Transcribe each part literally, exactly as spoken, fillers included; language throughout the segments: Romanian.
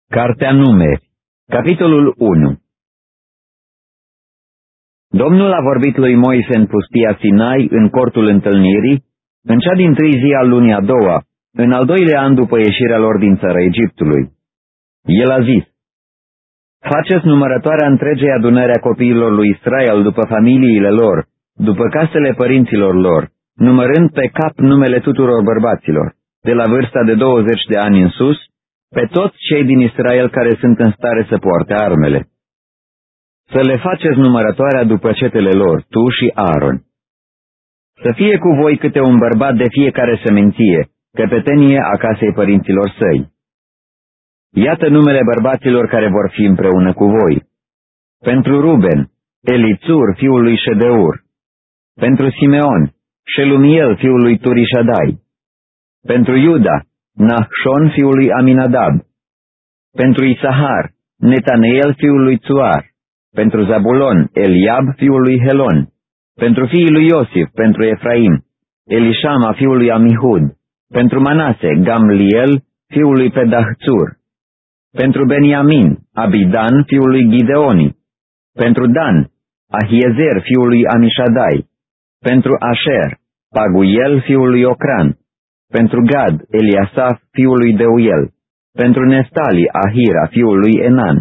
Cartea Numeri, capitolul unu. Domnul a vorbit lui Moise în pustia Sinai, în cortul întâlnirii, în cea dintâi zi al lunii a doua, în al doilea an după ieșirea lor din țara Egiptului. El a zis: faceți numărătoarea întregei adunări a copiilor lui Israel după familiile lor, după casele părinților lor, numărând pe cap numele tuturor bărbaților, de la vârsta de douăzeci de ani în sus, pe toți cei din Israel care sunt în stare să poarte armele. Să le faceți numărătoarea după cetele lor, tu și Aaron. Să fie cu voi câte un bărbat de fiecare seminție, căpetenie a casei părinților săi. Iată numele bărbaților care vor fi împreună cu voi. Pentru Ruben, Elițur, fiul lui Ședeur. Pentru Simeon, Shelumiel, fiul lui Turișadai. Pentru Iuda, Nahșon, fiul lui Aminadab. Pentru Isahar, Netaneel, fiul lui Tsuar. Pentru Zabulon, Eliab, fiul lui Helon. Pentru fiii lui Iosif, pentru Efraim, Elishama, fiul lui Amihud. Pentru Manase, Gamliel, fiul lui Pedahțur. Pentru Beniamin, Abidan, fiul lui Gideoni. Pentru Dan, Ahiezer, fiul lui Amishadai. Pentru Asher, Paguiel, fiul lui Ocran. Pentru Gad, Eliasaf, fiul lui Deuel. Pentru Neftali, Ahira, fiul lui Enan.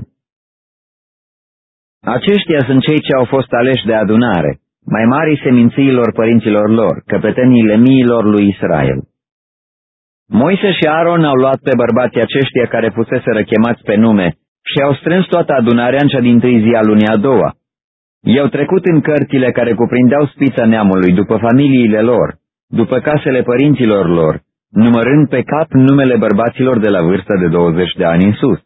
Aceștia sunt cei ce au fost aleși de adunare, mai mari semințiilor părinților lor, căpeteniile miilor lui Israel. Moise și Aaron au luat pe bărbații aceștia care fuseseră chemați pe nume și au strâns toată adunarea în cea dintâi zi a lunii a doua. I-au trecut în cărțile care cuprindeau spița neamului după familiile lor, după casele părinților lor, numărând pe cap numele bărbaților de la vârsta de douăzeci de ani în sus.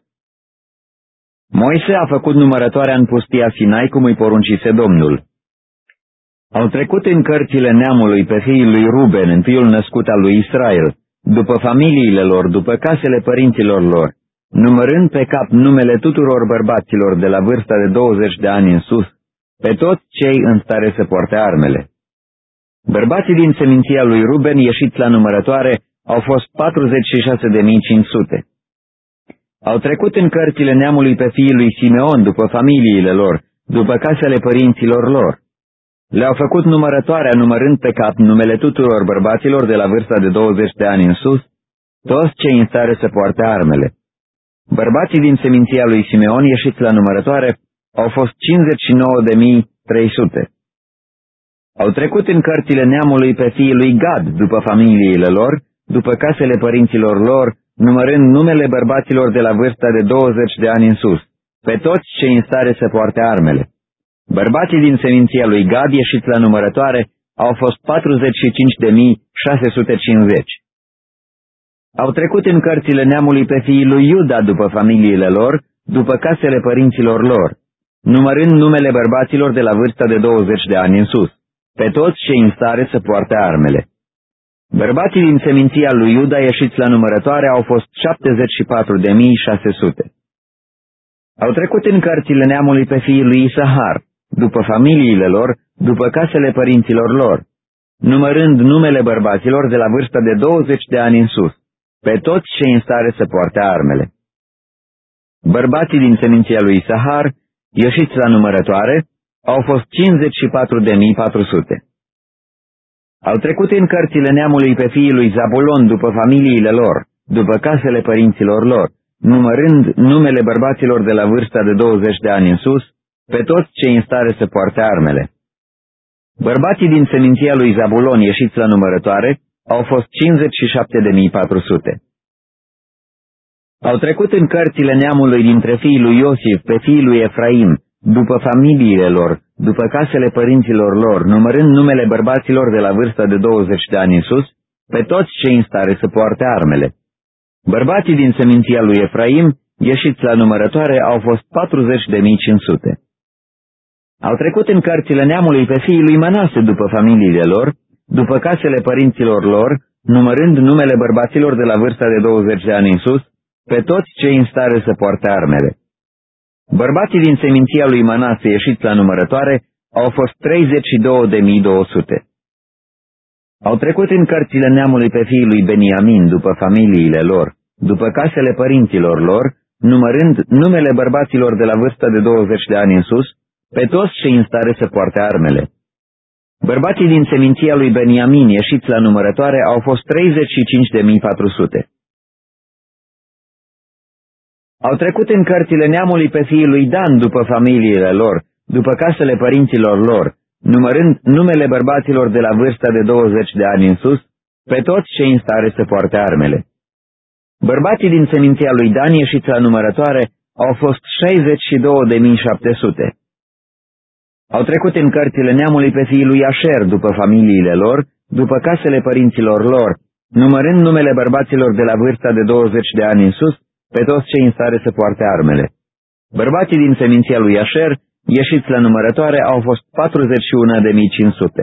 Moise a făcut numărătoarea în pustia Sinai cum îi poruncise Domnul. Au trecut în cărțile neamului pe fiii lui Ruben, întâiul născut al lui Israel, după familiile lor, după casele părinților lor, numărând pe cap numele tuturor bărbaților de la vârsta de douăzeci de ani în sus, pe toți cei în stare să poarte armele. Bărbații din seminția lui Ruben ieșiți la numărătoare au fost patruzeci și șase de mii cinci sute. Au trecut în cărțile neamului pe fiii lui Simeon după familiile lor, după casele părinților lor. Le-au făcut numărătoarea numărând pe cap numele tuturor bărbaților de la vârsta de douăzeci de ani în sus, toți cei în stare să poarte armele. Bărbații din seminția lui Simeon ieșiți la numărătoare au fost cincizeci și nouă de mii trei sute. Au trecut în cărțile neamului pe fiii lui Gad după familiile lor, după casele părinților lor, numărând numele bărbaților de la vârsta de douăzeci de ani în sus, pe toți cei în stare să poarte armele. Bărbații din seminția lui Gad ieșiți la numărătoare au fost patruzeci și cinci de mii șase sute cincizeci. Au trecut în cărțile neamului pe fiii lui Iuda după familiile lor, după casele părinților lor, numărând numele bărbaților de la vârsta de douăzeci de ani în sus, pe toți cei în stare să poarte armele. Bărbații din seminția lui Iuda ieșiți la numărătoare au fost șaptezeci și patru de mii șase sute. Au trecut în cărțile neamului pe fiii lui Isahar, după familiile lor, după casele părinților lor, numărând numele bărbaților de la vârsta de douăzeci de ani în sus, pe toți cei în stare să poarte armele. Bărbații din seminția lui Isahar, ieșiți la numărătoare, au fost cincizeci și patru de mii patru sute. Au trecut în cărțile neamului pe fiii lui Zabulon după familiile lor, după casele părinților lor, numărând numele bărbaților de la vârsta de douăzeci de ani în sus, pe toți cei în stare să poarte armele. Bărbații din seminția lui Zabulon ieșiți la numărătoare au fost cincizeci și șapte de mii patru sute. Au trecut în cărțile neamului dintre fiii lui Iosif pe fiii lui Efraim, după familiile lor, după casele părinților lor, numărând numele bărbaților de la vârsta de douăzeci de ani în sus, pe toți cei în stare să poarte armele. Bărbații din seminția lui Efraim, ieșiți la numărătoare, au fost patruzeci de mii cinci sute. Au trecut în cărțile neamului pe fiii lui Manase după familiile lor, după casele părinților lor, numărând numele bărbaților de la vârsta de douăzeci de ani în sus, pe toți cei în stare să poarte armele. Bărbații din seminția lui Manase ieșiți la numărătoare au fost treizeci și două de mii două sute. Au trecut în cărțile neamului pe fiii lui Beniamin după familiile lor, după casele părinților lor, numărând numele bărbaților de la vârsta de douăzeci de ani în sus, pe toți cei în stare să poarte armele. Bărbații din seminția lui Beniamin ieșiți la numărătoare au fost treizeci și cinci de mii patru sute. Au trecut în cărțile neamului pe fiii lui Dan după familiile lor, după casele părinților lor, numărând numele bărbaților de la vârsta de douăzeci de ani în sus, pe toți cei în stare să poarte armele. Bărbații din seminția lui Dan ieșiți la numărătoare au fost șaizeci și două de mii șapte sute. Au trecut în cărțile neamului pe fiii lui Așer după familiile lor, după casele părinților lor, numărând numele bărbaților de la vârsta de douăzeci de ani în sus, pe toți cei în stare să poarte armele. Bărbații din seminția lui Așer, ieșiți la numărătoare, au fost patruzeci și unu de mii cinci sute.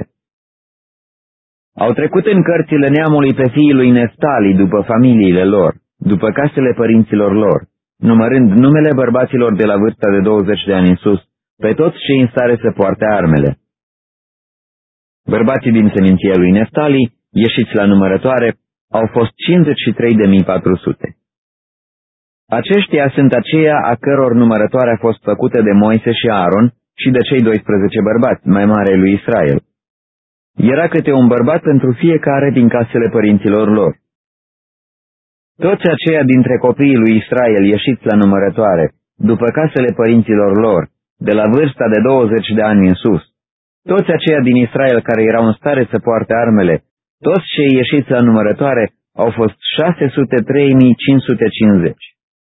Au trecut în cărțile neamului pe fiii lui Neftali după familiile lor, după casele părinților lor, numărând numele bărbaților de la vârsta de douăzeci de ani în sus, pe toți cei în stare să poarte armele. Bărbații din seminția lui Neftali, ieșiți la numărătoare, au fost cincizeci și trei de mii patru sute. Aceștia sunt aceia a căror numărătoare a fost făcută de Moise și Aaron și de cei doisprezece bărbați, mai mari lui Israel. Era câte un bărbat pentru fiecare din casele părinților lor. Toți aceia dintre copiii lui Israel ieșiți la numărătoare, după casele părinților lor, de la vârsta de douăzeci de ani în sus, toți aceia din Israel care erau în stare să poarte armele, toți cei ieșiți la numărătoare au fost șase sute trei mii cinci sute cincizeci.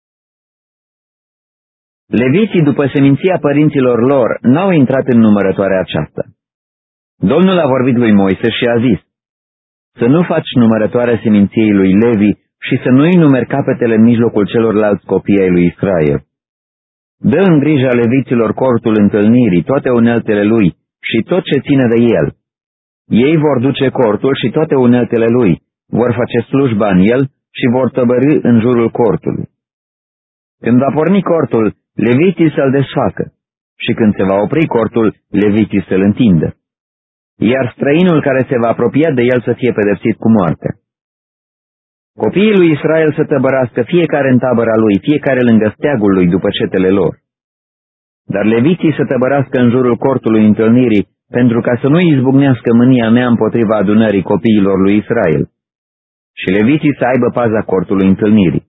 Leviții, după seminția părinților lor, n-au intrat în numărătoarea aceasta. Domnul a vorbit lui Moise și a zis: să nu faci numărătoarea seminției lui Levi și să nu-i numeri capetele în mijlocul celorlalți copii ai lui Israel. Dă în grija leviților cortul întâlnirii, toate uneltele lui și tot ce ține de el. Ei vor duce cortul și toate uneltele lui, vor face slujba în el și vor tăbărî în jurul cortului. Când va porni cortul, leviții să-l desfacă și când se va opri cortul, leviții să-l întindă, iar străinul care se va apropia de el să fie pedepsit cu moarte. Copiii lui Israel să tăbărască fiecare în tabăra lui, fiecare lângă steagul lui după cetele lor. Dar leviții să tăbărască în jurul cortului întâlnirii, pentru ca să nu izbucnească mânia mea împotriva adunării copiilor lui Israel. Și leviții să aibă paza cortului întâlnirii.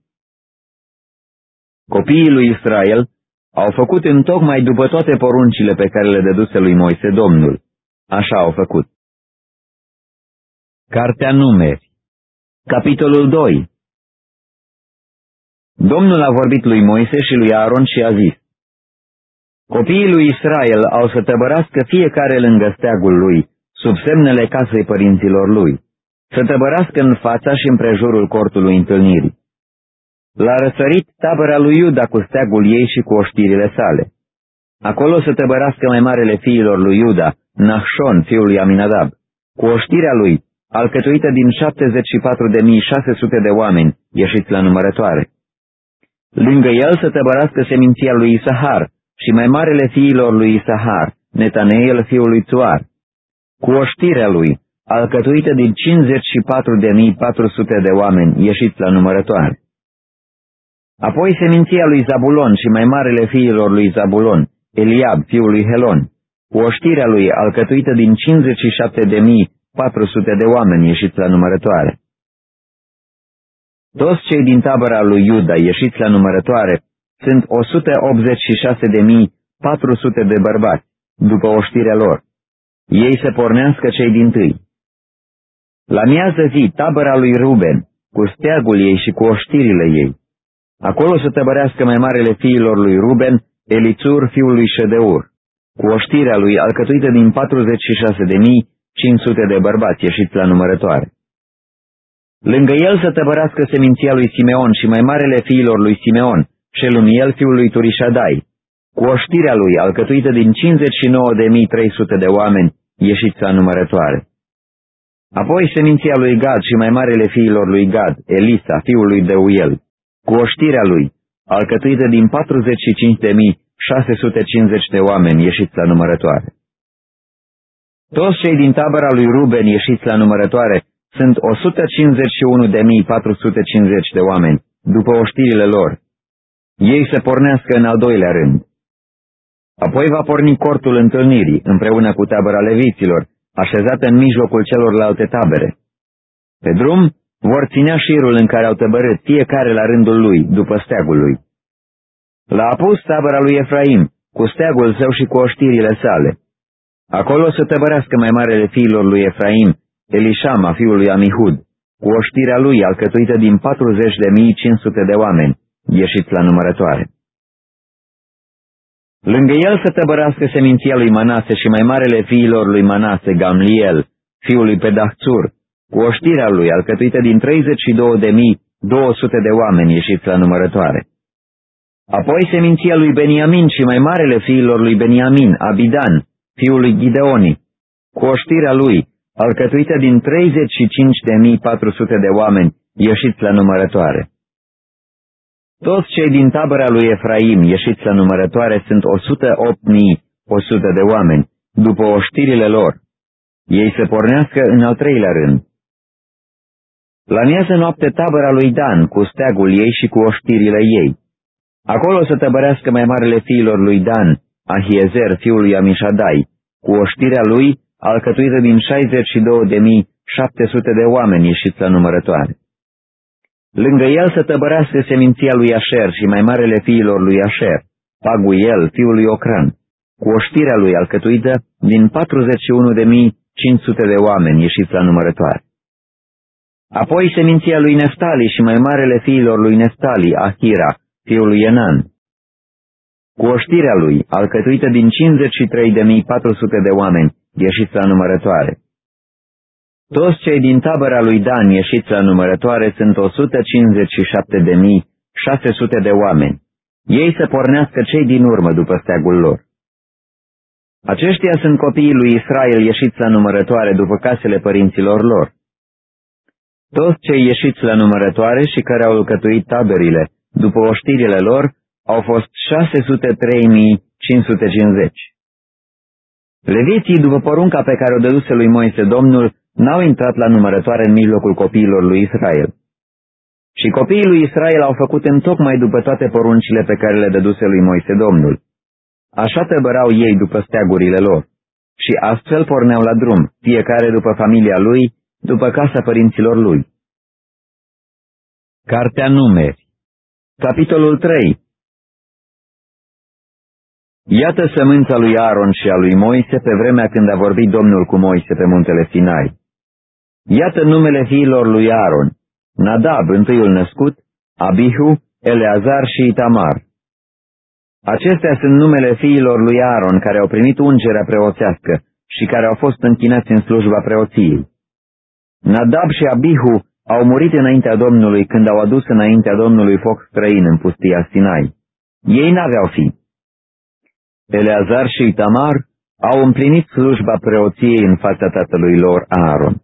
Copiii lui Israel au făcut întocmai după toate poruncile pe care le dăduse lui Moise Domnul. Așa au făcut. Cartea Numeri, capitolul doi. Domnul a vorbit lui Moise și lui Aaron și a zis: copiii lui Israel au să tăbărască fiecare lângă steagul lui, sub semnele casei părinților lui, să tăbărască în fața și împrejurul cortului întâlnirii. L-a răsărit tabăra lui Iuda cu steagul ei și cu oștirile sale. Acolo să tăbărască mai marele fiilor lui Iuda, Nahșon, fiul lui Aminadab, cu oștirea lui, alcătuită din șaptezeci și patru de mii șase sute de oameni, ieșiți la numărătoare. Lângă el să tăbărască seminția lui Isahar și mai marele fiilor lui Isahar, Netaneel, fiul lui Țuar, cu oștirea lui, alcătuită din cincizeci și patru de mii patru sute de oameni, ieșiți la numărătoare. Apoi seminția lui Zabulon și mai marele fiilor lui Zabulon, Eliab, fiul lui Helon, cu oștirea lui, alcătuită din cincizeci și șapte de mii patru sute de oameni, ieșiți la numărătoare. Toți cei din tabăra lui Iuda, ieșiți la numărătoare, sunt o sută optzeci și șase de mii patru sute de bărbați, după oștirea lor. Ei să pornească cei dintâi. La miază zi, tabăra lui Ruben, cu steagul ei și cu oștirile ei. Acolo să tăbărească mai marele fiilor lui Ruben, Elițur, fiul lui Ședeur, cu oștirea lui, alcătuită din patruzeci și șase de mii cinci sute de bărbați, ieșiți la numărătoare. Lângă el să tăbărească seminția lui Simeon și mai marele fiilor lui Simeon, Shelumiel, fiul lui Turișadai, cu oștirea lui, alcătuită din cincizeci și nouă de mii trei sute de oameni, ieșiți la numărătoare. Apoi seminția lui Gad și mai marele fiilor lui Gad, Elisa, fiul lui Deuel, cu oștirea lui, alcătuită din patruzeci și cinci de mii șase sute cincizeci de oameni, ieșiți la numărătoare. Toți cei din tabăra lui Ruben, ieșiți la numărătoare, sunt o sută cincizeci și unu de mii patru sute cincizeci de oameni, după oștirile lor. ei să pornească în al doilea rând. Apoi va porni cortul întâlnirii, împreună cu tabăra leviților, așezată în mijlocul celorlalte tabere. Pe drum vor ținea șirul în care au tăbărât, fiecare la rândul lui, după steagul lui. L-a apus tabăra lui Efraim, cu steagul său și cu oștirile sale. Acolo să tăbărească mai marele fiilor lui Efraim, Elișama, fiul lui Amihud, cu oștirea lui alcătuită din patruzeci de mii cinci sute de oameni, ieșiți la numărătoare. Lângă el să tăbărească seminția lui Manase și mai marele fiilor lui Manase, Gamliel, fiul lui Pedahțur, cu oștirea lui alcătuită din treizeci și două de mii două sute de oameni ieșiți la numărătoare. Apoi seminția lui Beniamin și mai marele fiilor lui Beniamin, Abidan, fiul lui Gideoni, cu oștirea lui, alcătuită din treizeci și cinci de mii patru sute de oameni, ieșiți la numărătoare. Toți cei din tabăra lui Efraim, ieșiți la numărătoare, sunt o sută opt mii o sută de oameni, după oștirile lor. Ei se pornească în al treilea rând. La mieză noapte tabăra lui Dan, cu steagul ei și cu oștirile ei. Acolo să tăbărească mai marele fiilor lui Dan, Ahiezer, fiul lui Amishadai, cu oștirea lui, alcătuită din șaizeci și două de mii șapte sute de oameni ieșiți la numărătoare. Lângă el să tăbărească seminția lui Asher și mai marele fiilor lui Asher, Paguiel, fiul lui Ocran, cu oștirea lui alcătuită din patruzeci și unu de mii cinci sute de oameni ieșiți la numărătoare. Apoi seminția lui Neftali și mai marele fiilor lui Neftali, Ahira, fiul lui Enan, cu oștirea lui, alcătuită din cincizeci și trei de mii patru sute de oameni, ieșiți la numărătoare. Toți cei din tabăra lui Dan ieșiți la numărătoare sunt o sută cincizeci și șapte de mii șase sute de oameni. Ei să pornească cei din urmă după steagul lor. Aceștia sunt copiii lui Israel ieșiți la numărătoare după casele părinților lor. Toți cei ieșiți la numărătoare și care au alcătuit taberile după oștirile lor au fost șase sute trei mii cinci sute cincizeci. Leviții, după porunca pe care o dăduse lui Moise Domnul, n-au intrat la numărătoare în mijlocul copiilor lui Israel. Și copiii lui Israel au făcut întocmai după toate poruncile pe care le dăduse lui Moise Domnul. Așa tăbărau ei după steagurile lor. Și astfel porneau la drum, fiecare după familia lui, după casa părinților lui. Cartea Numeri, capitolul trei. Iată sămânța lui Aaron și a lui Moise pe vremea când a vorbit Domnul cu Moise pe muntele Sinai. Iată numele fiilor lui Aaron: Nadab, întâiul născut, Abihu, Eleazar și Itamar. Acestea sunt numele fiilor lui Aaron care au primit ungerea preoțească și care au fost închinați în slujba preoției. Nadab și Abihu au murit înaintea Domnului când au adus înaintea Domnului foc străin în pustia Sinai. Ei n-aveau fi. Eleazar și Itamar au împlinit slujba preoției în fața tatălui lor Aaron.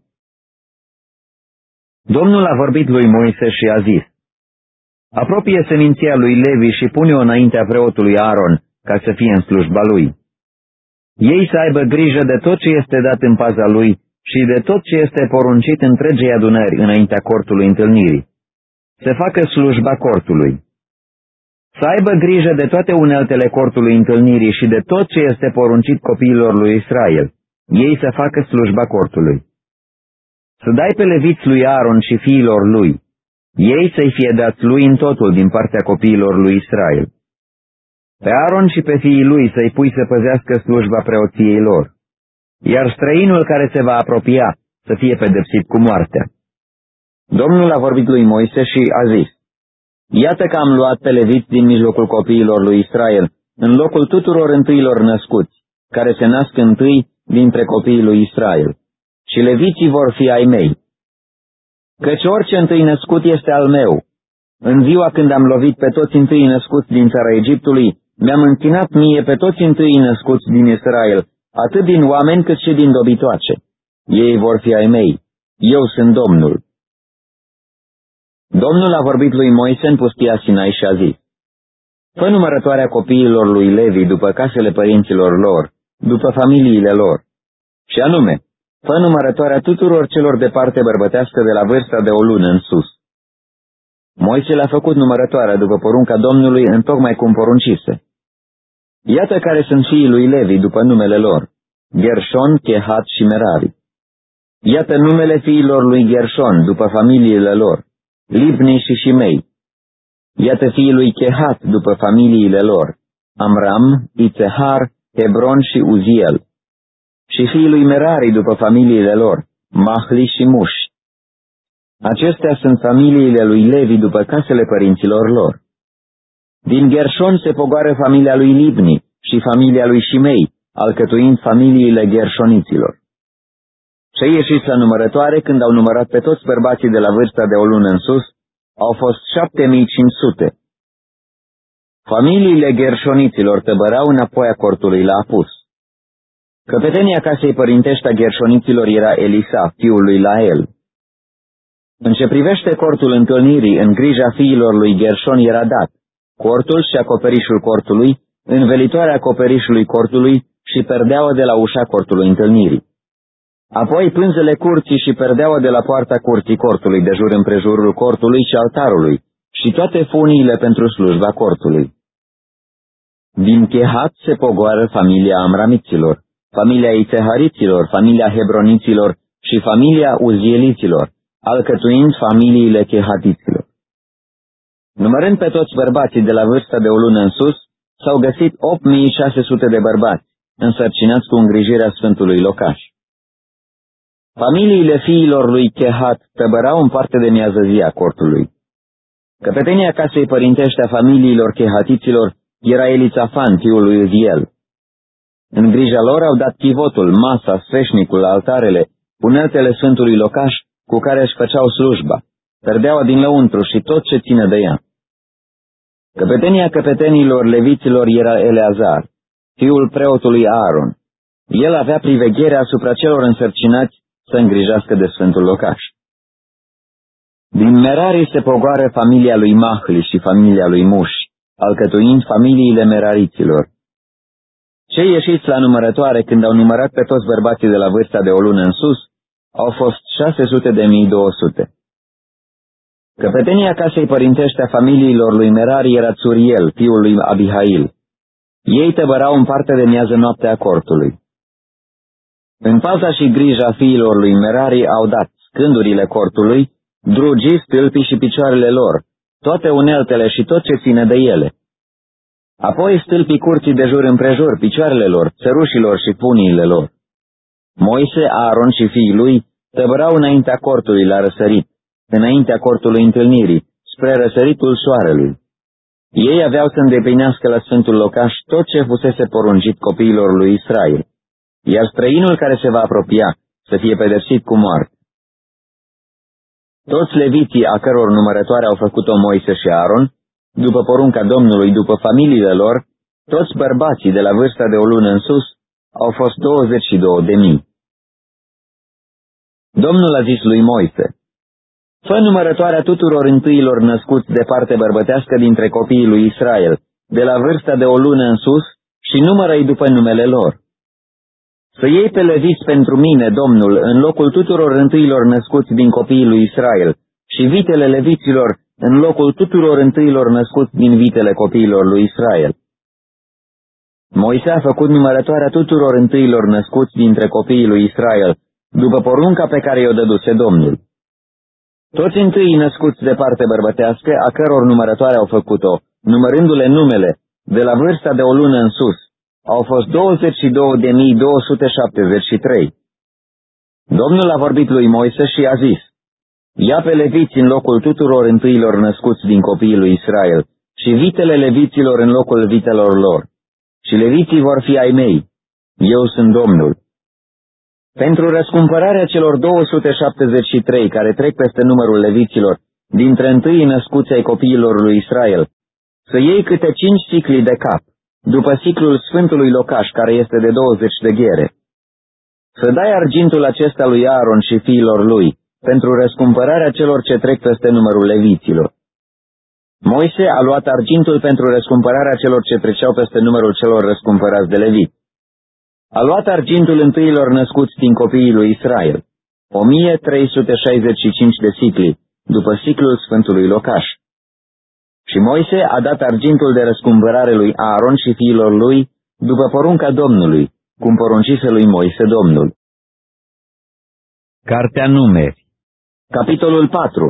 Domnul a vorbit lui Moise și a zis: apropie seminția lui Levi și pune-o înaintea preotului Aaron, ca să fie în slujba lui. Ei să aibă grijă de tot ce este dat în paza lui și de tot ce este poruncit întregei adunări înaintea cortului întâlnirii. Să facă slujba cortului. Să aibă grijă de toate uneltele cortului întâlnirii și de tot ce este poruncit copiilor lui Israel. Ei să facă slujba cortului. Să dai pe leviți lui Aaron și fiilor lui. Ei să-i fie dați lui în totul din partea copiilor lui Israel. Pe Aaron și pe fiii lui să-i pui să păzească slujba preoției lor. Iar străinul care se va apropia să fie pedepsit cu moartea. Domnul a vorbit lui Moise și a zis: iată că am luat pe leviți din mijlocul copiilor lui Israel, în locul tuturor întâilor născuți, care se nasc întâi dintre copiii lui Israel. Și leviții vor fi ai mei. Căci orice întâi născut este al meu. În ziua când am lovit pe toți întâi născuți din țara Egiptului, mi-am închinat mie pe toți întâi născuți din Israel, atât din oameni cât și din dobitoace. Ei vor fi ai mei. Eu sunt Domnul. Domnul a vorbit lui Moise în pustia Sinai și a zis: fă numărătoarea copiilor lui Levi după casele părinților lor, după familiile lor. Și anume, fă numărătoarea tuturor celor de parte bărbătească de la vârsta de o lună în sus. Moise le-a făcut numărătoarea după porunca Domnului, întocmai cum poruncise. Iată care sunt fiii lui Levi după numele lor: Gershon, Kehat și Merari. Iată numele fiilor lui Gershon după familiile lor: Libni și Shimei. Iată fiii lui Kehat după familiile lor: Amram, Itzehar, Hebron și Uziel. Și fiii lui Merari după familiile lor: Mahli și Muși. Acestea sunt familiile lui Levi după casele părinților lor. Din Gershon se pogoară familia lui Libni și familia lui Shimei, alcătuind familiile gershoniților. Cei ieșiți la numărătoare, când au numărat pe toți bărbații de la vârsta de o lună în sus, au fost șapte mii cinci sute. Familiile gershoniților tăbărau înapoi a cortului la apus. Căpetenia casei părintești a gershoniților era Elisa, fiul lui Lael. În ce privește cortul întâlnirii, în grija fiilor lui Gershon era dat cortul și acoperișul cortului, învelitoarea acoperișului cortului și perdeaua de la ușa cortului întâlnirii. Apoi pânzele curții și perdeaua de la poarta curții cortului de jur împrejurul cortului și altarului și toate funiile pentru slujba cortului. Din Kehat se pogoară familia Amramiților, familia Itzehariților, familia Hebroniților și familia Uzieliților, alcătuind familiile Kehatiților. Numărând pe toți bărbații de la vârsta de o lună în sus, s-au găsit opt mii șase sute de bărbați, însărcinați cu îngrijirea Sfântului Locaș. Familiile fiilor lui Kehat tăbărau în parte de miază zi a cortului. Căpetenia casei părintești a familiilor Kehatiților era Elițafan, fiul lui Uziel. În grija lor au dat chivotul, masa, sfeșnicul, altarele, uneltele Sfântului Locaș, cu care își făceau slujba, perdeaua din lăuntru și tot ce ține de ea. Căpetenia căpetenilor leviților era Eleazar, fiul preotului Aaron. El avea privegherea asupra celor însărcinați să îngrijească de Sfântul Locaș. Din Merari se pogoară familia lui Mahli și familia lui Muși, alcătuind familiile merariților. Cei ieșiți la numărătoare, când au numărat pe toți bărbații de la vârsta de o lună în sus, au fost șase sute de mii două sute. Căpetenia casei părintești a familiilor lui Merari era Țuriel, fiul lui Abihail. Ei tăbărau în parte de miază noapte a cortului. În paza și grija fiilor lui Merari au dat scândurile cortului, drugii, stâlpii și picioarele lor, toate uneltele și tot ce ține de ele. Apoi stâlpii curții de jur împrejur, picioarele lor, țărușilor și puniile lor. Moise, Aaron și fiii lui tăbărau înaintea cortului la răsărit, înaintea cortului întâlnirii, spre răsăritul soarelui. Ei aveau să îndeplinească la Sfântul Locaș tot ce fusese poruncit copiilor lui Israel, iar străinul care se va apropia să fie pedepsit cu moarte. Toți leviții a căror numărătoare au făcut-o Moise și Aaron, după porunca Domnului, după familiile lor, toți bărbații de la vârsta de o lună în sus, au fost douăzeci și două de mii. Domnul a zis lui Moise: fă numărătoarea tuturor întâiilor născuți de parte bărbătească dintre copiii lui Israel, de la vârsta de o lună în sus, și numără-i după numele lor. Să iei pe leviți pentru mine, Domnul, în locul tuturor întâiilor născuți din copiii lui Israel, și vitele leviților în locul tuturor întâiilor născuți din vitele copiilor lui Israel. Moise a făcut numărătoarea tuturor întâiilor născuți dintre copiii lui Israel, după porunca pe care i-o dăduse Domnul. Toți întâii născuți de parte bărbătească, a căror numărătoare au făcut-o, numărându-le numele, de la vârsta de o lună în sus, au fost douăzeci și două de mii două sute șaptezeci și trei. Domnul a vorbit lui Moise și a zis: ia pe leviți în locul tuturor întâiilor născuți din copiii lui Israel și vitele leviților în locul vitelor lor. Și leviții vor fi ai mei. Eu sunt Domnul. Pentru răscumpărarea celor două sute șaptezeci și trei care trec peste numărul leviților, dintre întâii născuți ai copiilor lui Israel, să iei câte cinci sicli de cap, după siclul Sfântului Locaș, care este de douăzeci de ghere. Să dai argintul acesta lui Aaron și fiilor lui, pentru răscumpărarea celor ce trec peste numărul leviților. Moise a luat argintul pentru răscumpărarea celor ce treceau peste numărul celor răscumpărați de levit. A luat argintul întâilor născuți din copiii lui Israel, o mie trei sute șaizeci și cinci de sicli, după siclul Sfântului Locaș, Și Moise a dat argintul de răscumpărare lui Aaron și fiilor lui, după porunca Domnului, cum poruncise lui Moise Domnul. Cartea Numeri, capitolul patru.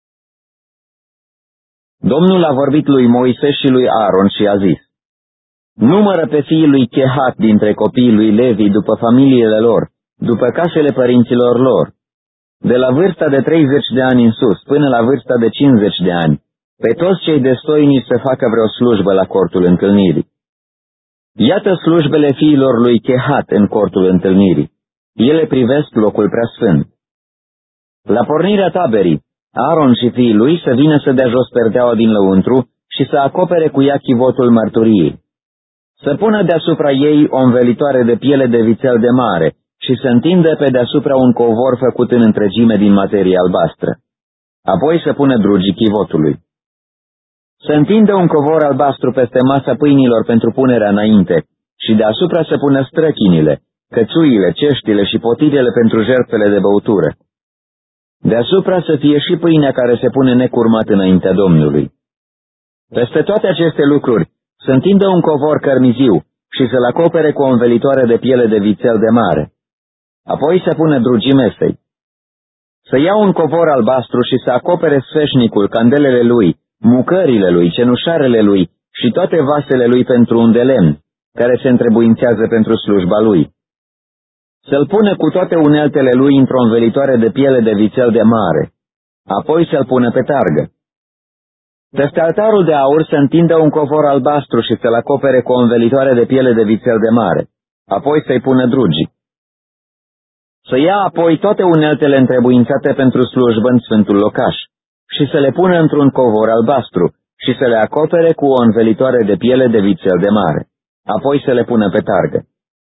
Domnul a vorbit lui Moise și lui Aaron și a zis: numără pe fiii lui Chehat dintre copiii lui Levi după familiile lor, după casele părinților lor, de la vârsta de treizeci de ani în sus până la vârsta de cincizeci de ani, pe toți cei destoinici să facă vreo slujbă la cortul întâlnirii. Iată slujbele fiilor lui Chehat în cortul întâlnirii. Ele privesc locul preasfânt. La pornirea taberii, Aaron și fiii lui să vină să dea jos perdeaua din lăuntru și să acopere cu ea chivotul mărturiei. Să pună deasupra ei o învelitoare de piele de vițel de mare și să întindă pe deasupra un covor făcut în întregime din materie albastră. Apoi să pună drugii chivotului. Să întindă un covor albastru peste masa pâinilor pentru punerea înainte și deasupra să pună străchinile, cățuile, ceștile și potirele pentru jertfele de băutură. Deasupra să fie și pâinea care se pune necurmat înaintea Domnului. Peste toate aceste lucruri să întindă un covor cărmiziu și să-l acopere cu o învelitoare de piele de vițel de mare. Apoi să pună drugii mesei. Să ia un covor albastru și să acopere sfeșnicul, candelele lui, mucările lui, cenușarele lui și toate vasele lui pentru un de lemn, care se întrebuințează pentru slujba lui. Să-l pună cu toate uneltele lui într-o învelitoare de piele de vițel de mare. Apoi să-l pună pe targă. Peste altarul de aur să întindă un covor albastru și să-l acopere cu o învelitoare de piele de vițel de mare. Apoi să-i pună drugii. Să ia apoi toate uneltele întrebuințate pentru slujbă în sfântul locaș și să le pună într-un covor albastru și să le acopere cu o învelitoare de piele de vițel de mare. Apoi să le pună pe targă.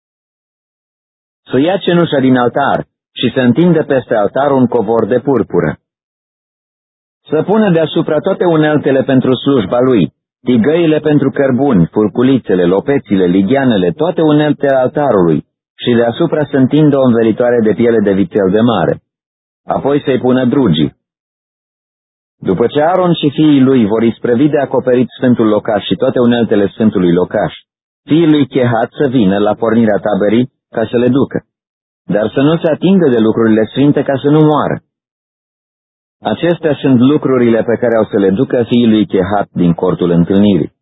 Să ia cenușa din altar și să întindă peste altar un covor de purpură. Să pună deasupra toate uneltele pentru slujba lui, tigăile pentru cărbuni, furculițele, lopețile, ligheanele, toate uneltele altarului, și deasupra să întindă o învelitoare de piele de vițel de mare. Apoi să-i pună drugii. După ce Aaron și fiii lui vor isprăvi de acoperit sfântul locaș și toate uneltele sfântului locaș, fiii lui Chehat să vină la pornirea taberii ca să le ducă, dar să nu se atingă de lucrurile sfinte ca să nu moară. Acestea sunt lucrurile pe care au să le ducă fiii lui Chehat din cortul întâlnirii.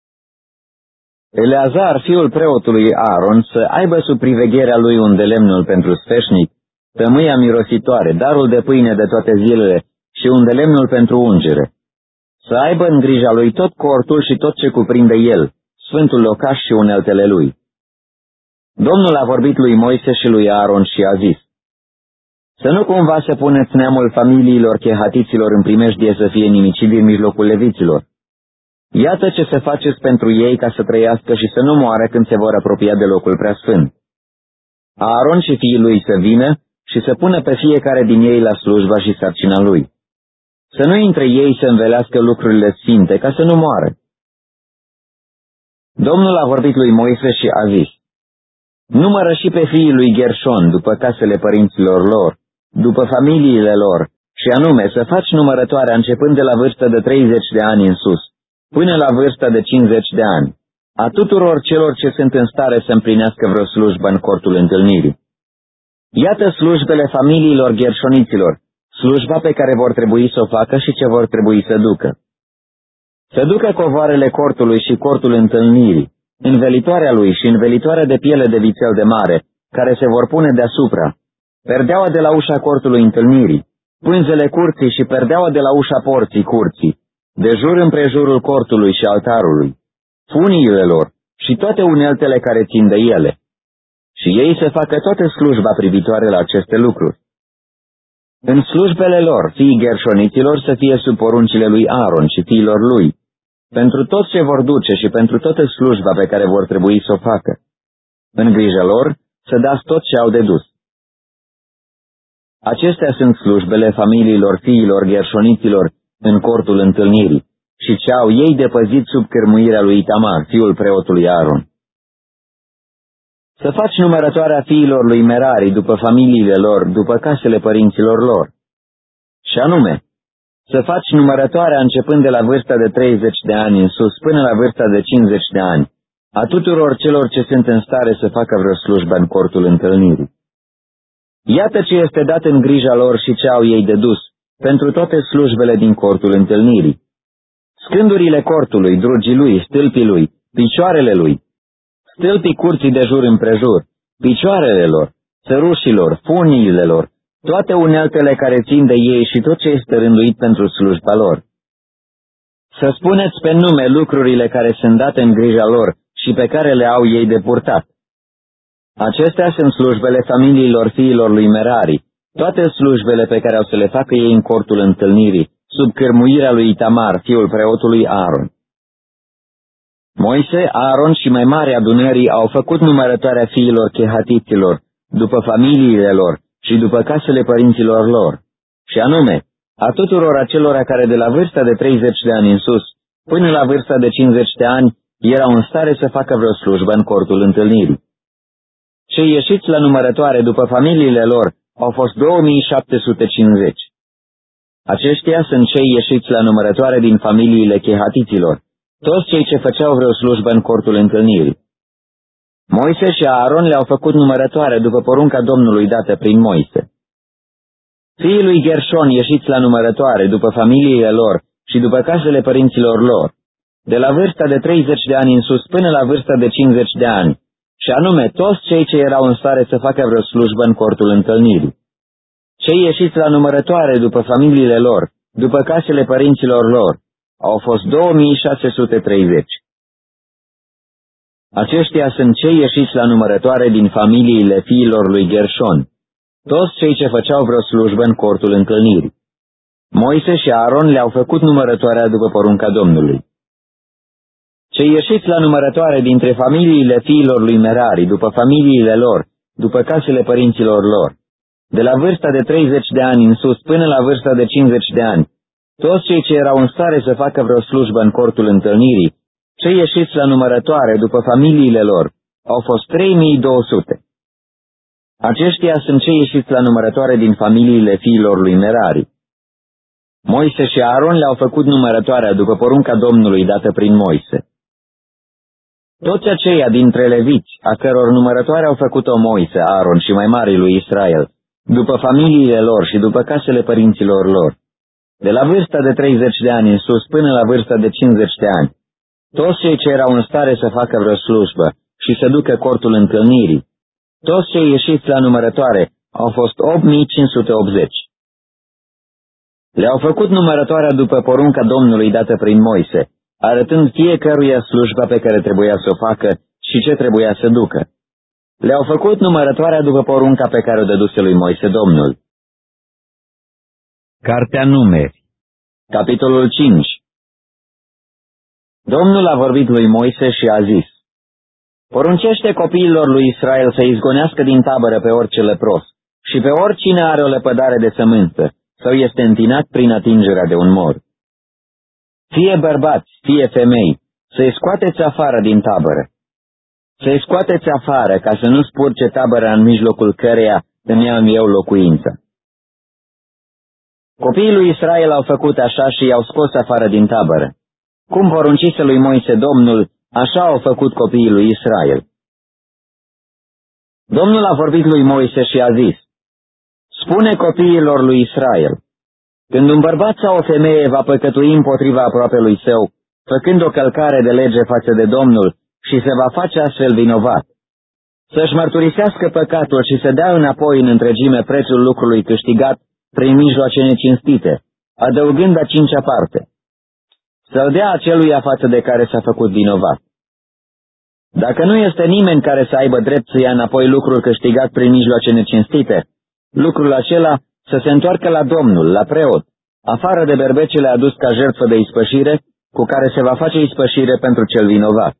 Eleazar, fiul preotului Aaron, să aibă sub privegherea lui un de lemnul pentru sfeșnic, tămâia mirositoare, darul de pâine de toate zilele și un de lemnul pentru ungere. Să aibă în grija lui tot cortul și tot ce cuprinde el, sfântul locaș și uneltele lui. Domnul a vorbit lui Moise și lui Aaron și a zis: să nu cumva să puneți neamul familiilor chehatiților în primejdie să fie nimicit din mijlocul leviților. Iată ce să faceți pentru ei ca să trăiască și să nu moară când se vor apropia de locul preasfânt. Aaron și fiii lui să vină și să pună pe fiecare din ei la slujba și sarcina lui. Să nu intre ei să învelească lucrurile sfinte ca să nu moară. Domnul a vorbit lui Moise și a zis: numără și pe fiii lui Gershon după casele părinților lor, după familiile lor, și anume să faci numărătoarea începând de la vârsta de treizeci de ani în sus, până la vârsta de cincizeci de ani, a tuturor celor ce sunt în stare să împlinească vreo slujbă în cortul întâlnirii. Iată slujbele familiilor gershoniților, slujba pe care vor trebui să o facă și ce vor trebui să ducă. Să ducă covoarele cortului și cortul întâlnirii, învelitoarea lui și învelitoarea de piele de vițel de mare, care se vor pune deasupra, perdeaua de la ușa cortului întâlnirii, pânzele curții și perdeaua de la ușa porții curții, de jur împrejurul cortului și altarului, funiile lor și toate uneltele care țin de ele. Și ei să facă toată slujba privitoare la aceste lucruri. În slujbele lor, fiii gershoniților să fie sub poruncile lui Aaron și fiilor lui, pentru tot ce vor duce și pentru toată slujba pe care vor trebui să o facă. În grijă lor să dați tot ce au de dus. Acestea sunt slujbele familiilor fiilor gershoniților în cortul întâlnirii și ce au ei de păzit sub cârmuirea lui Itamar, fiul preotului Aaron. Să faci numărătoarea fiilor lui Merari după familiile lor, după casele părinților lor. Și anume, să faci numărătoarea începând de la vârsta de treizeci de ani în sus până la vârsta de cincizeci de ani, a tuturor celor ce sunt în stare să facă vreo slujbă în cortul întâlnirii. Iată ce este dat în grija lor și ce au ei de dus, pentru toate slujbele din cortul întâlnirii. Scândurile cortului, drugii lui, stâlpii lui, picioarele lui, stâlpii curții de jur împrejur, picioarele lor, țărușilor, funiile lor, toate uneltele care țin de ei și tot ce este rânduit pentru slujba lor. Să spuneți pe nume lucrurile care sunt date în grija lor și pe care le au ei de purtat. Acestea sunt slujbele familiilor fiilor lui Merari, toate slujbele pe care au să le facă ei în cortul întâlnirii, sub cârmuirea lui Itamar, fiul preotului Aaron. Moise, Aaron și mai mari adunării au făcut numărătoarea fiilor chehatiților, după familiile lor și după casele părinților lor, și anume, a tuturor acelora care de la vârsta de treizeci de ani în sus, până la vârsta de cincizeci de ani, erau în stare să facă vreo slujbă în cortul întâlnirii. Cei ieșiți la numărătoare după familiile lor au fost două mii șapte sute cincizeci. Aceștia sunt cei ieșiți la numărătoare din familiile chehatiților, toți cei ce făceau vreo slujbă în cortul întâlnirii. Moise și Aaron le-au făcut numărătoare după porunca Domnului dată prin Moise. Fiii lui Gershon ieșiți la numărătoare după familiile lor și după casele părinților lor, de la vârsta de treizeci de ani în sus până la vârsta de cincizeci de ani, și anume toți cei ce erau în stare să facă vreo slujbă în cortul întâlnirii. Cei ieșiți la numărătoare după familiile lor, după casele părinților lor, au fost două mii șase sute treizeci. Aceștia sunt cei ieșiți la numărătoare din familiile fiilor lui Gershon, toți cei ce făceau vreo slujbă în cortul întâlnirii. Moise și Aaron le-au făcut numărătoarea după porunca Domnului. Cei ieșiți la numărătoare dintre familiile fiilor lui Merari, după familiile lor, după casele părinților lor, de la vârsta de treizeci de ani în sus până la vârsta de cincizeci de ani, toți cei ce erau în stare să facă vreo slujbă în cortul întâlnirii, cei ieșiți la numărătoare după familiile lor, au fost trei mii două sute. Aceștia sunt cei ieșiți la numărătoare din familiile fiilor lui Merari. Moise și Aaron le-au făcut numărătoarea după porunca Domnului dată prin Moise. Toți aceia dintre leviți, a căror numărătoare au făcut-o Moise, Aaron și mai marii lui Israel, după familiile lor și după casele părinților lor, de la vârsta de treizeci de ani în sus până la vârsta de cincizeci de ani, toți cei ce erau în stare să facă vreo slujbă și să ducă cortul întâlnirii, toți cei ieșiți la numărătoare au fost opt mii cinci sute optzeci. Le-au făcut numărătoarea după porunca Domnului dată prin Moise, arătând fiecăruia slujba pe care trebuia să o facă și ce trebuia să ducă. Le-au făcut numărătoarea după porunca pe care o dăduse lui Moise Domnul. Cartea Numeri, capitolul cinci. Domnul a vorbit lui Moise și a zis: poruncește copiilor lui Israel să izgonească din tabără pe orice lepros și pe oricine are o lepădare de sămânță sau este întinat prin atingerea de un mor. Fie bărbați, fie femei, să-i scoateți afară din tabără. Să-i scoateți afară ca să nu spurce tabăra în mijlocul căreia îmi am eu locuință. Copiii lui Israel au făcut așa și i-au scos afară din tabără. Cum poruncise lui Moise Domnul, așa au făcut copiii lui Israel. Domnul a vorbit lui Moise și a zis: spune copiilor lui Israel: când un bărbat sau o femeie va păcătui împotriva aproapelui său, făcând o călcare de lege față de Domnul și se va face astfel vinovat, să-și mărturisească păcatul și să dea înapoi în întregime prețul lucrului câștigat prin mijloace necinstite, adăugând a cincea parte. Să-l dea aceluia față de care s-a făcut vinovat. Dacă nu este nimeni care să aibă drept să ia înapoi lucrul câștigat prin mijloace necinstite, lucrul acela să se întoarcă la Domnul, la preot, afară de berbecele adus ca jertfă de ispășire, cu care se va face ispășire pentru cel vinovat.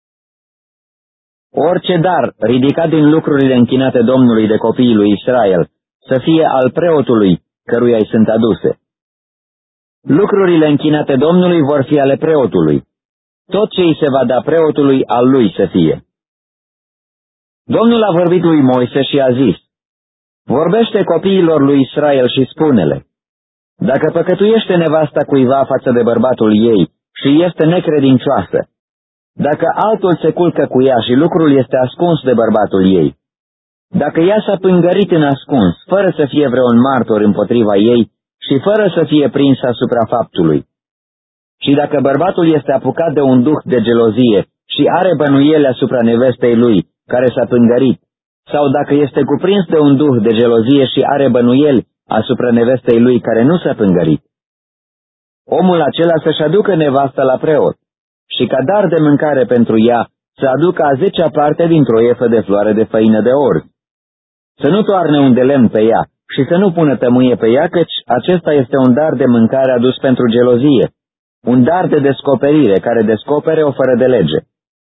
Orice dar ridicat din lucrurile închinate Domnului de copiii lui Israel, să fie al preotului, căruia îi sunt aduse. Lucrurile închinate Domnului vor fi ale preotului. Tot ce îi se va da preotului, al lui să fie. Domnul a vorbit lui Moise și a zis: vorbește copiilor lui Israel și spune-le: Dacă păcătuiește nevasta cuiva față de bărbatul ei și este necredincioasă, dacă altul se culcă cu ea și lucrul este ascuns de bărbatul ei, dacă ea s-a pângărit în ascuns, fără să fie vreun martor împotriva ei și fără să fie prins asupra faptului, și dacă bărbatul este apucat de un duh de gelozie și are bănuiele asupra nevestei lui, care s-a pângărit, sau dacă este cuprins de un duh de gelozie și are bănuieli asupra nevestei lui care nu s-a pângărit, omul acela să-și aducă nevasta la preot și ca dar de mâncare pentru ea să aducă a zecea parte dintr-o efă de floare de făină de orz. Să nu toarne un de lemn pe ea și să nu pună tămâie pe ea, căci acesta este un dar de mâncare adus pentru gelozie, un dar de descoperire care descopere o fără de lege.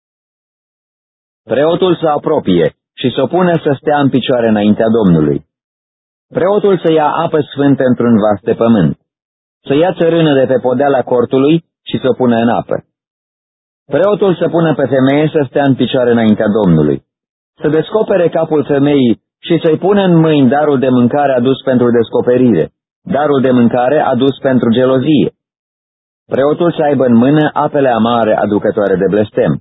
Preotul să apropie și să o pună să stea în picioare înaintea Domnului. Preotul să ia apă sfântă într-un vas de pământ, să ia țărână de pe podeala cortului și să o pună în apă. Preotul să pună pe femeie să stea în picioare înaintea Domnului, să descopere capul femeii și să-i pună în mâini darul de mâncare adus pentru descoperire, darul de mâncare adus pentru gelozie. Preotul să aibă în mână apele amare aducătoare de blestem.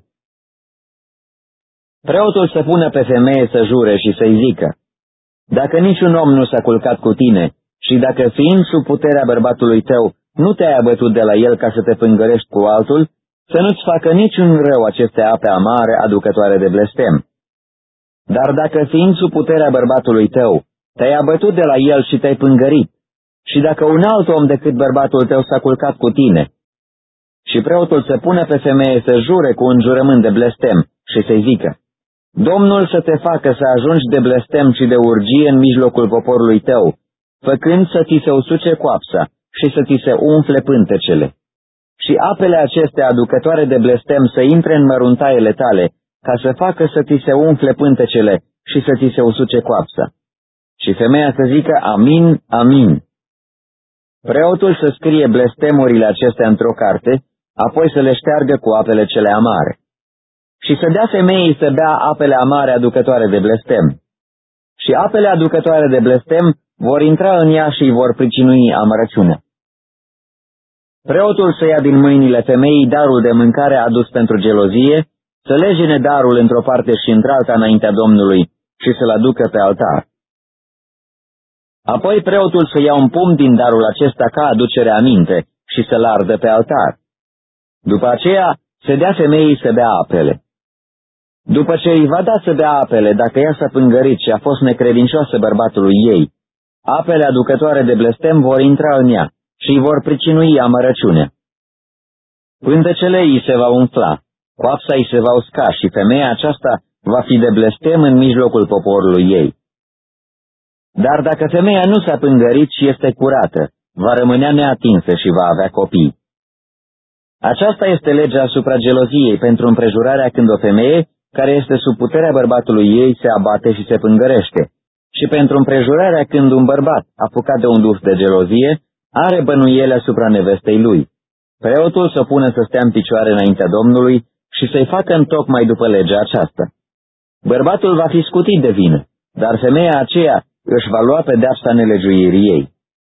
Preotul să pună pe femeie să jure și să-i zică: dacă niciun om nu s-a culcat cu tine și dacă fiind sub puterea bărbatului tău nu te-ai abătut de la el ca să te pângărești cu altul, să nu-ți facă niciun rău aceste ape amare aducătoare de blestem. Dar dacă fiind sub puterea bărbatului tău te-ai abătut de la el și te-ai pângărit, și dacă un alt om decât bărbatul tău s-a culcat cu tine, și preotul să pună pe femeie să jure cu un jurământ de blestem și să-i zică: Domnul să te facă să ajungi de blestem și de urgie în mijlocul poporului tău, făcând să ți se usuce coapsa și să ți se umfle pântecele. Și apele acestea aducătoare de blestem să intre în măruntaiele tale, ca să facă să ți se umfle pântecele și să ți se usuce coapsa. Și femeia să zică: Amin, amin. Preotul să scrie blestemurile acestea într-o carte, apoi să le șteargă cu apele cele amare. Și să dea femeii să bea apele amare aducătoare de blestem. Și apele aducătoare de blestem vor intra în ea și îi vor pricinui amărăciunea. Preotul să ia din mâinile femeii darul de mâncare adus pentru gelozie, să legine darul într-o parte și într-alta înaintea Domnului și să-l aducă pe altar. Apoi preotul să ia un pumn din darul acesta ca aducere aminte și să-l ardă pe altar. După aceea se dea femeii să bea apele. După ce îi va da să bea apele, dacă ea s-a pângărit și a fost necredincioasă bărbatului ei, apele aducătoare de blestem vor intra în ea și îi vor pricinui amărăciunea. Pântecele îi se va umfla, coapsa îi se va usca și femeia aceasta va fi de blestem în mijlocul poporului ei. Dar dacă femeia nu s-a pângărit și este curată, va rămânea neatinsă și va avea copii. Aceasta este legea asupra geloziei pentru împrejurarea când o femeie, care este sub puterea bărbatului ei, se abate și se pângărește, și pentru împrejurarea când un bărbat, apucat de un duh de gelozie, are bănuiele asupra nevestei lui. Preotul să pună să stea în picioare înaintea Domnului și să-i facă întocmai după legea aceasta. Bărbatul va fi scutit de vină, dar femeia aceea își va lua pedeapsa nelegiuirii ei.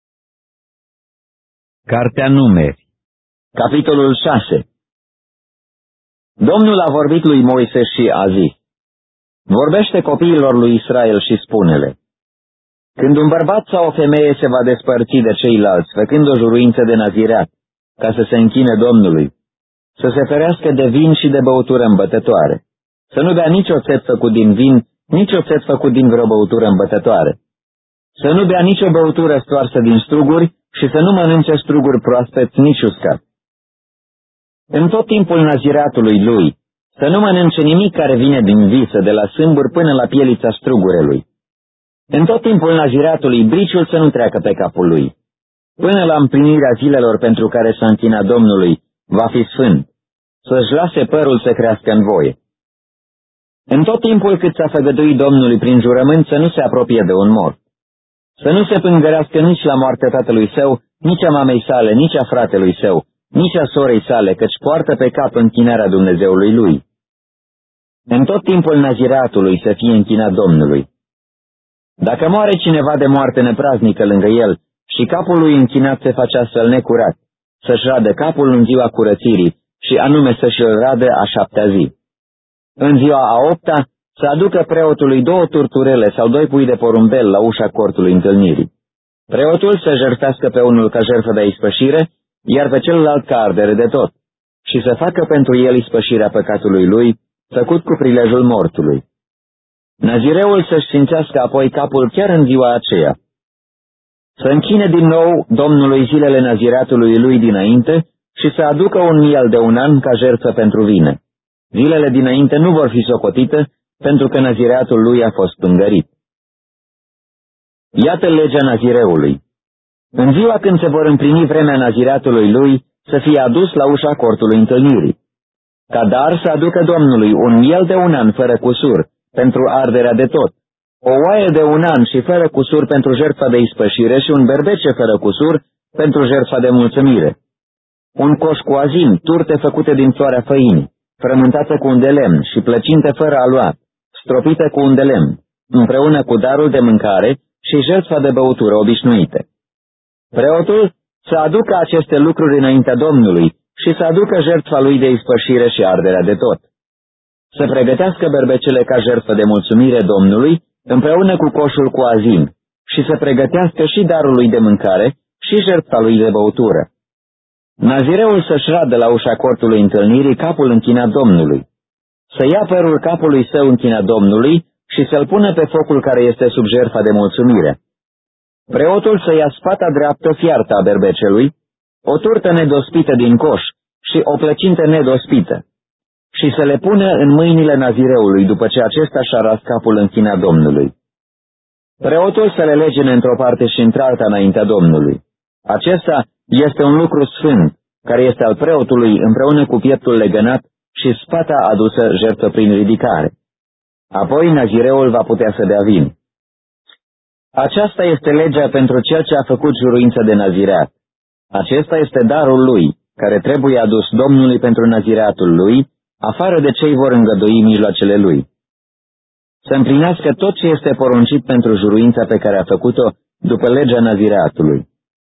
Cartea Numeri, capitolul șase. Domnul a vorbit lui Moise și a zis: vorbește copiilor lui Israel și spune-le: când un bărbat sau o femeie se va despărți de ceilalți, făcând o juruință de nazireat, ca să se închine Domnului, să se ferească de vin și de băutură îmbătătoare, să nu bea nici oțet făcut din vin, nici oțet făcut din vreo băutură îmbătătoare, să nu bea nicio băutură stoarsă din struguri și să nu mănânce struguri proaspeți, nici uscat. În tot timpul nazireatului lui, să nu mănânce nimic care vine din visă, de la sâmbur până la pielița strugurelui. În tot timpul nazireatului, briciul să nu treacă pe capul lui. Până la împlinirea zilelor pentru care s-a închinat Domnului, va fi sfânt, să-și lase părul să crească în voie. În tot timpul cât s-a făgăduit Domnului prin jurământ să nu se apropie de un mort. Să nu se pângărească nici la moartea tatălui său, nici a mamei sale, nici a fratelui său, nici a sorei sale, căci poartă pe cap închinarea Dumnezeului lui. În tot timpul nazireatului să fie închinat Domnului. Dacă moare cineva de moarte nepraznică lângă el și capul lui închinat se face astfel necurat, să-și radă capul în ziua curățirii și anume să-și-l radă a șaptea zi. În ziua a opta să aducă preotului două turturele sau doi pui de porumbel la ușa cortului întâlnirii. Preotul să jertfească pe unul ca jertfă de ispășire, iar pe celălalt ca ardere de tot, și să facă pentru el ispășirea păcatului lui, făcut cu prilejul mortului. Nazireul să-și sfințească apoi capul chiar în ziua aceea. Să închine din nou Domnului zilele nazireatului lui dinainte și să aducă un miel de un an ca jertfă pentru vine. Zilele dinainte nu vor fi socotite, pentru că nazireatul lui a fost pângărit. Iată legea nazireului. În ziua când se vor împlini vremea nazireatului lui, să fie adus la ușa cortului întâlnirii. Ca dar să aducă Domnului un miel de un an fără cusur, pentru arderea de tot, o oaie de un an și fără cusur pentru jertfa de ispășire și un berbece fără cusur pentru jertfa de mulțumire. Un coș cu azim, turte făcute din floarea făinii, frământată cu un de lemn și plăcinte fără aluat, stropită cu un de lemn, împreună cu darul de mâncare și jertfa de băutură obișnuite. Preotul să aducă aceste lucruri înaintea Domnului și să aducă jertfa lui de ispășire și arderea de tot. Să pregătească berbecele ca jertfă de mulțumire Domnului, împreună cu coșul cu azim, și să pregătească și darul lui de mâncare și jertfa lui de băutură. Nazireul să-și radă la ușa cortului întâlnirii capul închinat Domnului. Să ia părul capului său închinat Domnului și să-l pună pe focul care este sub jertfa de mulțumire. Preotul să ia spata dreaptă fiartă a berbecelui, o turtă nedospită din coș și o plăcintă nedospită, și să le pună în mâinile nazireului după ce acesta și-a ras capul închinat Domnului. Preotul să le legene într-o parte și într-alta înaintea Domnului. Acesta este un lucru sfânt, care este al preotului împreună cu pieptul legănat și spata adusă jertfă prin ridicare. Apoi nazireul va putea să dea vin. Aceasta este legea pentru cel ce a făcut juruință de nazireat. Acesta este darul lui, care trebuie adus Domnului pentru nazireatul lui, afară de cei vor îngădui mijloacele lui. Să împlinească tot ce este poruncit pentru juruința pe care a făcut-o după legea nazireatului.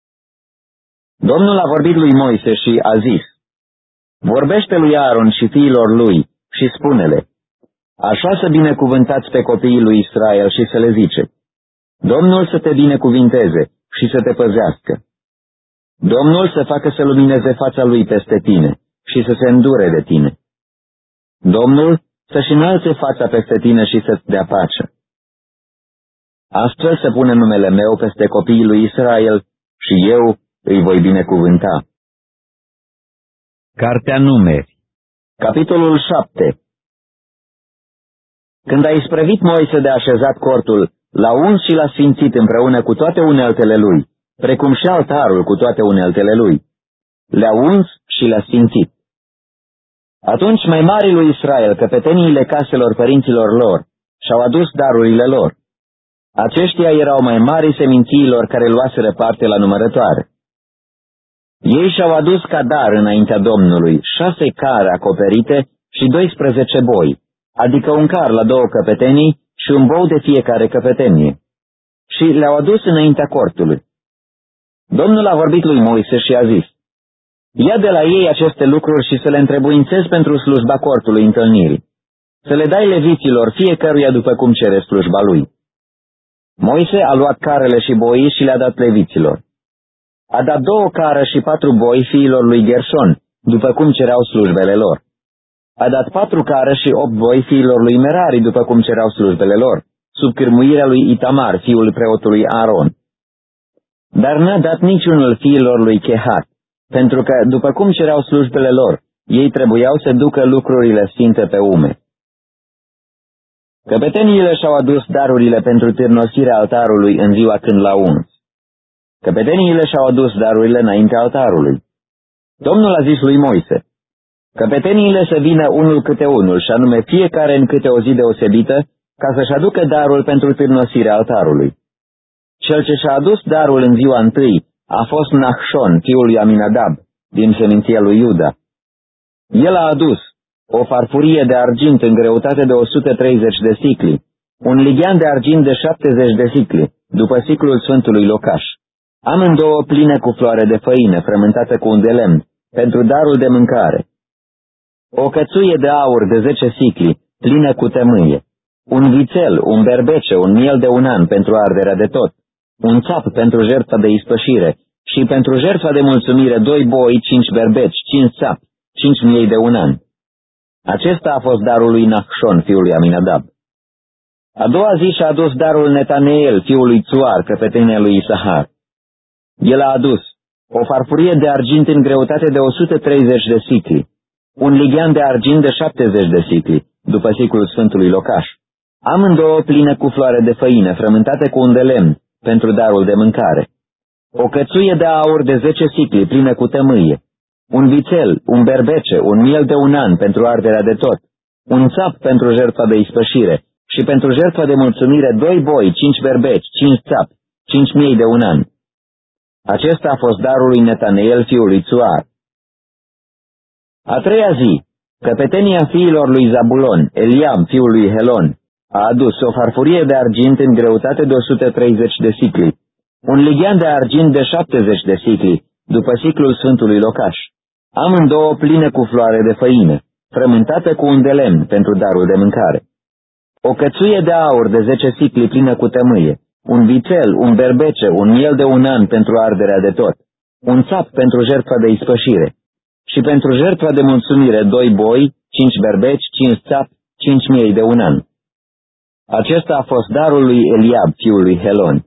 Domnul a vorbit lui Moise și a zis: vorbește lui Aaron și fiilor lui și spune-le: așa să binecuvântați pe copiii lui Israel și să le zice: Domnul să te binecuvinteze și să te păzească. Domnul să facă să lumineze fața lui peste tine și să se îndure de tine. Domnul să-și înalțe fața peste tine și să-ți dea pace. Astfel să pune numele meu peste copiii lui Israel și eu îi voi binecuvânta. Cartea Numeri, capitolul șapte. Când a isprăvit Moise de așezat cortul, l-a uns și l-a sfințit împreună cu toate uneltele lui, precum și altarul cu toate uneltele lui. Le-a uns și le-a sfințit. Atunci mai marii lui Israel, căpeteniile caselor părinților lor, și-au adus darurile lor. Aceștia erau mai mari semințiilor care luaseră parte la numărătoare. Ei și-au adus ca dar înaintea Domnului șase care acoperite și doisprezece boi, adică un car la două căpetenii și un bou de fiecare căpetenie, și le-au adus înaintea cortului. Domnul a vorbit lui Moise și a zis: ia de la ei aceste lucruri și să le întrebuințezi pentru slujba cortului întâlnirii, să le dai leviților fiecăruia după cum cere slujba lui. Moise a luat carele și boii și le-a dat leviților. A dat două care și patru boi fiilor lui Gershon, după cum cereau slujbele lor. A dat patru care și opt boi fiilor lui Merari, după cum cereau slujbele lor, sub cârmuirea lui Itamar, fiul preotului Aaron. Dar n-a dat niciunul fiilor lui Chehat, pentru că, după cum cereau slujbele lor, ei trebuiau să ducă lucrurile sfinte pe ume. Căpeteniile și-au adus darurile pentru târnosirea altarului în ziua când l-au uns. Căpeteniile și-au adus darurile înaintea altarului. Domnul a zis lui Moise: căpeteniile să vină unul câte unul, și anume fiecare în câte o zi deosebită, ca să-și aducă darul pentru târnosirea altarului. Cel ce și-a adus darul în ziua întâi a fost Nahshon, fiul lui Aminadab, din seminția lui Iuda. El a adus o farfurie de argint în greutate de o sută treizeci de sicli, un lighean de argint de șaptezeci de sicli, după siclul Sfântului Locaș, amândouă pline cu floare de făină, frământată cu un de lemn, pentru darul de mâncare. O cățuie de aur de zece sicli, plină cu tămâie, un vițel, un berbece, un miel de un an pentru arderea de tot, un țap pentru jertfa de ispășire și pentru jertfa de mulțumire doi boi, cinci berbeci, cinci țapi, cinci miei de un an. Acesta a fost darul lui Nachshon, fiul lui Aminadab. A doua zi și-a adus darul Netaneel, fiul lui Tsuar, căpetenia lui Isahar. El a adus o farfurie de argint în greutate de o sută treizeci de sicli, un lighean de argint de șaptezeci de sicli, după siclul Sfântului Locaș, amândouă pline cu floare de făină, frământate cu un de lemn, pentru darul de mâncare, o cățuie de aur de zece sicli, plină cu tămâie, un vițel, un berbece, un miel de un an pentru arderea de tot, un țap pentru jertfa de ispășire și pentru jertfa de mulțumire doi boi, cinci berbeci, cinci țapi, cinci miei de un an. Acesta a fost darul lui Netaneel, fiul lui Tsuar. A treia zi, căpetenia fiilor lui Zabulon, Eliam, fiul lui Helon, a adus o farfurie de argint în greutate de o sută treizeci de sicli, un lighean de argint de șaptezeci de sicli, după siclul Sfântului Locaș, amândouă pline cu floare de făină, frământată cu un de lemn pentru darul de mâncare, o cățuie de aur de zece sicli plină cu tămâie, un vițel, un berbece, un miel de un an pentru arderea de tot, un țap pentru jertfa de ispășire și pentru jertfa de mulțumire doi boi, cinci berbeci, cinci țapi, cinci miei de un an. Acesta a fost darul lui Eliab, fiul lui Helon.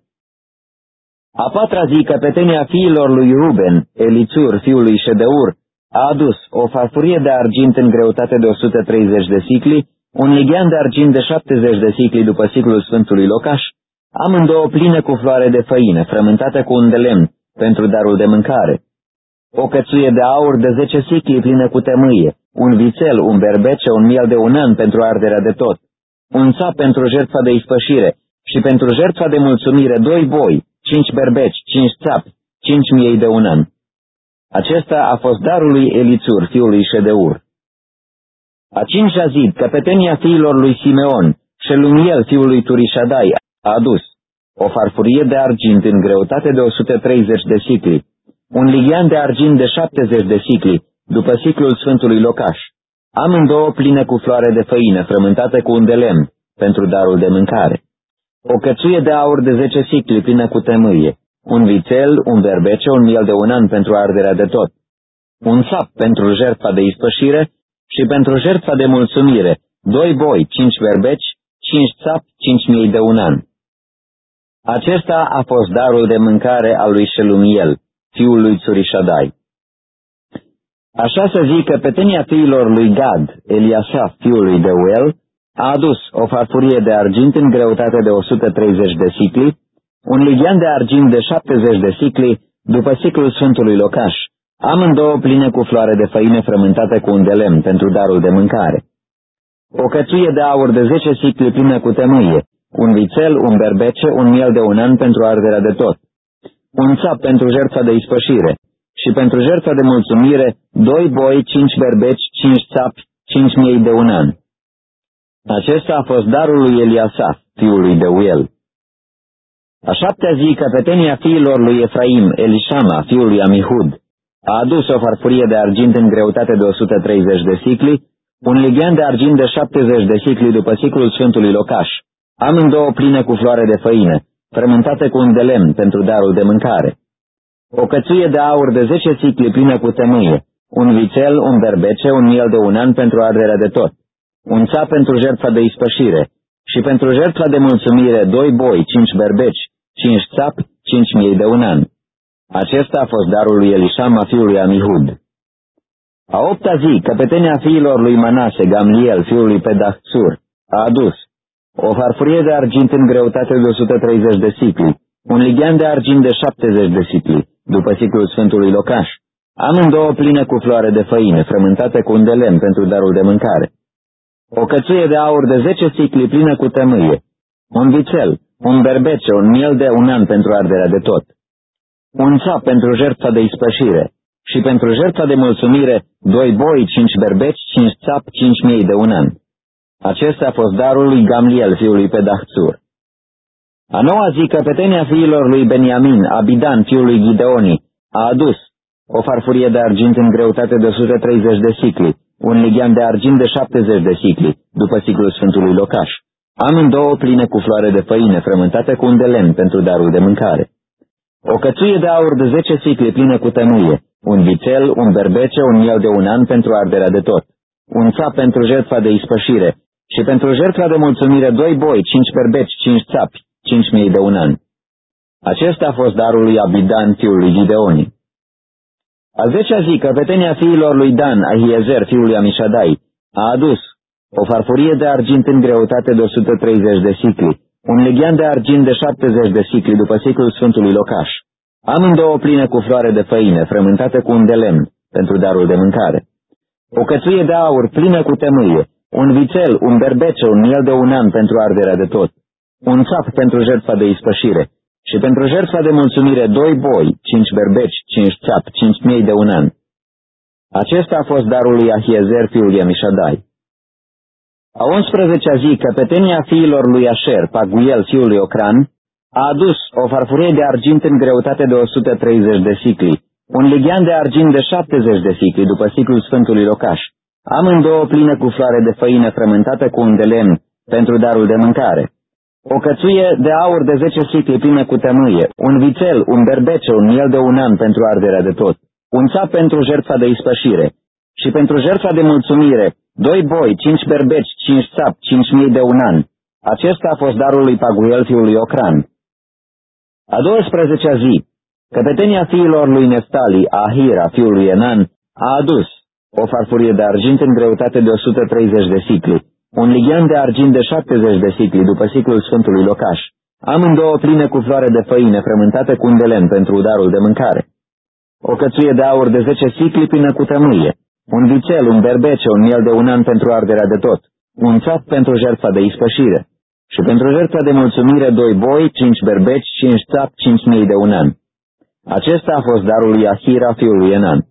A patra zi, căpetenia fiilor lui Ruben, Elițur, fiul lui Ședeur, a adus o farfurie de argint în greutate de o sută treizeci de sicli, un lighean de argint de șaptezeci de sicli după siclul Sfântului Locaș, amândouă pline cu floare de făină, frământată cu un de lemn, pentru darul de mâncare, o cățuie de aur de zece sicli plină cu tămâie, un vițel, un berbece, un miel de un an pentru arderea de tot, un țap pentru jertfa de ispășire și pentru jertfa de mulțumire doi boi, cinci berbeci, cinci țapi, cinci miei de un an. Acesta a fost darul lui Elițur, fiul lui Ședeur. A cincea zi, căpetenia fiilor lui Simeon, Shelumiel, fiul lui Turișadai, a adus o farfurie de argint în greutate de o sută treizeci de sicli, un lighean de argint de șaptezeci de sicli, după siclul Sfântului Locaș, amândouă pline cu floare de făină, frământată cu un de lemn, pentru darul de mâncare, o cățuie de aur de zece sicli plină cu tămâie, un vițel, un berbece, un miel de un an pentru arderea de tot, un țap pentru jertfa de ispășire și pentru jertfa de mulțumire, doi boi, cinci berbeci, cinci țapi, cinci miei de un an. Acesta a fost darul de mâncare al lui Shelumiel, fiul lui Țurișadai. A șasea zi, căpetenia fiilor lui Gad, Eliasaf, fiul lui Deuel, a adus o farfurie de argint în greutate de o sută treizeci de sicli, un lighean de argint de șaptezeci de sicli, după siclul Sfântului Locaș, amândouă pline cu floare de făină frământată cu un de lemn pentru darul de mâncare, o cățuie de aur de zece sicli plină cu tămâie, un vițel, un berbece, un miel de un an pentru arderea de tot, un țap pentru jertfa de ispășire și pentru jertfa de mulțumire doi boi, cinci berbeci, cinci țapi, cinci miei de un an. Acesta a fost darul lui Eliasaf, fiul lui Deuel. A șaptea zi, căpetenia fiilor lui Efraim, Elishama, fiul lui Amihud, a adus o farfurie de argint în greutate de o sută treizeci de sicli, un lighean de argint de șaptezeci de sicli după siclul Sfântului Locaș, amândouă pline cu floare de făină, frământate cu un de lemn pentru darul de mâncare, o cățuie de aur de zece sicli plină cu tămâie, un vițel, un berbece, un miel de un an pentru arderea de tot, un țap pentru jertfa de ispășire și pentru jertfa de mulțumire doi boi, cinci berbeci, cinci țapi, cinci miei de un an. Acesta a fost darul lui Elishama, fiul lui Amihud. A opta zi, căpetenia fiilor lui Manase, Gamliel, fiul lui Pedahțur, a adus o farfurie de argint în greutate de o sută treizeci de sicli, un lighean de argint de șaptezeci de sicli, după siclul Sfântului Locaș, amândouă pline cu floare de făină, frământate cu un de lemn pentru darul de mâncare, o cățuie de aur de zece sicli plină cu tămâie, un vițel, un berbece, un miel de un an pentru arderea de tot, un țap pentru jertfa de ispășire și pentru jertfa de mulțumire doi boi, cinci berbeci, cinci țapi, cinci miei de un an. Acesta a fost darul lui Gamliel, fiul lui Pedahțur. A noua zi, căpetenia fiilor lui Beniamin, Abidan, fiul lui Gideoni, a adus o farfurie de argint în greutate de o sută treizeci de sicli, un lighean de argint de șaptezeci de sicli, după siclul Sfântului Locaș, amândouă pline cu floare de făină, frământate cu un de lemn pentru darul de mâncare. O cățuie de aur de zece sicli plină cu tămâie, un vițel, un berbece, un miel de un an pentru arderea de tot, un țap pentru jertfa de ispășire și pentru jertfa de mulțumire doi boi, cinci berbeci, cinci țapi, cinci mii de un an. Acesta a fost darul lui Abidan, fiul lui Gideoni. A zecea zi, căpetenia fiilor lui Dan, Ahiezer, fiul lui Amișadai, a adus o farfurie de argint în greutate de o sută treizeci de sicli, un lighean de argint de șaptezeci de sicli după siclul Sfântului Locaș, amândouă pline cu floare de făină, frământate cu un de lemn, pentru darul de mâncare. O cățuie de aur plină cu tămâie, un vițel, un berbece, un miel de un an pentru arderea de tot, un țap pentru jertfa de ispășire și pentru jertfa de mulțumire doi boi, cinci berbeci, cinci țapi, cinci mii de un an. Acesta a fost darul lui Ahiezer, fiul lui Amișadai. A unsprezecea zi, căpetenia fiilor lui Asher, Paguiel, fiul lui Ocran, a adus o farfurie de argint în greutate de o sută treizeci de sicli, un lighean de argint de șaptezeci de sicli după siclul Sfântului Locaș, amândouă pline cu floare de făină frământată cu un de lemn pentru darul de mâncare. O cățuie de aur de zece sicli plină cu tămâie, un vițel, un berbece, un miel de un an pentru arderea de tot, un țap pentru jertfa de ispășire și pentru jertfa de mulțumire, doi boi, cinci berbeci, cinci țapi, cinci mii de un an. Acesta a fost darul lui Paguiel, fiul lui Ocran. A douăsprezecea zi, căpetenia fiilor lui Neftali, Ahira, fiul lui Enan, a adus o farfurie de argint în greutate de o sută treizeci de sicli, un lighean de argint de șaptezeci de sicli după siclul Sfântului Locaș, amândouă pline cu floare de făină frământate cu un de lemn pentru darul de mâncare. O cățuie de aur de zece sicli plină cu tămâie, un vițel, un berbece, un miel de un an pentru arderea de tot, un țap pentru jertfa de ispășire și pentru jertfa de mulțumire doi boi, cinci berbeci, cinci țapi, cinci mii de un an. Acesta a fost darul lui Ahira, fiul lui Enan.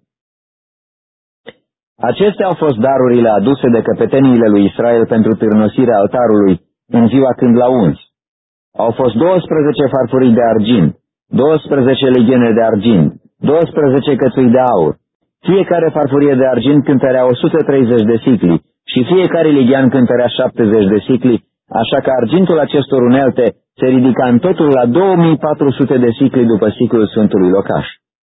Acestea au fost darurile aduse de căpeteniile lui Israel pentru târnosirea altarului în ziua când l-au uns. Au fost douăsprezece farfurii de argint, douăsprezece lighene de argint, douăsprezece cățui de aur. Fiecare farfurie de argint cântărea o sută treizeci de sicli și fiecare lighean cântărea șaptezeci de sicli, așa că argintul acestor unelte se ridica în totul la două mii patru sute de sicli după siclul Sfântului Locaș.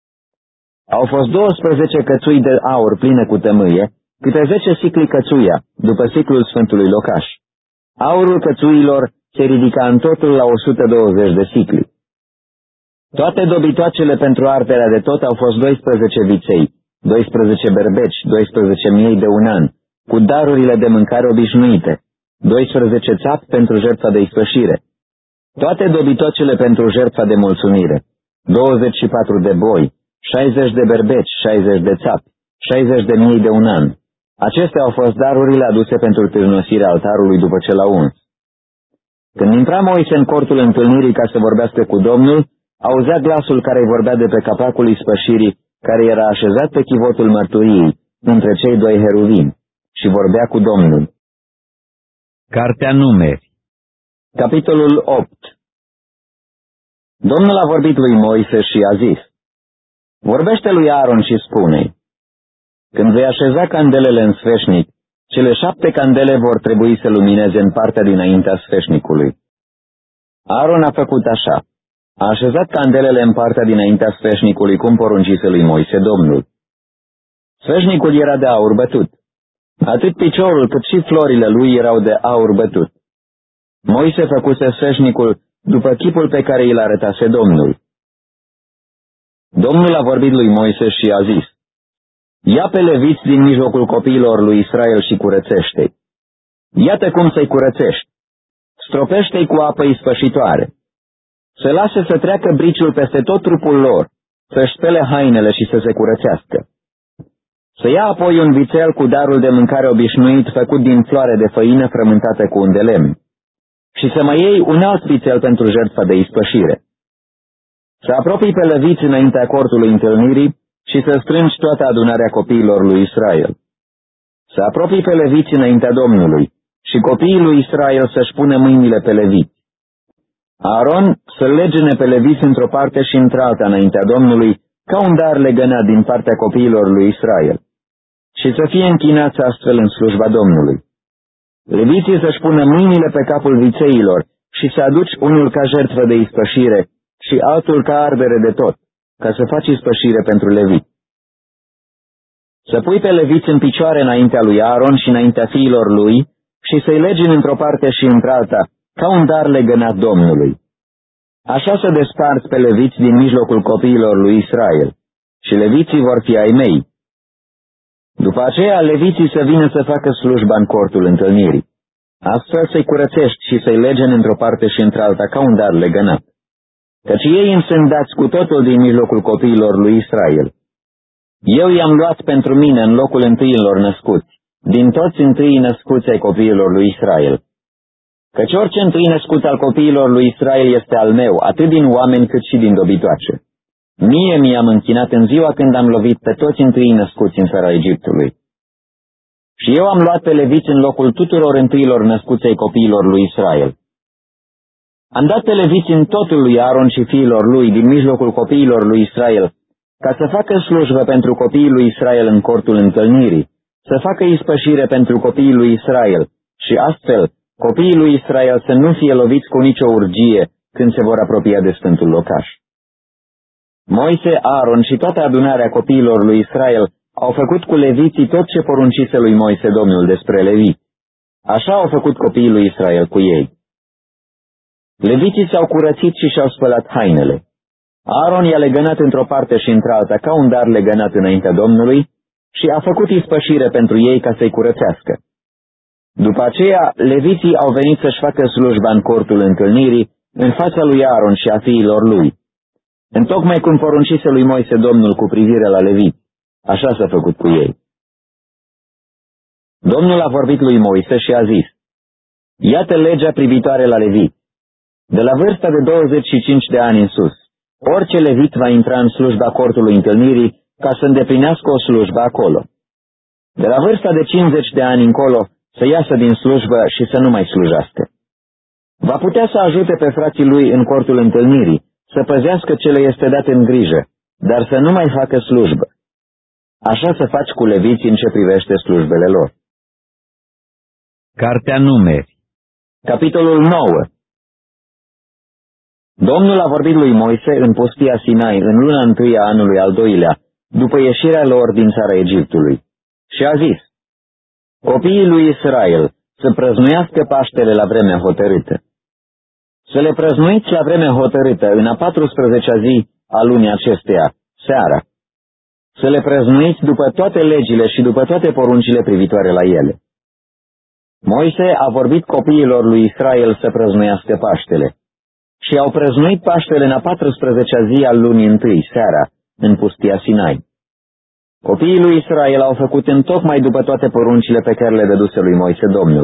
Au fost douăsprezece cățui de aur pline cu tămâie, câte zece sicli cățuia, după siclul Sfântului Locaș. Aurul cățuilor se ridica în totul la o sută douăzeci de sicli. Toate dobitoacele pentru arderea de tot au fost doisprezece viței, doisprezece berbeci, doisprezece miei de un an, cu darurile de mâncare obișnuite, doisprezece țapi pentru jertfa de ispășire, toate dobitoacele pentru jertfa de mulțumire, douăzeci și patru de boi, șaizeci de berbeci, șaizeci de țapi, șaizeci de miei de un an. Acestea au fost darurile aduse pentru târnosirea altarului după ce l-a uns. Când intra Moise în cortul întâlnirii ca să vorbească cu Domnul, auzea glasul care îi vorbea de pe capacul ispășirii, care era așezat pe chivotul mărturiei, între cei doi heruvimi, și vorbea cu Domnul. Cartea Numeri, capitolul opt. Domnul a vorbit lui Moise și a zis: vorbește lui Aaron și spune: când vei așeza candelele în sfeșnic, cele șapte candele vor trebui să lumineze în partea dinaintea sfeșnicului. Aaron a făcut așa. A așezat candelele în partea dinaintea sfeșnicului, cum poruncise lui Moise Domnul. Sfeșnicul era de aur bătut. Atât piciorul cât și florile lui erau de aur bătut. Moise făcuse sfeșnicul după chipul pe care îl arătase Domnul. Domnul a vorbit lui Moise și a zis: ia pe leviți din mijlocul copiilor lui Israel și curățește-i. Iată cum să-i curățești. Stropește-i cu apă ispășitoare. Să lase să treacă briciul peste tot trupul lor, să-și spele hainele și să se curățească. Să ia apoi un vițel cu darul de mâncare obișnuit făcut din floare de făină frământată cu un de lemn. Și să mai iei un alt vițel pentru jertfa de ispășire. Să apropii pe leviți înaintea cortului întâlnirii și să strângi toată adunarea copiilor lui Israel. Să apropii pe leviți înaintea Domnului și copiii lui Israel să-și pună mâinile pe leviți. Aaron să-l legene pe leviți într-o parte și într-alta înaintea Domnului, ca un dar legănat din partea copiilor lui Israel, și să fie închinați astfel în slujba Domnului. Leviții să-și pună mâinile pe capul vițeilor și să aduci unul ca jertfă de ispășire și altul ca ardere de tot, ca să faci ispășire pentru levit. Să pui pe leviți în picioare înaintea lui Aaron și înaintea fiilor lui și să-i legini într-o parte și într-alta, ca un dar legănat Domnului. Așa să desparți pe leviți din mijlocul copiilor lui Israel, și leviții vor fi ai mei. După aceea, leviții să vină să facă slujba în cortul întâlnirii. Astfel să-i curățești și să-i legeni într-o parte și într-alta ca un dar legănat, căci ei îmi sunt dați cu totul din mijlocul copiilor lui Israel. Eu i-am luat pentru mine în locul întâiilor născuți, din toți întâii născuți ai copiilor lui Israel. Căci orice întâi născut al copiilor lui Israel este al meu, atât din oameni cât și din dobitoace. Mie mi-am închinat în ziua când am lovit pe toți întâii născuți în țara Egiptului. Și eu am luat pe leviți în locul tuturor întâilor născuți ai copiilor lui Israel. Am dat pe leviți în totul lui Aaron și fiilor lui din mijlocul copiilor lui Israel, ca să facă slujbă pentru copiii lui Israel în cortul întâlnirii, să facă ispășire pentru copiii lui Israel și astfel copiii lui Israel să nu fie loviți cu nicio urgie când se vor apropia de Sfântul Locaș. Moise, Aaron și toată adunarea copiilor lui Israel au făcut cu leviții tot ce poruncise lui Moise Domnul despre leviți. Așa au făcut copiii lui Israel cu ei. Leviții s-au curățit și și-au spălat hainele. Aaron i-a legănat într-o parte și într-alta ca un dar legănat înaintea Domnului și a făcut ispășire pentru ei ca să-i curățească. După aceea, leviții au venit să-și facă slujba în cortul întâlnirii în fața lui Aaron și a fiilor lui. Întocmai cum poruncise lui Moise Domnul cu privire la leviți, așa s-a făcut cu ei. Domnul a vorbit lui Moise și a zis: Iată legea privitoare la leviți. De la vârsta de douăzeci și cinci de ani în sus, orice levit va intra în slujba cortului întâlnirii ca să îndeplinească o slujbă acolo. De la vârsta de cincizeci de ani încolo să iasă din slujbă și să nu mai slujească. Va putea să ajute pe frații lui în cortul întâlnirii, să păzească ce le este dat în grijă, dar să nu mai facă slujbă. Așa să faci cu leviții în ce privește slujbele lor. Cartea Numeri, capitolul nouă. Domnul a vorbit lui Moise în pustia Sinai în luna întâi a anului al doilea, după ieșirea lor din țara Egiptului, și a zis: Copiii lui Israel să prăznuiască Paștele la vremea hotărâtă. Să le prăznuiți la vremea hotărâtă în a patrusprezecea zi a lunii acesteia, seara. Să le prăznuiți după toate legile și după toate poruncile privitoare la ele. Moise a vorbit copiilor lui Israel să prăznuiască Paștele. Și au prăznuit Paștele în a patrusprezecea zi al lunii întâi, seara, în pustia Sinai. Copiii lui Israel au făcut întocmai după toate poruncile pe care le dăduse lui Moise Domnul.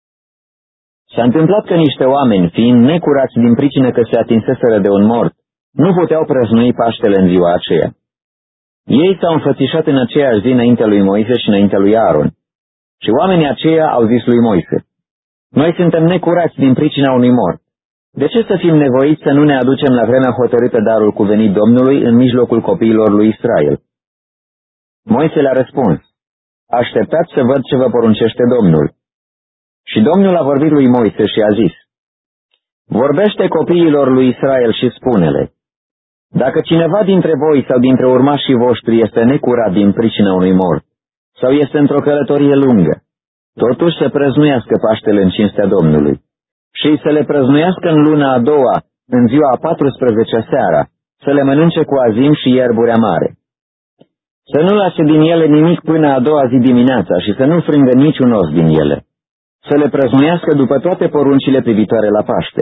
S-a întâmplat că niște oameni, fiind necurați din pricină că se atinseseră de un mort, nu puteau prăznui Paștele în ziua aceea. Ei s-au înfățișat în aceeași zi înaintea lui Moise și înaintea lui Aaron. Și oamenii aceia au zis lui Moise: Noi suntem necurați din pricina unui mort. De ce să fim nevoiți să nu ne aducem la vremea hotărâtă darul cuvenit Domnului în mijlocul copiilor lui Israel? Moise le-a răspuns: Așteptați să văd ce vă poruncește Domnul. Și Domnul a vorbit lui Moise și a zis: Vorbește copiilor lui Israel și spune-le: Dacă cineva dintre voi sau dintre urmașii voștri este necurat din pricina unui mort, sau este într-o călătorie lungă, totuși să prăznuiască Paștele în cinstea Domnului și să le prăznuiască în luna a doua, în ziua a patrusprezecea seara, să le mănânce cu azim și ierburi amare. Să nu lase din ele nimic până a doua zi dimineața și să nu frângă niciun os din ele. Să le prăznuiască după toate poruncile privitoare la Paște.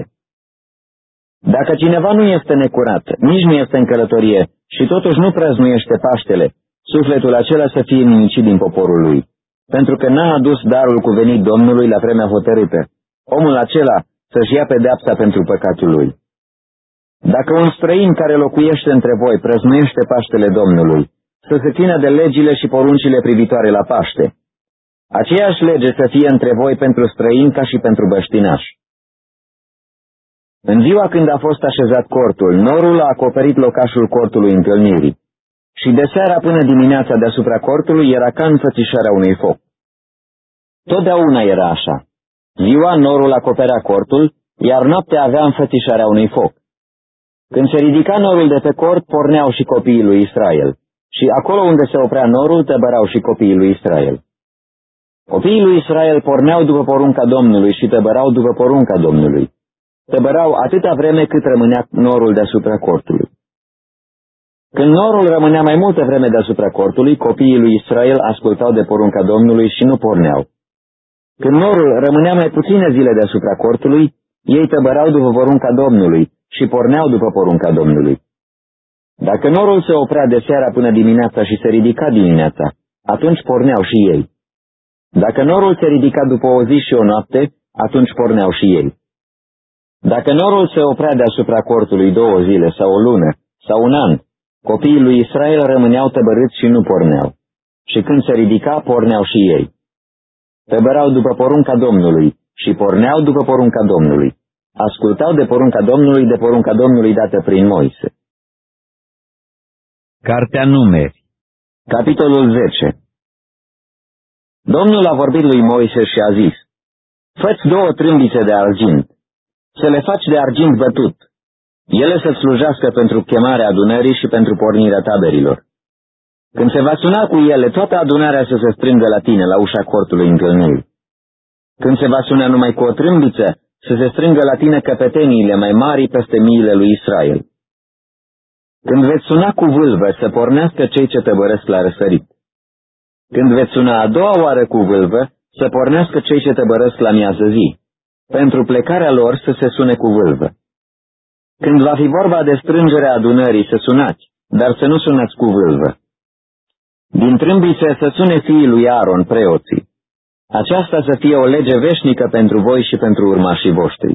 Dacă cineva nu este necurat, nici nu este în călătorie și totuși nu prăznuiește Paștele, sufletul acela să fie nimicit din poporul lui, pentru că n-a adus darul cuvenit Domnului la vremea hotărâtă. Omul acela să-și ia pedeapsa pentru păcatul lui. Dacă un străin care locuiește între voi prăznuiește Paștele Domnului, să se țină de legile și poruncile privitoare la Paște. Aceeași lege să fie între voi pentru străini ca și pentru băștinași. În ziua când a fost așezat cortul, norul a acoperit locașul cortului întâlnirii și de seara până dimineața deasupra cortului era ca înfățișarea unui foc. Totdeauna era așa. Ziua norul acoperea cortul, iar noaptea avea înfățișarea unui foc. Când se ridica norul de pe cort, porneau și copiii lui Israel. Și acolo unde se oprea norul, tăbărau și copiii lui Israel. Copiii lui Israel porneau după porunca Domnului și tăbărau după porunca Domnului. Tăbărau atâta vreme cât rămânea norul deasupra cortului. Când norul rămânea mai multă vreme deasupra cortului, copiii lui Israel ascultau de porunca Domnului și nu porneau. Când norul rămânea mai puține zile deasupra cortului, ei tăbărau după porunca Domnului și porneau după porunca Domnului. Dacă norul se oprea de seara până dimineața și se ridica dimineața, atunci porneau și ei. Dacă norul se ridica după o zi și o noapte, atunci porneau și ei. Dacă norul se oprea deasupra cortului două zile sau o lună sau un an, copiii lui Israel rămâneau tăbărâți și nu porneau. Și când se ridica, porneau și ei. Tăbărau după porunca Domnului și porneau după porunca Domnului. Ascultau de porunca Domnului, de porunca Domnului dată prin Moise. Cartea Numeri, capitolul zece. Domnul a vorbit lui Moise și a zis: Fă-ți două trâmbițe de argint, să le faci de argint bătut, ele să slujească pentru chemarea adunării și pentru pornirea taberilor. Când se va suna cu ele, toată adunarea să se strângă la tine, la ușa cortului întâlnirii. Când se va suna numai cu o trâmbiță, să se strângă la tine căpeteniile mai mari peste miile lui Israel. Când veți suna cu vâlvă, să pornească cei ce tăbăresc la răsărit. Când veți suna a doua oară cu vâlvă, să pornească cei ce tăbăresc la miază zi. Pentru plecarea lor să se sune cu vâlvă. Când va fi vorba de strângerea adunării, să sunați, dar să nu sunați cu vâlvă. Din trâmbițe să sune fiii lui Aaron, preoții. Aceasta să fie o lege veșnică pentru voi și pentru urmașii voștri.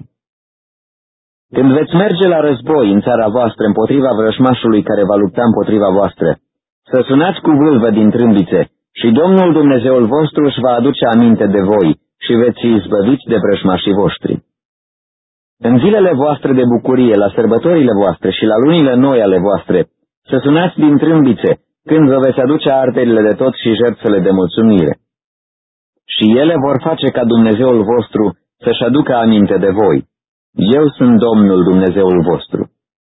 Când veți merge la război în țara voastră împotriva vrășmașului care va lupta împotriva voastră, să sunați cu vâlvă din trâmbițe și Domnul Dumnezeul vostru își va aduce aminte de voi și veți fi izbăviți de vrășmașii voștri. În zilele voastre de bucurie, la sărbătorile voastre și la lunile noi ale voastre, să sunați din trâmbițe când vă veți aduce arderile de tot și jertfele de mulțumire. Și ele vor face ca Dumnezeul vostru să-și aducă aminte de voi. Eu sunt Domnul Dumnezeul vostru.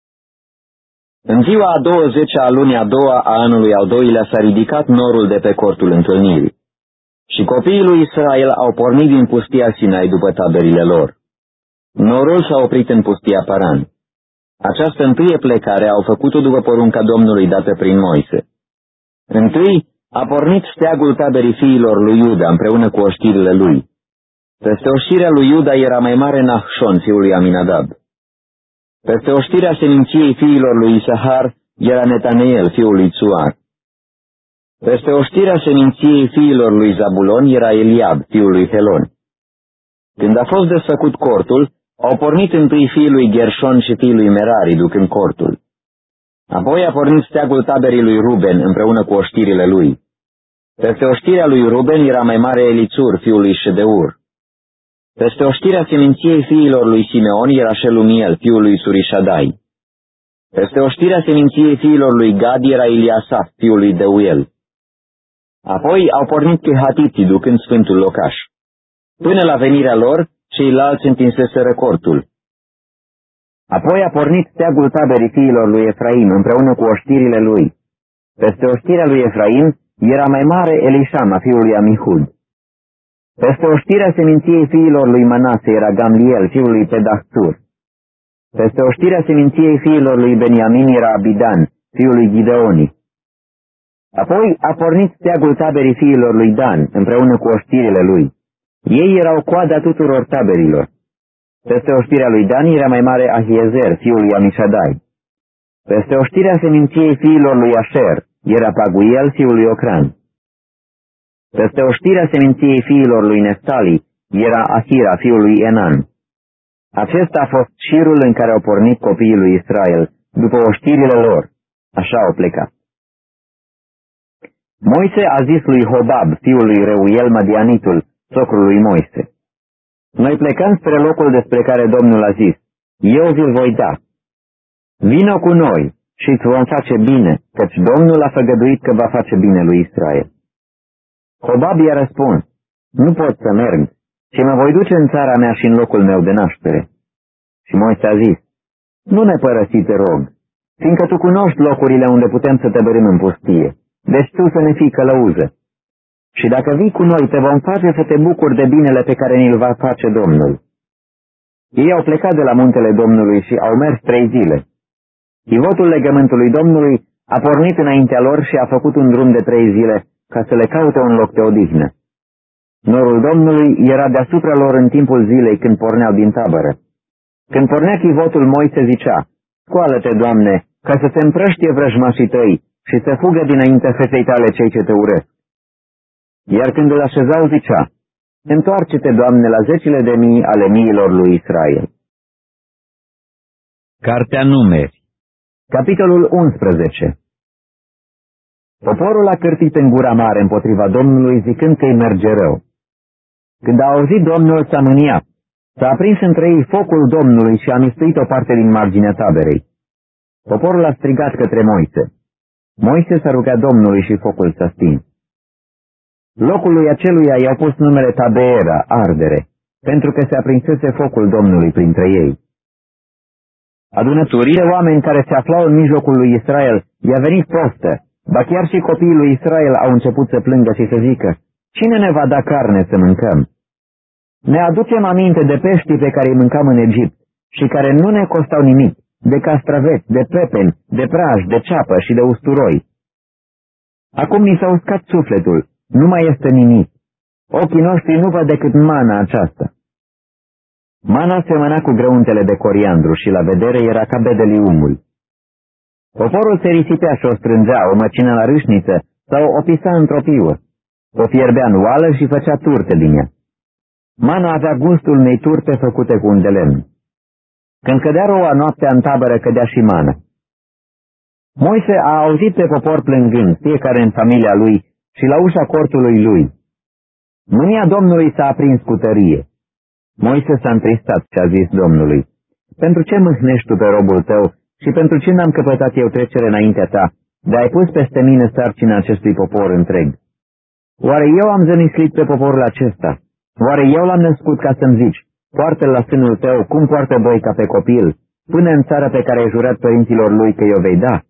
În ziua a douăzecea a lunii a doua a anului al doilea s-a ridicat norul de pe cortul întâlnirii. Și copiii lui Israel au pornit din pustia Sinai după taberile lor. Norul s-a oprit în pustia Paran. Această întâie plecare au făcut-o după porunca Domnului dată prin Moise. Întâi a pornit steagul taberii fiilor lui Iuda împreună cu oștirile lui. Peste oștirea lui Iuda era mai mare Nahșon, fiul lui Aminadab. Peste oștirea seminției fiilor lui Isahar era Netaneel, fiul lui Tsuar. Peste oștirea seminției fiilor lui Zabulon era Eliab, fiul lui Helon. Când a fost desfăcut cortul, au pornit întâi fiii lui Gershon și fiii lui Merari, ducând cortul. Apoi a pornit steagul taberii lui Ruben împreună cu oștirile lui. Peste oștirea lui Ruben era mai mare Elițur, fiul lui Ședeur. Peste oștirea seminției fiilor lui Simeon era Shelumiel, fiul lui Surișadai. Peste oștirea seminției fiilor lui Gad era Iliasaf, fiul lui Deuel. Apoi au pornit chehatiții, ducând sfântul locaș. Până la venirea lor, ceilalți întinseseră cortul. Apoi a pornit steagul taberii fiilor lui Efraim împreună cu oștirile lui. Peste oștirea lui Efraim era mai mare Elishama, fiul lui Amihud. Peste oștirea seminției fiilor lui Manase era Gamliel, fiul lui Pedahțur. Peste oștirea seminției fiilor lui Beniamin era Abidan, fiul lui Gideoni. Apoi a pornit steagul taberii fiilor lui Dan, împreună cu oștirile lui. Ei erau coada tuturor taberilor. Peste oștirea lui Dan era mai mare Ahiezer, fiul lui Amishadai. Peste oștirea seminției fiilor lui Asher era Paguiel, fiul lui Ocran. Peste oștirea seminției fiilor lui Neftali era Ahira, fiul lui Enan. Acesta a fost șirul în care au pornit copiii lui Israel, după oștirile lor. Așa au plecat. Moise a zis lui Hobab, fiul lui Reuel Madianitul, socrul lui Moise: Noi plecăm spre locul despre care Domnul a zis: eu vi-l voi da. Vino cu noi și îți vom face bine, căci Domnul a făgăduit că va face bine lui Israel. Hobab i-a răspuns, nu pot să merg, ci mă voi duce în țara mea și în locul meu de naștere. Și Moise a zis, nu ne părăsi, te rog, fiindcă tu cunoști locurile unde putem să tăbărâm în pustie, deci tu să ne fii călăuză. Și dacă vii cu noi, te vom face să te bucuri de binele pe care ni-l va face Domnul. Ei au plecat de la muntele Domnului și au mers trei zile. Chivotul legământului Domnului a pornit înaintea lor și a făcut un drum de trei zile ca să le caute un loc de odihnă. Norul Domnului era deasupra lor în timpul zilei când porneau din tabără. Când pornea chivotul, Moise zicea, scoală-te, Doamne, ca să se împrăștie vrăjmașii tăi și să fugă dinaintea feței tale cei ce te urăsc. Iar când îl așezau, zicea, întoarce-te, Doamne, la zecile de mii ale miilor lui Israel. Cartea Numeri, capitolul unsprezece. Poporul a cârtit în gura mare împotriva Domnului, zicând că îi merge rău. Când a auzit Domnul, s-a mâniat. S-a aprins între ei focul Domnului și a mistuit o parte din marginea taberei. Poporul a strigat către Moise. Moise s-a rugat Domnului și focul s-a stins. Locului aceluia i-au pus numele Tabeera, ardere, pentru că se aprinsese focul Domnului printre ei. Adunăturile oameni care se aflau în mijlocul lui Israel i-a venit prostă, ba chiar și copiii lui Israel au început să plângă și să zică, cine ne va da carne să mâncăm? Ne aducem aminte de peștii pe care îi mâncam în Egipt și care nu ne costau nimic, de castraveți, de pepeni, de praj, de ceapă și de usturoi. Acum ni s-a uscat sufletul, nu mai este nimic. Ochii noștri nu văd decât mana aceasta. Mana semăna cu grăuntele de coriandru și la vedere era ca bedeliumul. Poporul se risipea și o strângea, o măcină la râșniță sau o pisa într-o piuă. O fierbea în oală și făcea turte din ea. Mana avea gustul unei turte făcute cu un de lemn. Când cădea roa noaptea în tabără, cădea și mana. Moise a auzit pe popor plângând, fiecare în familia lui și la ușa cortului lui. Mânia Domnului s-a aprins cu tărie. Moise s-a întristat și a zis Domnului, pentru ce mâhnești tu pe robul tău și pentru ce n-am căpătat eu trecere înaintea ta, de ai pus peste mine sarcina acestui popor întreg? Oare eu am zămislit pe poporul acesta? Oare eu l-am născut ca să-mi zici, poartă-l la sânul tău, cum poartă boi ca pe copil, până în țara pe care ai jurat părinților lui că i-o vei da?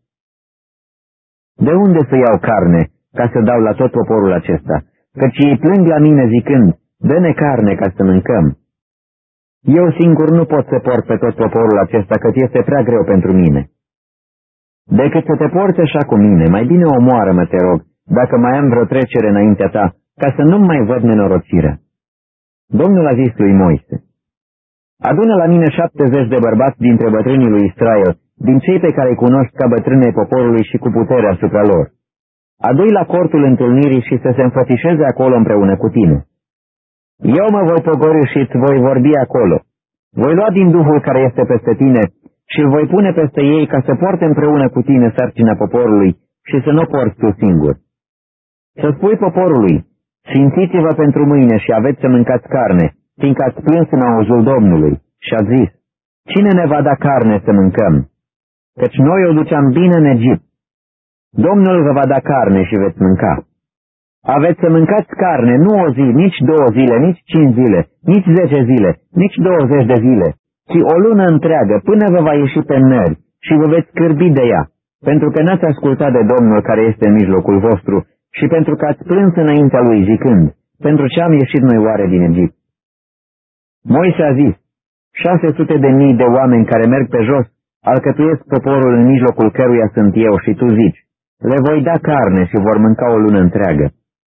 De unde să iau carne ca să dau la tot poporul acesta? Căci ei plâng la mine zicând, dă-ne carne ca să mâncăm. Eu singur nu pot să port pe tot poporul acesta, căci este prea greu pentru mine. Decât să te porți așa cu mine, mai bine omoară-mă, te rog, dacă mai am vreo trecere înaintea ta, ca să nu mai văd nenorocirea. Domnul a zis lui Moise, adună la mine șaptezeci de bărbați dintre bătrânii lui Israel, din cei pe care îi cunosc ca bătrânei poporului și cu putere asupra lor. Adu-i la cortul întâlnirii și să se înfățișeze acolo împreună cu tine. Eu mă voi pogorî și îți voi vorbi acolo. Voi lua din Duhul care este peste tine și îl voi pune peste ei ca să poarte împreună cu tine sarcina poporului și să nu porți tu singur. Să spui poporului, simțiți-vă pentru mâine și aveți să mâncați carne, fiindcă ați plâns în auzul Domnului. Și a zis, cine ne va da carne să mâncăm? Căci noi o duceam bine în Egipt. Domnul vă va da carne și veți mânca. Aveți să mâncați carne nu o zi, nici două zile, nici cinci zile, nici zece zile, nici douăzeci de zile, ci o lună întreagă, până vă va ieși pe nări și vă veți scârbi de ea, pentru că n-ați ascultat de Domnul care este în mijlocul vostru și pentru că ați plâns înaintea lui zicând, pentru ce am ieșit noi oare din Egipt? Moise a zis, șase sute de mii de oameni care merg pe jos, alcătuiesc poporul în mijlocul căruia sunt eu și tu zici, le voi da carne și vor mânca o lună întreagă.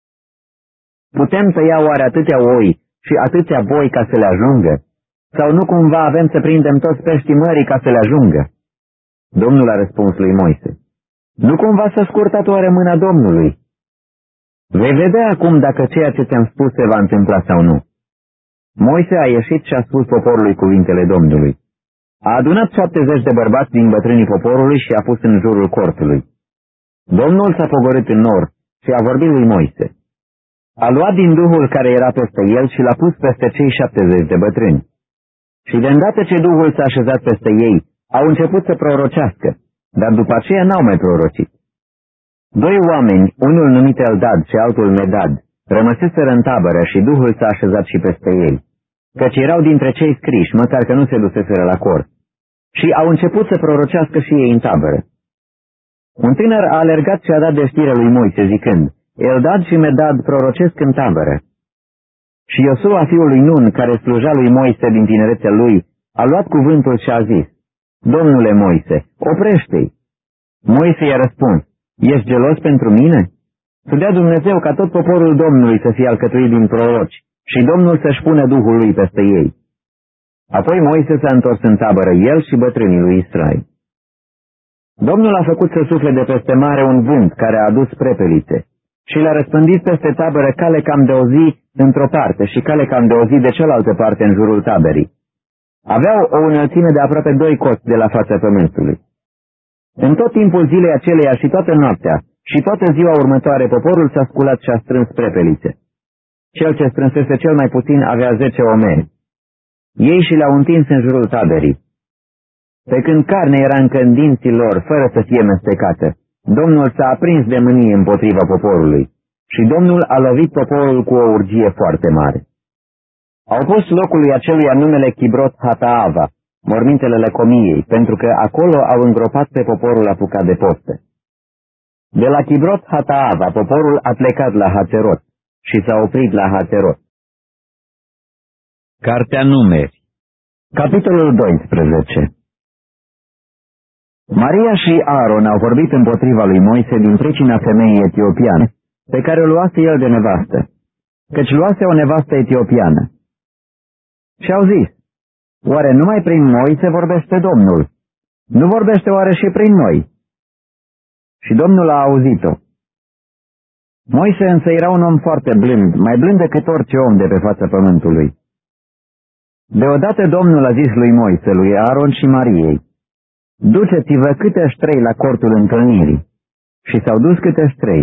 Putem tăia oare atâtea oi și atâția boi ca să le ajungă? Sau nu cumva avem să prindem toți peștii mării ca să le ajungă? Domnul a răspuns lui Moise, nu cumva s-a scurtat oare mâna Domnului? Vei vedea acum dacă ceea ce ți-am spus se va întâmpla sau nu. Moise a ieșit și a spus poporului cuvintele Domnului. A adunat șaptezeci de bărbați din bătrânii poporului și a pus în jurul cortului. Domnul s-a pogorât în nor și a vorbit lui Moise. A luat din Duhul care era peste el și l-a pus peste cei șaptezeci de bătrâni. Și de îndată ce Duhul s-a așezat peste ei, au început să prorocească, dar după aceea n-au mai prorocit. Doi oameni, unul numit Eldad și altul Medad, rămăseseră în tabără și Duhul s-a așezat și peste ei, căci erau dintre cei scriși, măcar că nu se duseseră la cor, și au început să prorocească și ei în tabără. Un tânăr a alergat și a dat de știre lui Moise, zicând, Eldad și Medad prorocesc în tabără. Și Iosua, fiul lui Nun, care sluja lui Moise din tinerețea lui, a luat cuvântul și a zis, Domnule Moise, oprește-i! Moise i-a răspuns, ești gelos pentru mine? Să dea Dumnezeu ca tot poporul Domnului să fie alcătuit din proroci și Domnul să-și pună Duhul lui peste ei. Apoi Moise s-a întors în tabără, el și bătrânii lui Israel. Domnul a făcut să sufle de peste mare un vânt care a adus prepelițe și l-a răspândit peste tabără cale cam de o zi într-o parte și cale cam de o zi de cealaltă parte în jurul taberii. Aveau o înălțime de aproape doi coți de la fața pământului. În tot timpul zilei aceleia și toată noaptea și toată ziua următoare poporul s-a sculat și a strâns prepelițe. Cel ce strânsese cel mai puțin avea zece omeni. Ei și le-au întins în jurul taberii. Pe când carnea era încă în dinții lor, fără să fie mestecată, Domnul s-a aprins de mânie împotriva poporului și Domnul a lovit poporul cu o urgie foarte mare. Au pus locului aceluia numele Chibrot Hataava, mormintele lăcomiei, pentru că acolo au îngropat pe poporul apucat de poste. De la Chibrot Hataava, poporul a plecat la Hațerot și s-a oprit la Hațerot. Cartea Numeri, capitolul doisprezece. Maria și Aaron au vorbit împotriva lui Moise din pricina femeii etiopiane, pe care o luase el de nevastă, căci luase o nevastă etiopiană. Și au zis, oare numai prin Moise vorbește Domnul? Nu vorbește oare și prin noi? Și Domnul a auzit-o. Moise însă era un om foarte blând, mai blând decât orice om de pe fața pământului. Deodată Domnul a zis lui Moise, lui Aaron și Mariei, duceți-vă câteși trei la cortul întâlnirii. Și s-au dus câteși trei.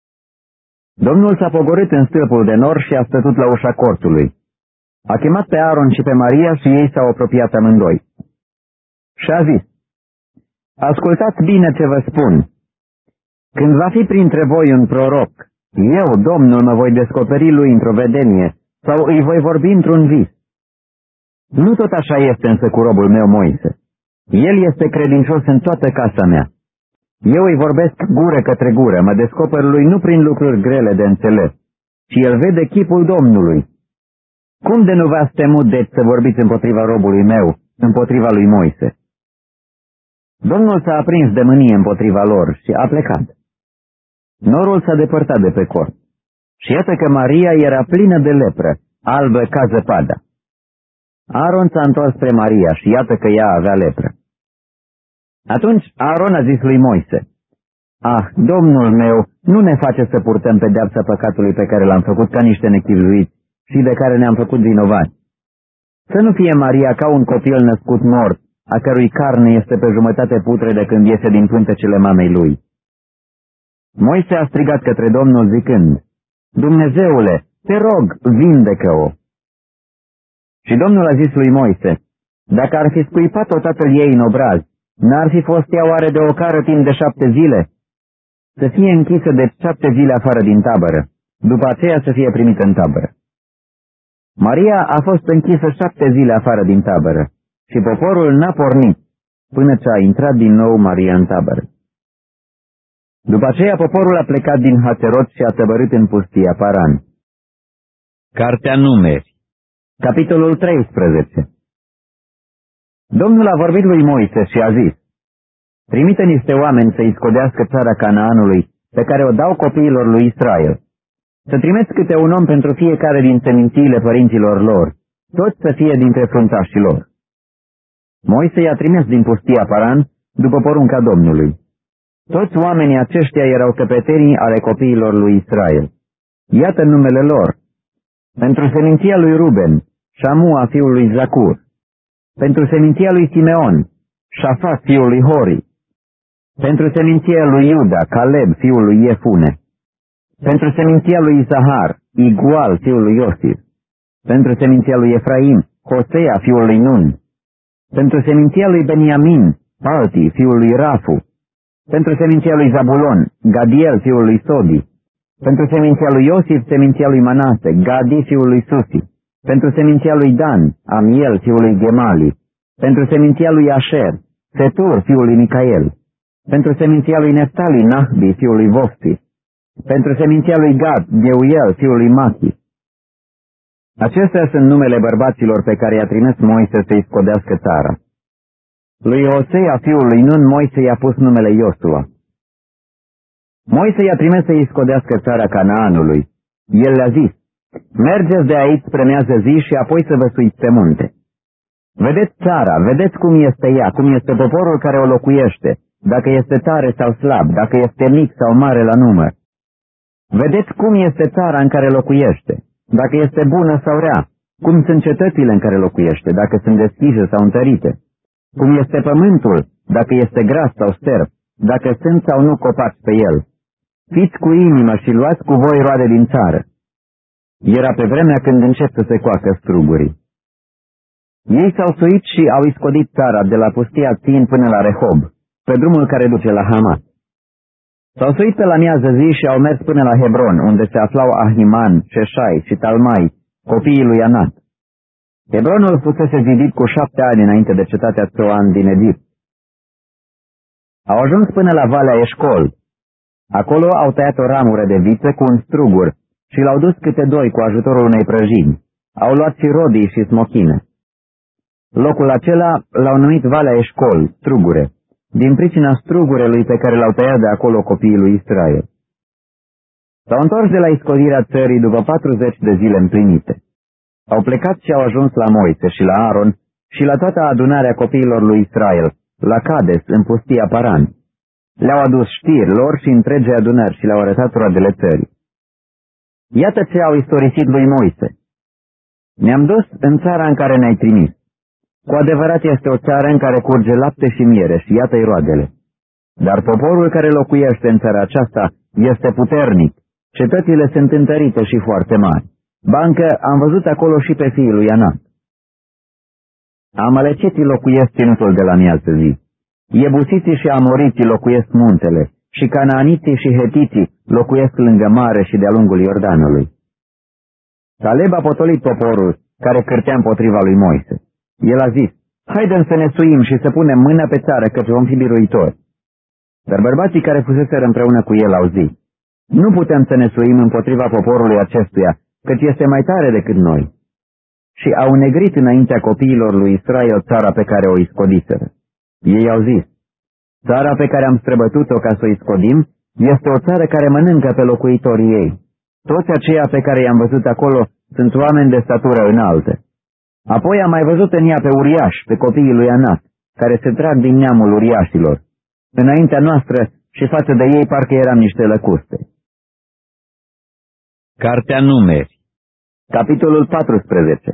Domnul s-a pogorât în stâlpul de nor și a stătut la ușa cortului. A chemat pe Aaron și pe Maria și ei s-au apropiat amândoi. Și a zis, ascultați bine ce vă spun. Când va fi printre voi un proroc, eu, Domnul, mă voi descoperi lui într-o vedenie sau îi voi vorbi într-un vis. Nu tot așa este însă cu robul meu Moise. El este credincios în toată casa mea. Eu îi vorbesc gură către gură, mă descoper lui nu prin lucruri grele de înțeles, ci el vede chipul Domnului. Cum de nu v-ați temut deci să vorbiți împotriva robului meu, împotriva lui Moise? Domnul s-a aprins de mânie împotriva lor și a plecat. Norul s-a depărtat de pe cort și iată că Maria era plină de lepră, albă ca zăpada. Aaron s-a întors spre Maria și iată că ea avea lepră. Atunci Aaron a zis lui Moise, ah, Domnul meu, nu ne face să purtăm pedeapsa păcatului pe care l-am făcut ca niște nechibzuiți și de care ne-am făcut vinovați. Să nu fie Maria ca un copil născut mort, a cărui carne este pe jumătate putredă când iese din pântecele mamei lui. Moise a strigat către Domnul zicând, Dumnezeule, te rog, vindecă-o. Și Domnul a zis lui Moise, dacă ar fi scuipat-o tatăl ei în obraz, n-ar fi fost ea oare de ocară timp de șapte zile? Să fie închisă de șapte zile afară din tabără, după aceea să fie primită în tabără. Maria a fost închisă șapte zile afară din tabără și poporul n-a pornit până ce a intrat din nou Maria în tabără. După aceea poporul a plecat din Hațerot și a tăbărât în pustia Paran. Cartea Numeri, capitolul treisprezece. Domnul a vorbit lui Moise și a zis, trimite niște oameni să-i scodească țara Canaanului, pe care o dau copiilor lui Israel. Să trimeți câte un om pentru fiecare din semințiile părinților lor, toți să fie dintre fruntașii lor. Moise i-a trimis din pustia Paran, după porunca Domnului. Toți oamenii aceștia erau căpetenii ale copiilor lui Israel. Iată numele lor. Pentru seminția lui Ruben, Șamua fiul lui Zacur. Pentru seminția lui Simeon, Șafat fiul lui Hori. Pentru seminția lui Iuda, Caleb fiul lui Iefune. Pentru seminția lui Isahar, Igual fiul lui Iosif. Pentru seminția lui Efraim, Hosea fiul lui Nun, pentru seminția lui Beniamin, Palti fiul lui Rafu, pentru seminția lui Zabulon, Gadiel fiul lui Sodi, pentru seminția lui Iosif, seminția lui Manase, Gadi fiul lui Susi, pentru seminția lui Dan, Amiel fiul lui Gemali, pentru seminția lui Asher, Setur fiul lui Micael, pentru seminția lui Neftali, Nahbi fiul lui Vofsi, pentru seminția lui Gad, Geuel fiul lui Machi. Acestea sunt numele bărbaților pe care i-a trimis Moise să-i scodească țara. Lui Osea fiul lui Nun, Moise i-a pus numele Iosua. Moise i-a trimis să-i scodească țara Canaanului. El le-a zis: mergeți de aici spre miază zi și apoi să vă suiți pe munte. Vedeți țara, vedeți cum este ea, cum este poporul care o locuiește, dacă este tare sau slab, dacă este mic sau mare la număr. Vedeți cum este țara în care locuiește, dacă este bună sau rea, cum sunt cetățile în care locuiește, dacă sunt deschise sau întărite, cum este pământul, dacă este gras sau sterb, dacă sunt sau nu copaci pe el. Fiți cu inimă și luați cu voi roade din țară. Era pe vremea când încep să se coacă strugurii. Ei s-au suit și au iscodit țara de la pustia Țin până la Rehob, pe drumul care duce la Hamat. S-au suit pe la miază zi și au mers până la Hebron, unde se aflau Ahiman, Șeșai și Talmai, copiii lui Anat. Hebronul fusese zidit cu șapte ani înainte de cetatea Țoan din Egipt. Au ajuns până la Valea Eșcol. Acolo au tăiat o ramură de viță cu un strugur și l-au dus câte doi cu ajutorul unei prăjini. Au luat și rodii și smochine. Locul acela l-au numit Valea Eșcol, strugure, din pricina strugurelui pe care l-au tăiat de acolo copiii lui Israel. S-au întors de la iscodirea țării după patruzeci de zile împlinite. Au plecat și au ajuns la Moise și la Aaron și la toată adunarea copiilor lui Israel, la Cades, în pustia Paran. Le-au adus știri lor și întregi adunări și le-au arătat roadele țării. Iată ce au istorisit lui Moise. Ne-am dus în țara în care ne-ai trimis. Cu adevărat este o țară în care curge lapte și miere și iată-i roadele. Dar poporul care locuiește în țara aceasta este puternic, cetățile sunt întărite și foarte mari. Bancă am văzut acolo și pe fiul lui Anat. Amaleceții locuiesc ținutul de la miază zi. Iebusiții și amoriții locuiesc muntele și canaaniții și hetiții locuiesc lângă mare și de-a lungul Iordanului. Caleb a potolit poporul care cârtea împotriva lui Moise. El a zis: haidem să ne suim și să punem mâna pe țară, căci vom fi biruitori. Dar bărbații care fuseseră împreună cu el au zis: nu putem să ne suim împotriva poporului acestuia, căci este mai tare decât noi. Și au negrit înaintea copiilor lui Israel țara pe care o iscodiseră. Ei au zis: țara pe care am străbătut-o ca să o iscodim este o țară care mănâncă pe locuitorii ei. Toți aceia pe care i-am văzut acolo sunt oameni de statură înaltă. Apoi am mai văzut în ea pe uriași, pe copiii lui Anat, care se trag din neamul uriașilor. Înaintea noastră și față de ei parcă eram niște lăcuste. Cartea Numeri, capitolul paisprezece.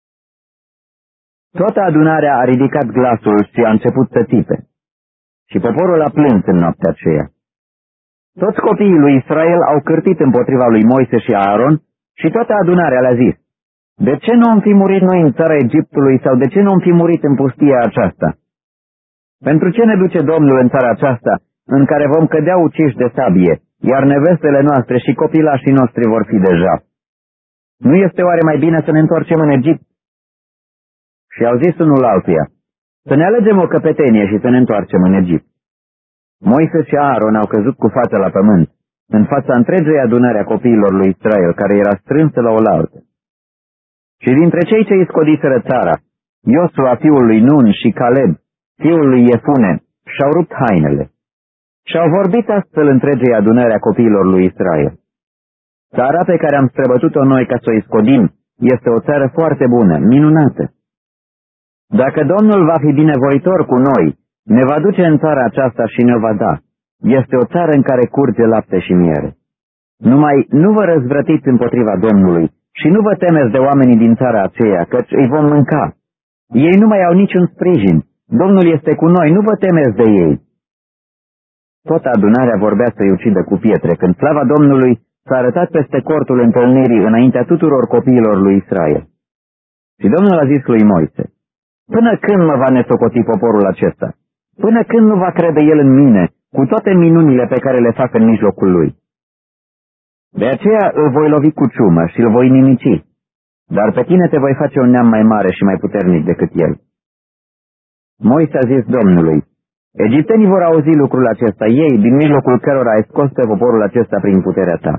Toată adunarea a ridicat glasul și a început să țipe. Și poporul a plâns în noaptea aceea. Toți copiii lui Israel au cârtit împotriva lui Moise și Aaron și toată adunarea le-a zis: de ce nu am fi murit noi în țara Egiptului sau de ce nu am fi murit în pustia aceasta? Pentru ce ne duce Domnul în țara aceasta în care vom cădea uciși de sabie, iar nevestele noastre și copilașii noștri vor fi deja? Nu este oare mai bine să ne întoarcem în Egipt? Și au zis unul altuia: să ne alegem o căpetenie și să ne întoarcem în Egipt. Moise și Aaron au căzut cu fața la pământ, în fața întregei adunări a copiilor lui Israel, care era strânsă la oaltă. Și dintre cei ce iscodiseră țara, Iosua fiul lui Nun și Caleb, fiul lui Iefune, și-au rupt hainele. Și-au vorbit astfel întregei adunări a copiilor lui Israel: țara pe care am străbătut-o noi ca să o iscodim este o țară foarte bună, minunată. Dacă Domnul va fi binevoitor cu noi, ne va duce în țara aceasta și ne va da. Este o țară în care curge lapte și miere. Numai nu vă răzvrătiți împotriva Domnului și nu vă temeți de oamenii din țara aceea, căci îi vom mânca. Ei nu mai au niciun sprijin. Domnul este cu noi, nu vă temeți de ei. Toată adunarea vorbea să-i ucidă cu pietre, când slava Domnului s-a arătat peste cortul întâlnirii înaintea tuturor copiilor lui Israel. Și Domnul a zis lui Moise, până când mă va nesocoti poporul acesta? Până când nu va crede el în mine, cu toate minunile pe care le fac în mijlocul lui? De aceea îl voi lovi cu ciumă și îl voi nimici, dar pe tine te voi face un neam mai mare și mai puternic decât el. Moise a zis Domnului, egiptenii vor auzi lucrul acesta, ei, din mijlocul cărora ai scos pe poporul acesta prin puterea ta.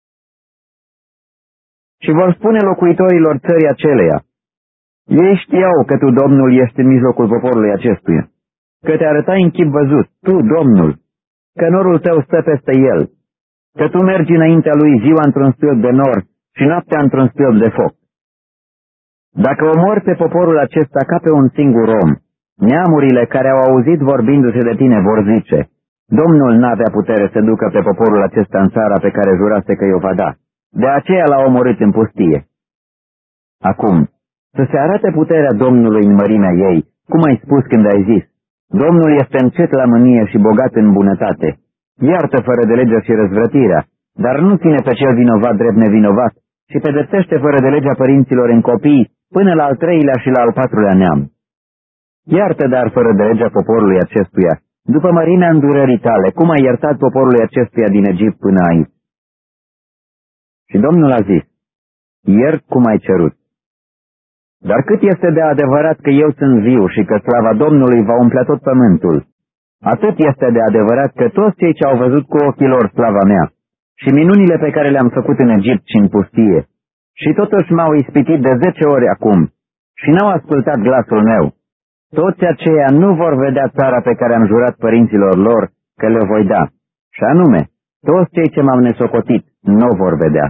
Și vor spune locuitorilor țării aceleia, ei știau că tu, Domnul, ești în mijlocul poporului acestuia, că te arătai în chip văzut, tu, Domnul, că norul tău stă peste el, că tu mergi înaintea lui ziua într-un stâlp de nor și noaptea într-un stâlp de foc. Dacă omori pe poporul acesta ca pe un singur om, neamurile care au auzit vorbindu-se de tine vor zice, Domnul n-avea putere să ducă pe poporul acesta în țara pe care jurase că i-o va da, de aceea l-a omorât în pustie. Acum, să se arate puterea Domnului în mărimea ei, cum ai spus când ai zis, Domnul este încet la mânie și bogat în bunătate, iartă fără de legea și răzvrătirea, dar nu ține pe cel vinovat drept nevinovat și pedepsește fără de legea părinților în copii până la al treilea și la al patrulea neam. Iartă dar fără de legea poporului acestuia, după mărimea îndurării tale, cum ai iertat poporului acestuia din Egipt până aici. Și Domnul a zis, iert cum ai cerut. Dar cât este de adevărat că eu sunt viu și că slava Domnului va umplea tot pământul, atât este de adevărat că toți cei ce au văzut cu ochii lor slava mea și minunile pe care le-am făcut în Egipt și în pustie, și totuși m-au ispitit de zece ori acum și n-au ascultat glasul meu, toți aceia nu vor vedea țara pe care am jurat părinților lor că le voi da, și anume, toți cei ce m-am nesocotit nu vor vedea.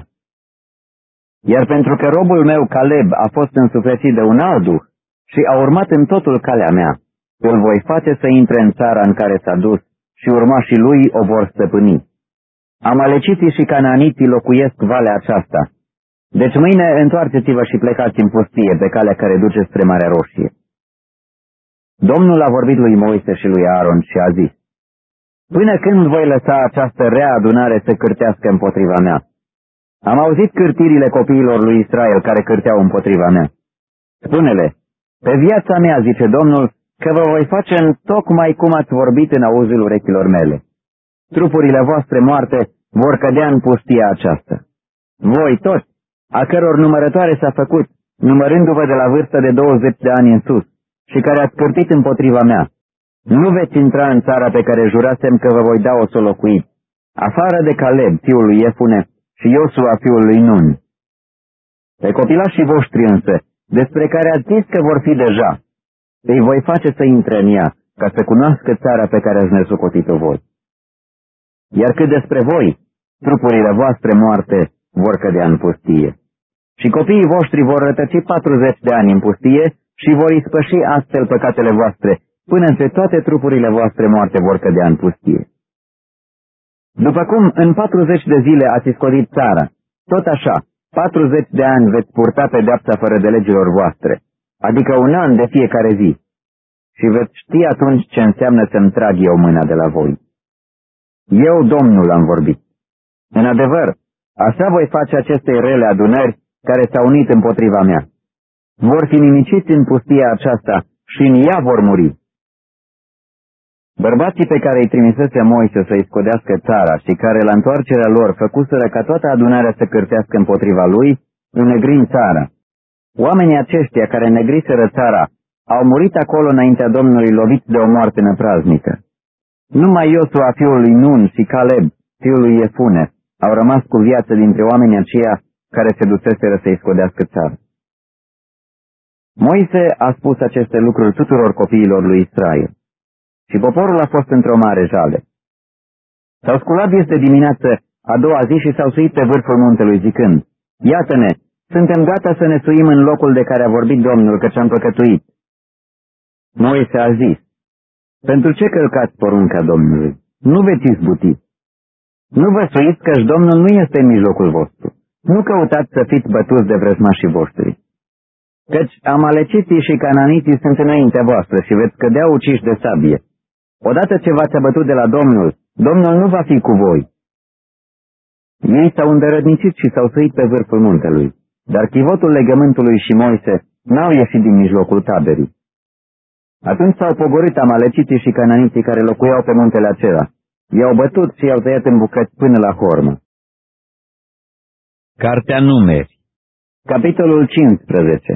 Iar pentru că robul meu Caleb a fost însuflețit de un alt duh și a urmat în totul calea mea, îl voi face să intre în țara în care s-a dus și urmașii lui o vor stăpâni. Amaleciții și cananiții locuiesc valea aceasta. Deci mâine întoarceți-vă și plecați în pustie pe calea care duce spre Marea Roșie. Domnul a vorbit lui Moise și lui Aaron și a zis, până când voi lăsa această rea adunare să cârtească împotriva mea? Am auzit cârtirile copiilor lui Israel care cârteau împotriva mea. Spune-le, pe viața mea, zice Domnul, că vă voi face în tocmai cum ați vorbit în auzul urechilor mele. Trupurile voastre moarte vor cădea în pustia aceasta. Voi toți, a căror numărătoare s-a făcut, numărându-vă de la vârstă de douăzeci de ani în sus, și care ați cârtit împotriva mea, nu veți intra în țara pe care jurasem că vă voi da-o să o locuiți, afară de Caleb, fiul lui Iefune, și Iosua, fiul lui Nun. Pe copilașii voștri însă, despre care ați zis că vor fi deja, îi voi face să intre în ea, ca să cunoască țara pe care ați nesocotit-o voi. Iar cât despre voi, trupurile voastre moarte vor cădea în pustie. Și copiii voștri vor rătăci patruzeci de ani în pustie și vor ispăși astfel păcatele voastre, până ce toate trupurile voastre moarte vor cădea în pustie. După cum în patruzeci de zile ați iscodit țara, tot așa, patruzeci de ani veți purta pedeapsa fără de legilor voastre, adică un an de fiecare zi, și veți ști atunci ce înseamnă să-mi trag eu mâna de la voi. Eu, Domnul, am vorbit. În adevăr, așa voi face acestei rele adunări care s-au unit împotriva mea. Vor fi nimiciți în pustia aceasta și în ea vor muri. Bărbații pe care îi trimisese Moise să-i scodească țara și care la întoarcerea lor făcuseră ca toată adunarea să cârtească împotriva lui, înnegrind țara. Oamenii aceștia care negriseră țara au murit acolo înaintea Domnului loviți de o moarte năpraznică. Numai Iosua, fiul lui Nun, și Caleb, fiul lui Iefune, au rămas cu viață dintre oamenii aceia care se duseseră să-i scodească țara. Moise a spus aceste lucruri tuturor copiilor lui Israel. Și poporul a fost într-o mare jale. S-au sculat de dimineață a doua zi și s-au suit pe vârful muntelui zicând, iată-ne, suntem gata să ne suim în locul de care a vorbit Domnul, căci am păcătuit. Moise a zis, pentru ce călcați porunca Domnului? Nu veți izbuti. Nu vă suiți căci Domnul nu este în mijlocul vostru. Nu căutați să fiți bătuți de vrăjmașii voștri. Căci amaleciții și cananiții sunt înaintea voastră și veți cădea uciși de sabie. Odată ce v-ați abătut de la Domnul, Domnul nu va fi cu voi. Ei s-au îndărădnicit și s-au suit pe vârful muntelui, dar chivotul legământului și Moise n-au ieșit din mijlocul taberii. Atunci s-au pogorât amaleciții și cananiții care locuiau pe muntele acela. I-au bătut și i-au tăiat în bucăți până la hormă. Cartea Numeri. Capitolul cincisprezece.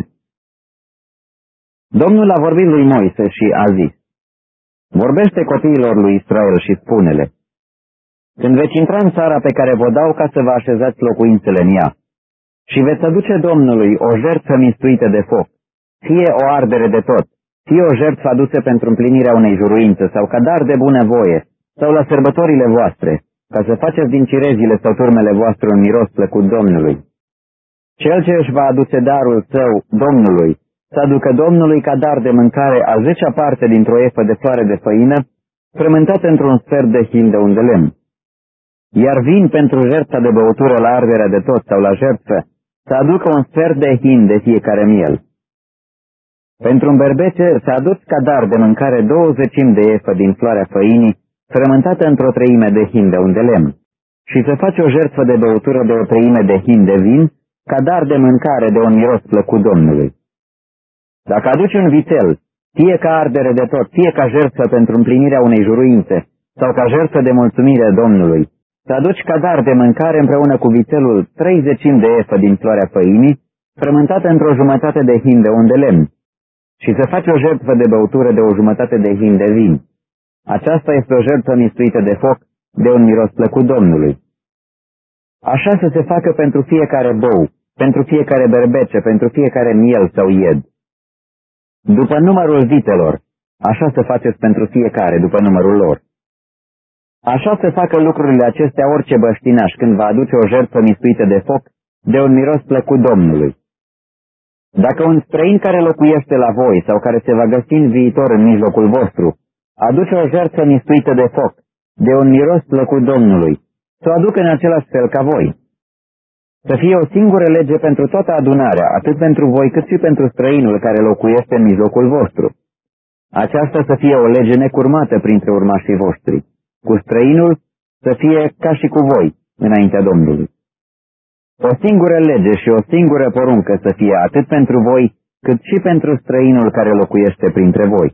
Domnul a vorbit lui Moise și a zis: vorbește copiilor lui Israel și spune-le: când veți intra în țara pe care vă dau ca să vă așezați locuințele în ea, și veți aduce Domnului o jertfă mistuită de foc, fie o ardere de tot, fie o jertfă adusă pentru împlinirea unei juruințe sau ca dar de bunăvoie, sau la sărbătorile voastre, ca să faceți din cirezile sau turmele voastre un miros plăcut Domnului. Cel ce își va aduce darul său Domnului, să aducă Domnului ca dar de mâncare a zecea parte dintr-o efă de floare de făină, frământată într-un sfert de hin de un de lemn. Iar vin pentru jertfa de băutură la arderea de tot sau la jertfă, să aducă un sfert de hin de fiecare miel. Pentru un berbece să aduci ca dar de mâncare douăzecimi de efă din floarea făinii, frământată într-o treime de hin de un de lemn, și să faci o jertfă de băutură de o treime de hin de vin, ca dar de mâncare de un miros plăcut Domnului. Dacă aduci un vițel, fie ca ardere de tot, fie ca jertfă pentru împlinirea unei juruințe, sau ca jertfă de mulțumire Domnului, să aduci ca dar de mâncare împreună cu vițelul treizecimi de efă din floarea făinii, frământată într-o jumătate de hin de un de lemn, și să faci o jertfă de băutură de o jumătate de hin de vin. Aceasta este o jertfă mistuită de foc, de un miros plăcut Domnului. Așa să se facă pentru fiecare bou, pentru fiecare berbece, pentru fiecare miel sau ied. După numărul vitelor, așa să faceți pentru fiecare, după numărul lor. Așa să facă lucrurile acestea orice băștinaș când va aduce o jertfă mistuită de foc, de un miros plăcut Domnului. Dacă un străin care locuiește la voi sau care se va găsi în viitor în mijlocul vostru, aduce o jertfă mistuită de foc, de un miros plăcut Domnului, să o aducă în același fel ca voi. Să fie o singură lege pentru toată adunarea, atât pentru voi cât și pentru străinul care locuiește în mijlocul vostru. Aceasta să fie o lege necurmată printre urmașii voștri. Cu străinul să fie ca și cu voi, înaintea Domnului. O singură lege și o singură poruncă să fie atât pentru voi, cât și pentru străinul care locuiește printre voi.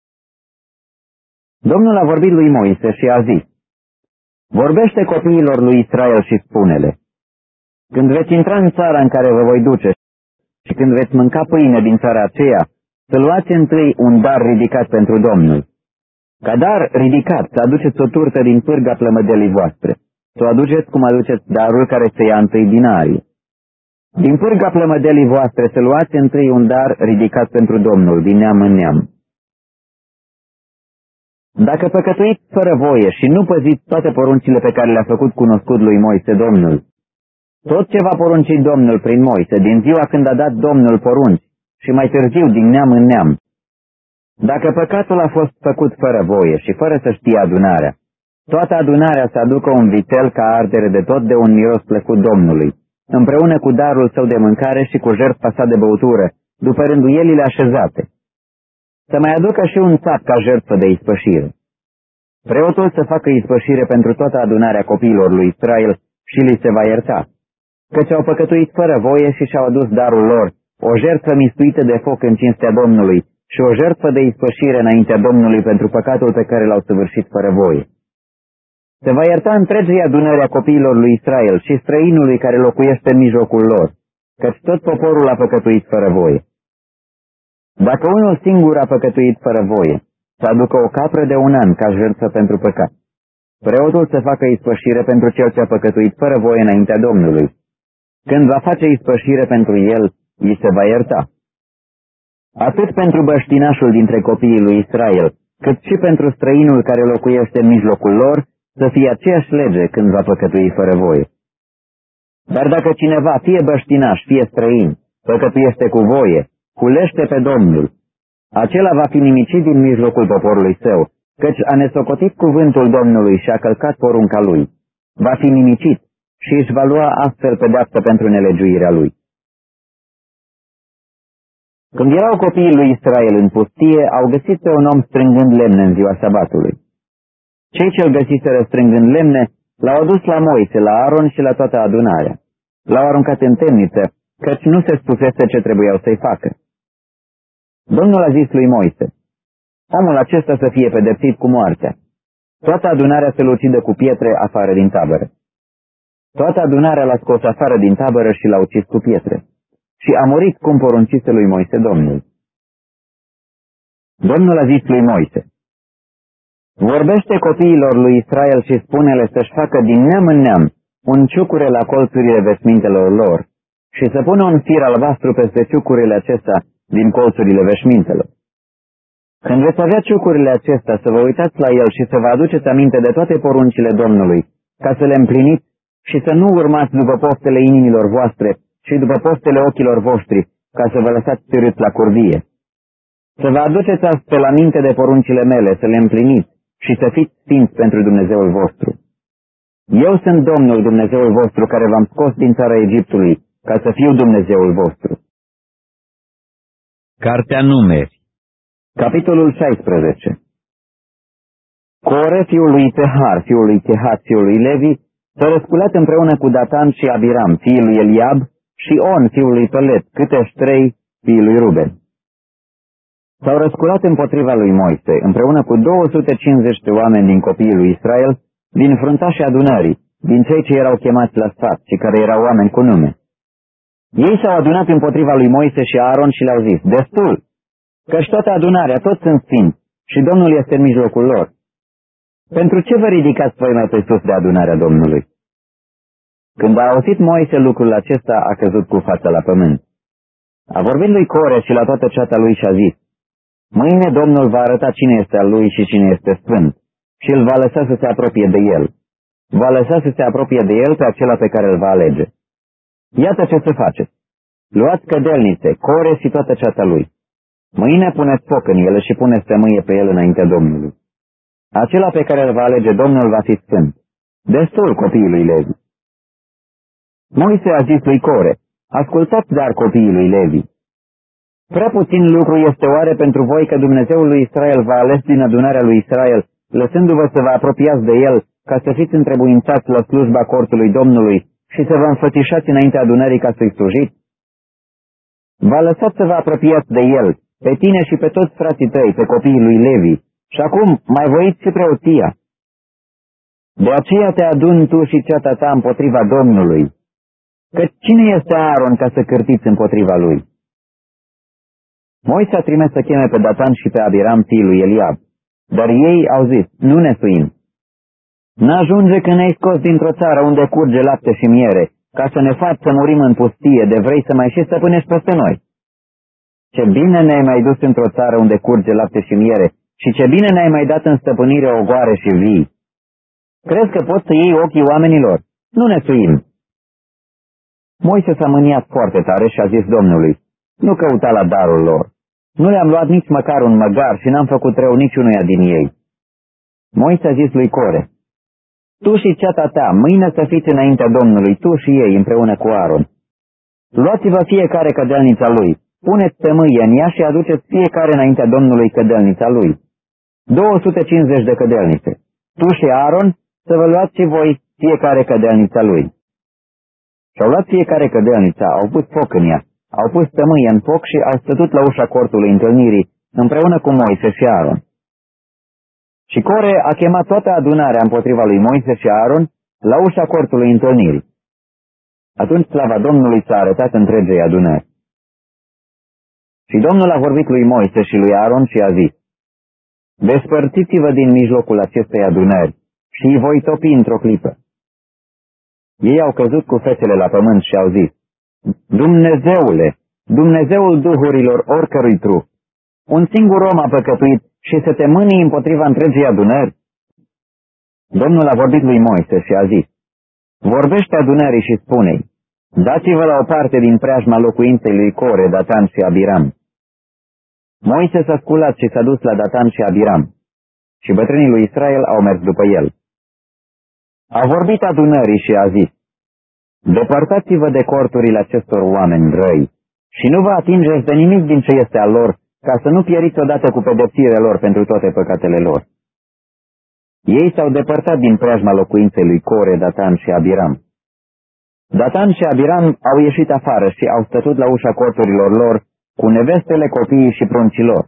Domnul a vorbit lui Moise și a zis: vorbește copiilor lui Israel și spune-le: când veți intra în țara în care vă voi duce și când veți mânca pâine din țara aceea, să luați întâi un dar ridicat pentru Domnul. Ca dar ridicat să aduceți o turtă din pârga plămădelii voastre, să o aduceți cum aduceți darul care se ia întâi din arie. Din pârga plămădelii voastre să luați întâi un dar ridicat pentru Domnul, din neam în neam. Dacă păcătuiți fără voie și nu păziți toate poruncile pe care le-a făcut cunoscut lui Moise Domnul, tot ce va porunci Domnul prin Moise din ziua când a dat Domnul porunci și mai târziu din neam în neam, dacă păcatul a fost făcut fără voie și fără să știe adunarea, toată adunarea să aducă un vițel ca ardere de tot de un miros plăcut Domnului, împreună cu darul său de mâncare și cu jertfa sa de băutură, după rânduielile așezate. Să mai aducă și un țap ca jertfă de ispășire. Preotul să facă ispășire pentru toată adunarea copiilor lui Israel și li se va ierta, căci au păcătuit fără voie și și-au adus darul lor, o jertfă mistuită de foc în cinstea Domnului și o jertfă de ispășire înaintea Domnului pentru păcatul pe care l-au săvârșit fără voie. Se va ierta întregii adunări a copiilor lui Israel și străinului care locuiește în mijlocul lor, căci tot poporul a păcătuit fără voie. Dacă unul singur a păcătuit fără voie, să aducă o capră de un an ca jertfă pentru păcat. Preotul să facă ispășire pentru cel ce a păcătuit fără voie înaintea Domnului. Când va face ispășire pentru el, îi se va ierta. Atât pentru băștinașul dintre copiii lui Israel, cât și pentru străinul care locuiește în mijlocul lor, să fie aceeași lege când va păcătui fără voie. Dar dacă cineva, fie băștinaș, fie străin, păcătuiește cu voie, culește pe Domnul, acela va fi nimicit din mijlocul poporului său, căci a nesocotit cuvântul Domnului și a călcat porunca lui. Va fi nimicit și își va lua astfel pedeapsă pentru nelegiuirea lui. Când erau copiii lui Israel în pustie, au găsit pe un om strângând lemne în ziua sabatului. Cei ce-l găsiseră strângând lemne l-au adus la Moise, la Aron și la toată adunarea. L-au aruncat în temniță, căci nu se spusese ce trebuiau să-i facă. Domnul a zis lui Moise: omul acesta să fie pedepsit cu moartea. Toată adunarea să-l ucidă cu pietre afară din tabără. Toată adunarea l-a scos afară din tabără și l-a ucis cu pietre. Și a murit cum poruncise lui Moise Domnul. Domnul a zis lui Moise: vorbește copiilor lui Israel și spune-le să-și facă din neam în neam un ciucure la colțurile veșmintelor lor și să pună un fir albastru peste ciucurile acestea din colțurile veșmintelor. Când veți avea ciucurile acestea, să vă uitați la el și să vă aduceți aminte de toate poruncile Domnului, ca să le împliniți și să nu urmați după poftele inimilor voastre și după poftele ochilor voștri, ca să vă lăsați târât la curvie. Să vă aduceți astfel aminte de poruncile mele, să le împliniți și să fiți sfinți pentru Dumnezeul vostru. Eu sunt Domnul Dumnezeul vostru care v-am scos din țara Egiptului, ca să fiu Dumnezeul vostru. Cartea Numeri. Capitolul șaisprezece. Core, fiul lui Tehar, fiul lui Chehat, fiul lui Levi, s-a răsculat împreună cu Datan și Abiram, fiul lui Eliab, și On, fiul lui Pelet, câteși trei, fiul lui Ruben. S-au răsculat împotriva lui Moise, împreună cu două sute cincizeci de oameni din copiii lui Israel, din fruntașii adunării, din cei ce erau chemați la sfat și care erau oameni cu nume. Ei s-au adunat împotriva lui Moise și Aaron și le-au zis: destul, căci toată adunarea, toți sunt sfinți și Domnul este în mijlocul lor. Pentru ce vă ridicați voi mai pe sus de adunarea Domnului? Când a auzit Moise lucrul acesta, a căzut cu fața la pământ. A vorbit lui Core și la toată ceata lui și a zis: mâine Domnul va arăta cine este al lui și cine este sfânt și îl va lăsa să se apropie de el. Va lăsa să se apropie de el pe acela pe care îl va alege. Iată ce să faceți. Luați cădelnițe, Core și toată ceata lui. Mâine puneți foc în ele și puneți tămâie pe el înaintea Domnului. Acela pe care îl va alege Domnul va fi sfânt. Destul copiii lui Levi. Moise a zis lui Core: ascultați dar copiii lui Levi. Prea puțin lucru este oare pentru voi că Dumnezeul lui Israel v-a ales din adunarea lui Israel, lăsându-vă să vă apropiați de el, ca să fiți întrebuințați la slujba cortului Domnului și să vă înfățișați înaintea adunării ca să-i slujiți? V-a lăsat să vă apropiați de el, pe tine și pe toți frații tăi, pe copiii lui Levi, și acum mai voiți și preoția. De aceea te aduni tu și ceata ta împotriva Domnului, căci cine este Aaron ca să cârtiți împotriva lui? Moise a trimis să cheme pe Datan și pe Abiram, fiul lui Eliab, dar ei au zis: nu ne suim. N-ajunge că ne-ai scos dintr-o țară unde curge lapte și miere, ca să ne faci să murim în pustie, de vrei să mai și stăpânești peste noi. Ce bine ne-ai mai dus într-o țară unde curge lapte și miere, și ce bine ne-ai mai dat în stăpânire ogoare și vii. Crezi că poți să iei ochii oamenilor? Nu ne suim. Moise s-a mâniat foarte tare și a zis Domnului: nu căuta la darul lor. Nu le-am luat nici măcar un măgar și n-am făcut rău niciunuia din ei. Moise a zis lui Core: tu și ceata ta, mâine să fiți înaintea Domnului, tu și ei, împreună cu Aaron. Luați-vă fiecare cădelnița lui, puneți tămâie în ea și aduceți fiecare înaintea Domnului cădelnița lui. două sute cincizeci de cădelnițe. Tu și Aaron să vă luați și voi fiecare cădelnița lui. Și-au luat fiecare cădelnița, au pus foc în ea, au pus tămâie în foc și au stătut la ușa cortului întâlnirii, împreună cu Moise și Aaron. Și Core a chemat toată adunarea împotriva lui Moise și Aaron la ușa cortului întâlnirii. Atunci slava Domnului s-a arătat întregei adunări. Și Domnul a vorbit lui Moise și lui Aaron și a zis: despărțiți-vă din mijlocul acestei adunări și îi voi topi într-o clipă. Ei au căzut cu fețele la pământ și au zis: Dumnezeule, Dumnezeul duhurilor oricărui trup, un singur om a păcătuit și să te mânii împotriva întregii adunări? Domnul a vorbit lui Moise și a zis: vorbește adunării și spune-i: dați-vă la o parte din preajma locuinței lui Core, Datan și Abiram. Moise s-a sculat și s-a dus la Datan și Abiram, și bătrânii lui Israel au mers după el. A vorbit adunării și a zis: depărtați-vă de corturile acestor oameni răi și nu vă atingeți de nimic din ce este al lor, ca să nu pieriți odată cu pedepsirea lor pentru toate păcatele lor. Ei s-au depărtat din preajma locuinței lui Core, Datan și Abiram. Datan și Abiram au ieșit afară și au stătut la ușa corturilor lor cu nevestele, copiii și pruncilor.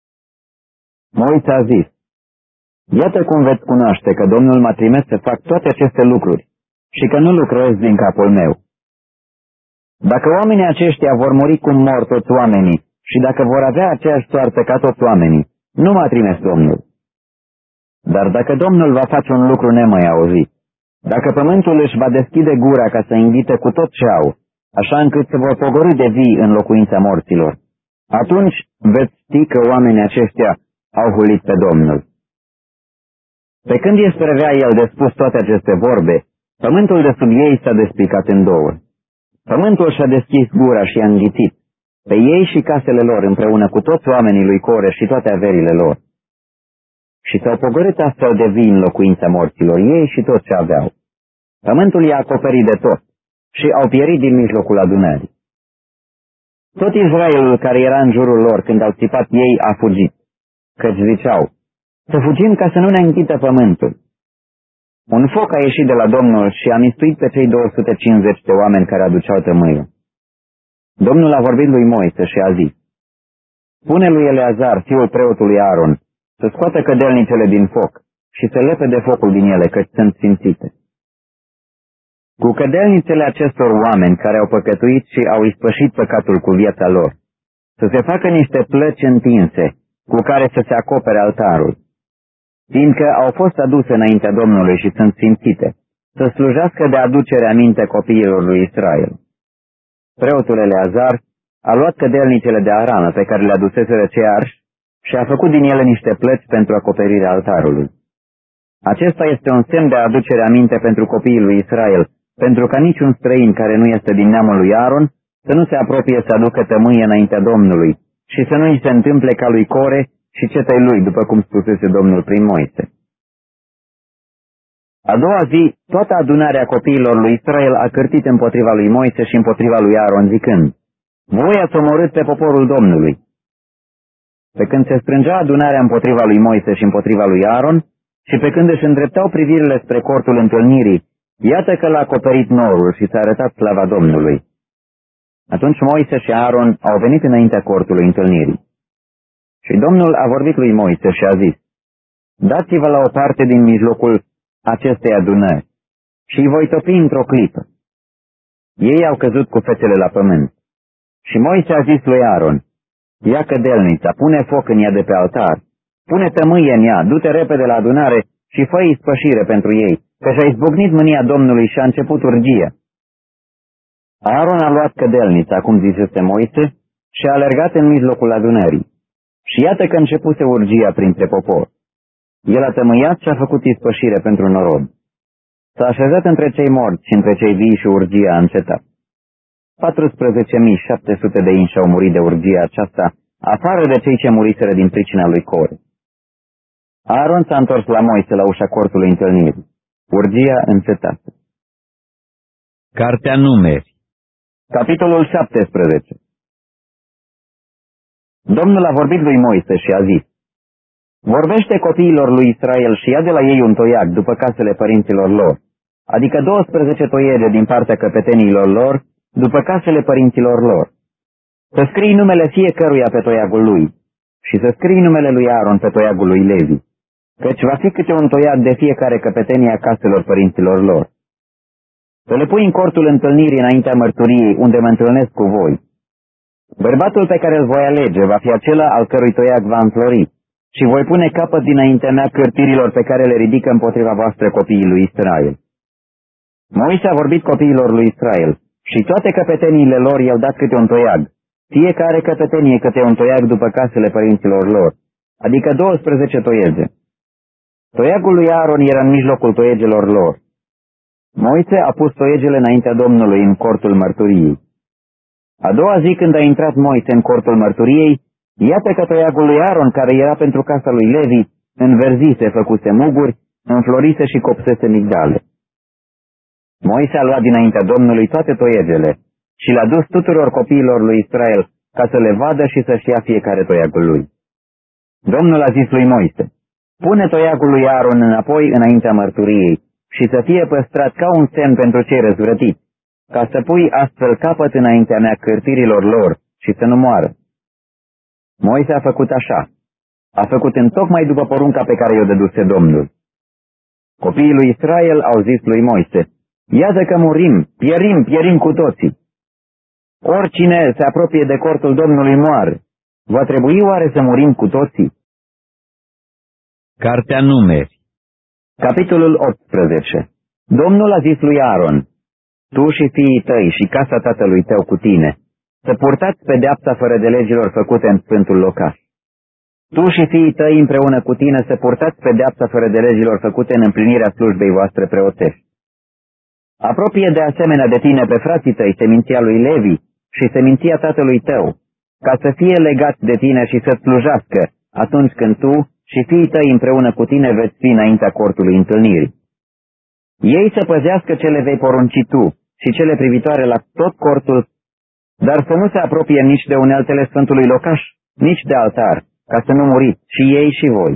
Moise a zis: iată cum veți cunoaște că Domnul m-a trimis să fac toate aceste lucruri și că nu lucrez din capul meu. Dacă oamenii aceștia vor muri cum mor toți oamenii și dacă vor avea aceeași soartă ca toți oamenii, nu m-a trimis Domnul. Dar dacă Domnul va face un lucru nemai auzit, dacă pământul își va deschide gura ca să inghite cu tot ce au, așa încât se vor pogorî de vii în locuința morților, atunci veți ști că oamenii aceștia au hulit pe Domnul. Pe când isprevea el de spus toate aceste vorbe, pământul de sub ei s-a despicat în două. Pământul și-a deschis gura și i-a înghițit, pe ei și casele lor împreună cu toți oamenii lui Core și toate averile lor. Și s-au pogorât astfel de vii în locuința morților, ei și tot ce aveau. Pământul i-a acoperit de tot și au pierit din mijlocul adunării. Tot Israelul care era în jurul lor când au țipat ei a fugit, căci ziceau: să fugim ca să nu ne înghită pământul. Un foc a ieșit de la Domnul și a mistuit pe cei două sute cincizeci de oameni care aduceau tămâiul. Domnul a vorbit lui Moise și a zis: pune lui Eleazar, fiul preotului Aaron, să scoată cădelnicele din foc și să lepe de focul din ele, căci sunt sfințite. Cu cădelnițele acestor oameni care au păcătuit și au ispășit păcatul cu viața lor, să se facă niște plăci întinse, cu care să se acopere altarul, fiindcă au fost aduse înaintea Domnului și sunt sfințite, să slujească de aducere aminte copiilor lui Israel. Preotul Eleazar a luat cădelnicele de aramă pe care le aduseseră cei arși și a făcut din ele niște plăci pentru acoperirea altarului. Acesta este un semn de aducere aminte pentru copiii lui Israel, pentru ca niciun străin care nu este din neamul lui Aaron să nu se apropie să aducă tămâie înaintea Domnului și să nu îi se întâmple ca lui Core și cetei lui, după cum spusese Domnul prin Moise. A doua zi, toată adunarea copiilor lui Israel a cârtit împotriva lui Moise și împotriva lui Aaron, zicând: voi ați omorât pe poporul Domnului. Pe când se strângea adunarea împotriva lui Moise și împotriva lui Aaron, și pe când își îndreptau privirile spre cortul întâlnirii, iată că l-a acoperit norul și s-a arătat slava Domnului. Atunci Moise și Aaron au venit înaintea cortului întâlnirii. Și Domnul a vorbit lui Moise și a zis: dați-vă la o parte din mijlocul acestei adunări și îi voi topi într-o clipă. Ei au căzut cu fețele la pământ. Și Moise a zis lui Aaron: ia cădelnița, pune foc în ea de pe altar, pune tămâie în ea, du-te repede la adunare și fă ispășire pentru ei, că și-a izbucnit mânia Domnului și a început urgia. Aaron a luat cădelnița, cum zisese Moise, și a alergat în mijlocul adunării. Și iată că începuse urgia printre popor. El a tămâiat și a făcut ispășire pentru norod. S-a așezat între cei morți și între cei vii și urgia a încetat. patrusprezece mii șapte sute de inși au murit de urgia aceasta, afară de cei ce muriseră din pricina lui Core. Aaron s-a întors la Moise la ușa cortului întâlnirii. Urgia încetase. Cartea Numeri, capitolul șaptesprezece. Domnul a vorbit lui Moise și a zis: vorbește copiilor lui Israel și ia de la ei un toiag după casele părinților lor, adică douăsprezece toiege din partea căpeteniilor lor, după casele părinților lor. Să scrii numele fiecăruia pe toiagul lui și să scrii numele lui Aaron pe toiagul lui Levi, căci va fi câte un toiag de fiecare căpetenie a caselor părinților lor. Să le pui în cortul întâlnirii înaintea mărturiei, unde mă întâlnesc cu voi. Bărbatul pe care îl voi alege va fi acela al cărui toiag va înflori, și voi pune capăt dinaintea mea cârtirilor pe care le ridică împotriva voastră copiii lui Israel. Moise a vorbit copiilor lui Israel și toate căpeteniile lor i-au dat câte un toiag, fiecare căpetenie câte un toiag după casele părinților lor, adică douăsprezece toiege. Toiagul lui Aaron era în mijlocul toiegelor lor. Moise a pus toiegele înaintea Domnului în cortul mărturiei. A doua zi, când a intrat Moise în cortul mărturiei, iată că toiagul lui Aaron, care era pentru casa lui Levi, înverzise, făcuse muguri, înflorise și copsese migdale. Moise a luat dinaintea Domnului toate toiegele și le-a dus tuturor copiilor lui Israel, ca să le vadă și să-și ia fiecare toiagul lui. Domnul a zis lui Moise: pune toiagul lui Aaron înapoi înaintea mărturiei și să fie păstrat ca un semn pentru cei răzvrătiți, ca să pui astfel capăt înaintea mea cârtirilor lor și să nu moară, Moise a făcut așa. A făcut întocmai după porunca pe care i-o dăduse Domnul. Copiii lui Israel au zis lui Moise, iată că murim, pierim, pierim cu toții. Oricine se apropie de cortul Domnului moare. Va trebui oare să murim cu toții? Cartea Numeri. Capitolul optsprezece. Domnul a zis lui Aaron, tu și fiii tăi și casa tatălui tău cu tine, să purtați pedeapsa fără de legilor făcute în sfântul locaș. Tu și fiii tăi împreună cu tine să purtați pedeapsa fără de legilor făcute în împlinirea slujbei voastre preoțești. Apropie de asemenea de tine pe frații tăi seminția lui Levi și seminția tatălui tău, ca să fie legat de tine și să slujească atunci când tu și fiii tăi împreună cu tine veți fi înaintea cortului întâlnirii. Ei să păzească ce le vei porunci tu și cele privitoare la tot cortul, dar să nu se apropie nici de uneltele sfântului locaș, nici de altar, ca să nu muriți și ei și voi.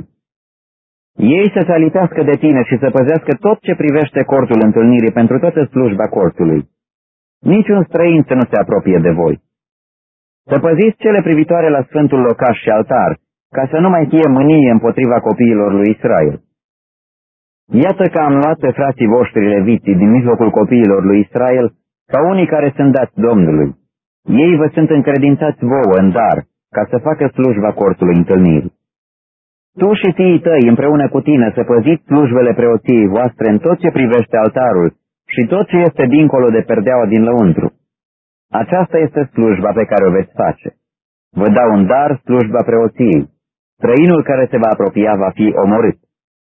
Ei să se alipească de tine și să păzească tot ce privește cortul întâlnirii pentru toată slujba cortului. Niciun străin să nu se apropie de voi. Să păziți cele privitoare la sfântul locaș și altar, ca să nu mai fie mânie împotriva copiilor lui Israel. Iată că am luat pe frații voștri leviții din mijlocul copiilor lui Israel, ca unii care sunt dați Domnului. Ei vă sunt încredințați vouă în dar, ca să facă slujba cortului întâlnirii. Tu și fiii tăi împreună cu tine să păziți slujbele preoției voastre în tot ce privește altarul și tot ce este dincolo de perdeaua din lăuntru. Aceasta este slujba pe care o veți face. Vă dau un dar slujba preoției. Străinul care se va apropia va fi omorât.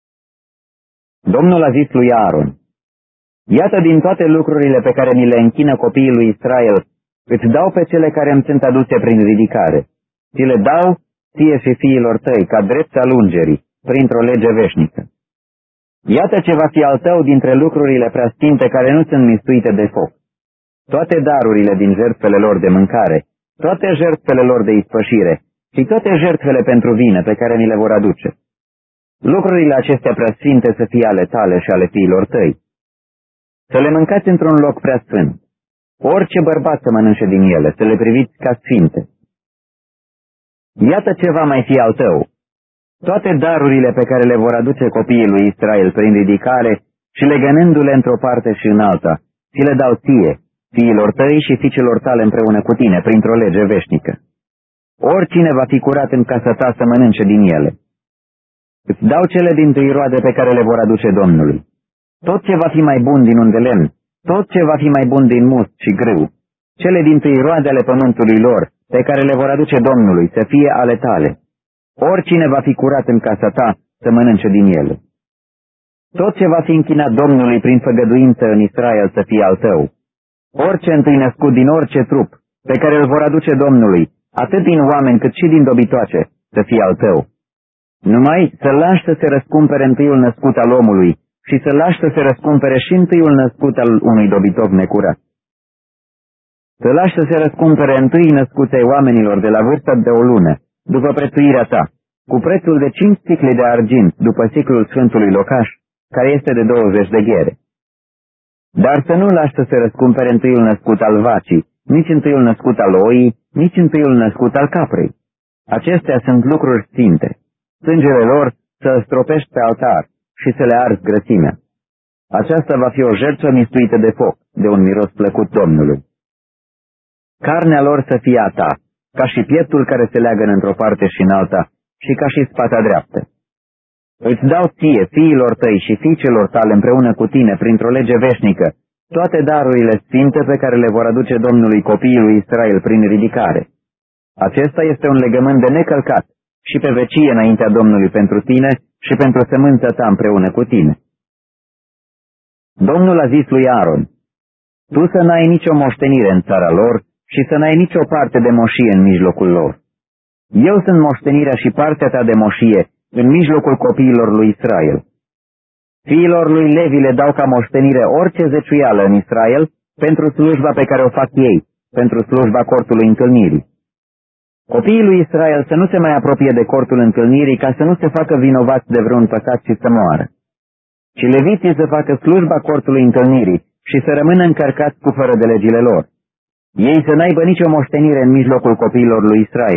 Domnul a zis lui Aaron, iată din toate lucrurile pe care mi le închină copiii lui Israel, îți dau pe cele care îmi sunt aduse prin ridicare. Ți le dau ție și fiilor tăi ca drept al ungerii, printr-o lege veșnică. Iată ce va fi al tău dintre lucrurile preasfinte care nu sunt mistuite de foc. Toate darurile din jertfele lor de mâncare, toate jertfele lor de ispășire și toate jertfele pentru vină pe care mi le vor aduce. Lucrurile acestea preasfinte să fie ale tale și ale fiilor tăi. Să le mâncați într-un loc preasfânt. Orice bărbat să mănânce din ele, să le priviți ca sfinte. Iată ce va mai fi al tău. Toate darurile pe care le vor aduce copiii lui Israel prin ridicare și legănându-le într-o parte și în alta, ți le dau ție, fiilor tăi și fiicelor tale împreună cu tine, printr-o lege veșnică. Oricine va fi curat în casa ta să mănânce din ele. Îți dau cele dintâi roade pe care le vor aduce Domnului. Tot ce va fi mai bun din un de lemn, tot ce va fi mai bun din must și grâu, cele dintâi roade ale pământului lor, pe care le vor aduce Domnului, să fie ale tale. Oricine va fi curat în casa ta, să mănânce din ele. Tot ce va fi închinat Domnului prin făgăduință în Israel să fie al tău. Orice întâi născut din orice trup, pe care îl vor aduce Domnului, atât din oameni cât și din dobitoace, să fie al tău. Numai să lași să se răscumpere întâiul născut al omului și să lași să se răscumpere și întâiul născut al unui dobitoc necurat. Să lași să se răscumpere întâi născutei oamenilor de la vârsta de o lună, după prețuirea ta, cu prețul de cinci sicle de argint, după siclul Sfântului Locaș, care este de douăzeci de ghere. Dar să nu lași să se răscumpere întâiul născut al vacii, nici întâiul născut al oii, nici întâiul născut al caprei. Acestea sunt lucruri sfinte. Sângele lor să stropești pe altar și să le arzi grăsimea. Aceasta va fi o jertfă mistuită de foc, de un miros plăcut Domnului. Carnea lor să fie a ta, ca și pieptul care se leagă într-o parte și în alta, și ca și spata dreaptă. Îți dau ție, fiilor tăi și fiicelor tale împreună cu tine, printr-o lege veșnică, toate darurile sfinte pe care le vor aduce Domnului copiii lui Israel prin ridicare. Acesta este un legământ de necălcat și pe vecie înaintea Domnului pentru tine și pentru sămânța ta împreună cu tine. Domnul a zis lui Aaron, tu să n-ai nicio moștenire în țara lor și să n-ai nicio parte de moșie în mijlocul lor. Eu sunt moștenirea și partea ta de moșie în mijlocul copiilor lui Israel. Fiilor lui Levi le dau ca moștenire orice zeciuială în Israel pentru slujba pe care o fac ei, pentru slujba cortului întâlnirii. Copiii lui Israel să nu se mai apropie de cortul întâlnirii ca să nu se facă vinovați de vreun păcat și să moară. Și leviții să facă slujba cortului întâlnirii și să rămână încărcați cu fără de legile lor. Ei să n-aibă nicio moștenire în mijlocul copiilor lui Israel,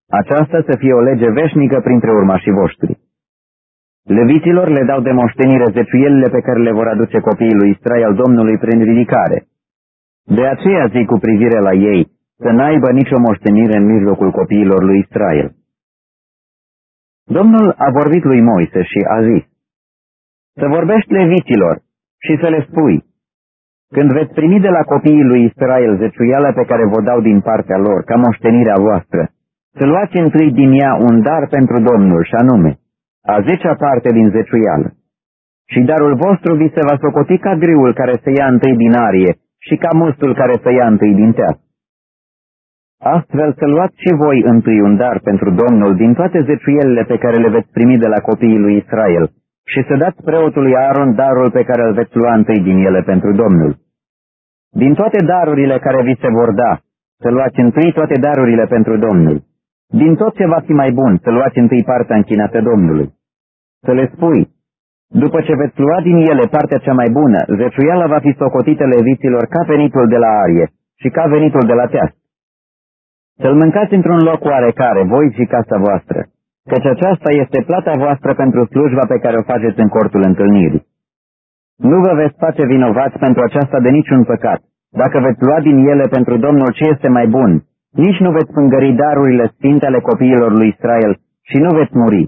Aceasta să fie o lege veșnică printre urmașii voștri. Leviților le dau de moștenire zeciuielile pe care le vor aduce copiii lui Israel Domnului prin ridicare. De aceea zic cu privire la ei, să n-aibă nicio moștenire în mijlocul copiilor lui Israel. Domnul a vorbit lui Moise și a zis, să vorbești leviților și să le spui, când veți primi de la copiii lui Israel zeciuiala pe care vă dau din partea lor, ca moștenirea voastră, să luați întâi din ea un dar pentru Domnul, și anume, a zecea parte din zeciuială. Și darul vostru vi se va socoti ca griul care se ia întâi din arie și ca mustul care se ia întâi din teas. Astfel să luați și voi întâi un dar pentru Domnul din toate zeciuielile pe care le veți primi de la copiii lui Israel și să dați preotului Aaron darul pe care îl veți lua întâi din ele pentru Domnul. Din toate darurile care vi se vor da, să luați întâi toate darurile pentru Domnul. Din tot ce va fi mai bun, să luați întâi partea închinată Domnului. Să le spui, după ce veți lua din ele partea cea mai bună, zeciuiala va fi socotită leviților ca venitul de la arie și ca venitul de la teas. Să-l mâncați într-un loc oarecare, voi și casa voastră, căci aceasta este plata voastră pentru slujba pe care o faceți în cortul întâlnirii. Nu vă veți face vinovați pentru aceasta de niciun păcat, dacă veți lua din ele pentru Domnul ce este mai bun, nici nu veți pângări darurile sfinte ale copiilor lui Israel și nu veți muri.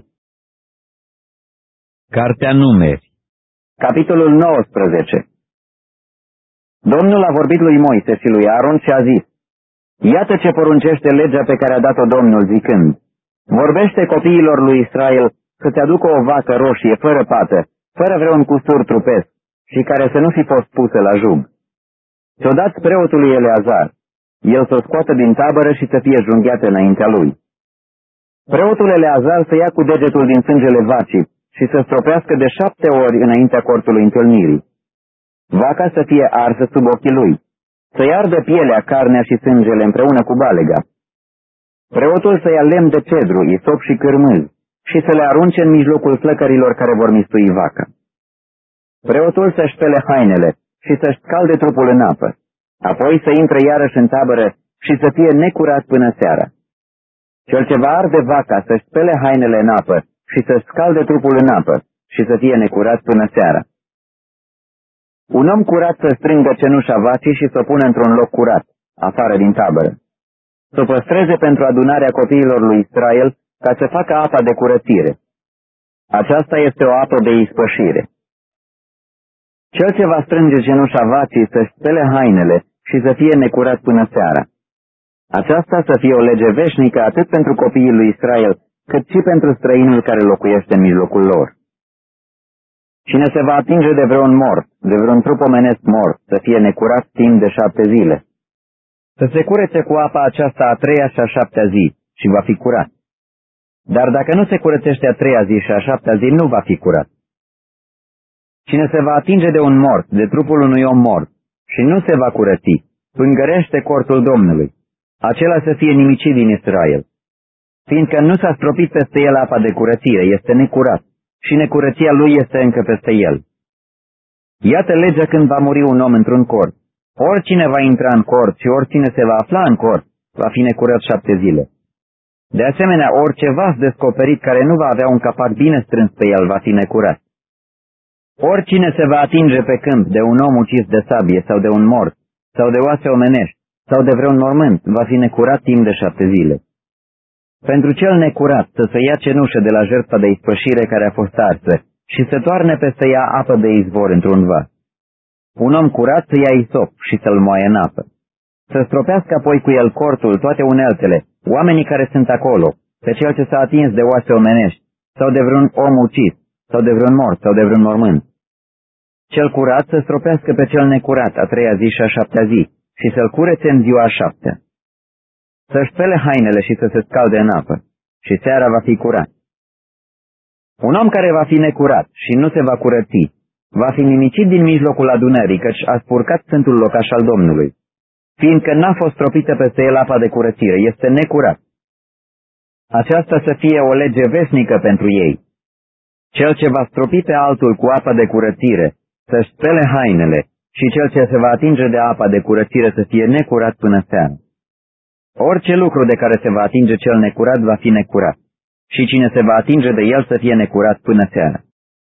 Cartea Numeri. Capitolul nouăsprezece. Domnul a vorbit lui Moise și lui Aaron și a zis, iată ce poruncește legea pe care a dat-o Domnul zicând, vorbește copiilor lui Israel să-ți aducă o vacă roșie, fără pată, fără vreun cusur trupesc și care să nu fi fost pusă la jug. Ți-o dați preotului Eleazar, el să o scoată din tabără și să fie junghiată înaintea lui. Preotul Eleazar să ia cu degetul din sângele vacii și să stropească de șapte ori înaintea cortului întâlnirii. Vaca să fie arsă sub ochii lui, să-i ardă pielea, carnea și sângele împreună cu balega. Preotul să ia lemn de cedru, isop și cârmâz și să le arunce în mijlocul flăcărilor care vor mistui vaca. Preotul să-și spele hainele și să-și scalde trupul în apă, apoi să intre iarăși în tabără și să fie necurat până seara. Cel ce va arde vaca să-și spele hainele în apă și să-și scalde trupul în apă și să fie necurat până seara. Un om curat să strângă cenușa vacii și să o pună într-un loc curat, afară din tabără. Să o păstreze pentru adunarea copiilor lui Israel ca să facă apa de curățire. Aceasta este o apă de ispășire. Cel ce va strânge cenușa vacii să-și spele hainele și să fie necurat până seara. Aceasta să fie o lege veșnică atât pentru copiii lui Israel, cât și pentru străinul care locuiește în mijlocul lor. Cine se va atinge de vreun mort, de vreun trup omenesc mort, să fie necurat timp de șapte zile. Să se curețe cu apa aceasta a treia și a șaptea zi și va fi curat. Dar dacă nu se curățește a treia zi și a șaptea zi, nu va fi curat. Cine se va atinge de un mort, de trupul unui om mort, și nu se va curăți, pângărește cortul Domnului. Acela să fie nimicit din Israel. Fiindcă nu s-a stropit peste el apa de curățire, este necurat, și necurăția lui este încă peste el. Iată legea când va muri un om într-un cort. Oricine va intra în cort și oricine se va afla în cort, va fi necurat șapte zile. De asemenea, orice vas descoperit care nu va avea un capac bine strâns pe el, va fi necurat. Oricine se va atinge pe câmp de un om ucis de sabie sau de un mort, sau de oase omenești, sau de vreun mormânt, va fi necurat timp de șapte zile. Pentru cel necurat să se ia cenușă de la jertfa de ispășire care a fost arsă și să toarne peste ea apă de izvor într-un vas. Un om curat să ia isop și să-l moaie în apă. Să stropească apoi cu el cortul, toate uneltele, oamenii care sunt acolo, pe cel ce s-a atins de oase omenești, sau de vreun om ucis, sau de vreun mort, sau de vreun mormânt. Cel curat să stropească pe cel necurat a treia zi și a șaptea zi și să-l curețe în ziua a șaptea. Să-și spele hainele și să se scalde în apă și seara va fi curat. Un om care va fi necurat și nu se va curăți, va fi nimicit din mijlocul adunării, căci a spurcat sfântul locaș al Domnului. Fiindcă n-a fost stropită peste el apa de curățire, este necurat. Aceasta să fie o lege veșnică pentru ei. Cel ce va stropi pe altul cu apa de curățire, să-și spele hainele, și cel ce se va atinge de apa de curățire să fie necurat până seara. Orice lucru de care se va atinge cel necurat va fi necurat, și cine se va atinge de el să fie necurat până seara.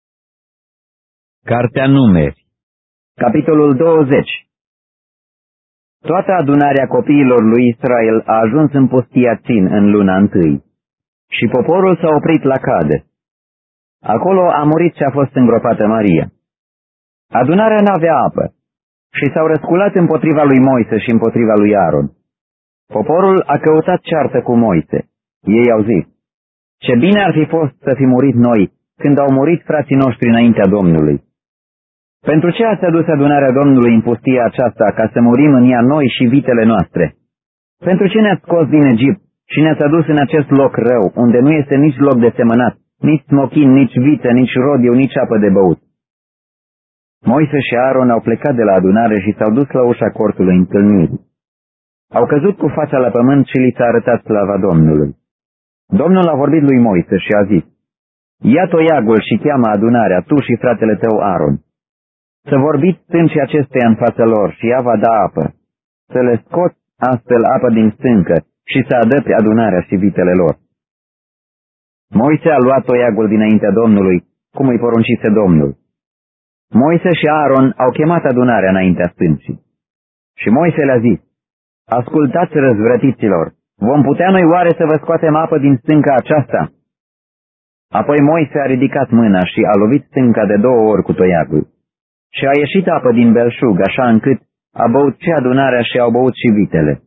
Cartea Numeri. Capitolul douăzeci. Toată adunarea copiilor lui Israel a ajuns în pustia Țin în luna întâi, și poporul s-a oprit la Cade. Acolo a murit și a fost îngropată Maria. Adunarea n-avea apă și s-au răsculat împotriva lui Moise și împotriva lui Aron. Poporul a căutat ceartă cu Moise. Ei au zis: ce bine ar fi fost să fi murit noi când au murit frații noștri înaintea Domnului. Pentru ce ați adus adunarea Domnului în pustia aceasta ca să murim în ea noi și vitele noastre? Pentru ce ne-ați scos din Egipt și ne-ați adus în acest loc rău, unde nu este nici loc de semănat, nici smochin, nici viță, nici rodiu, nici apă de băut? Moise și Aron au plecat de la adunare și s-au dus la ușa cortului întâlnirii. Au căzut cu fața la pământ și li s-a arătat slava Domnului. Domnul a vorbit lui Moise și a zis: ia toiagul și cheamă adunarea, tu și fratele tău Aron. Să vorbiți stâncii acesteia în fața lor și ea va da apă, să le scoți astfel apă din stâncă și să adăpi adunarea și vitele lor. Moise a luat toiagul dinaintea Domnului, cum îi poruncise Domnul. Moise și Aron au chemat adunarea înaintea stâncii. Și Moise le-a zis: ascultați, răzvrătiților, vom putea noi oare să vă scoatem apă din stânca aceasta? Apoi Moise a ridicat mâna și a lovit stânca de două ori cu toiagul. Și a ieșit apă din belșug, așa încât a băut și adunarea și au băut și vitele.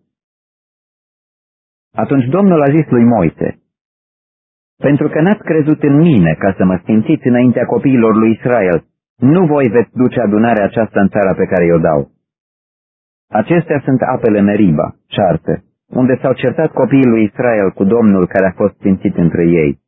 Atunci Domnul a zis lui Moise: pentru că n-ați crezut în mine ca să mă sfințiți înaintea copiilor lui Israel, nu voi veți duce adunarea aceasta în țara pe care i-o dau. Acestea sunt apele Meriba, ceartă, unde s-au certat copiii lui Israel cu Domnul care a fost sfințit între ei.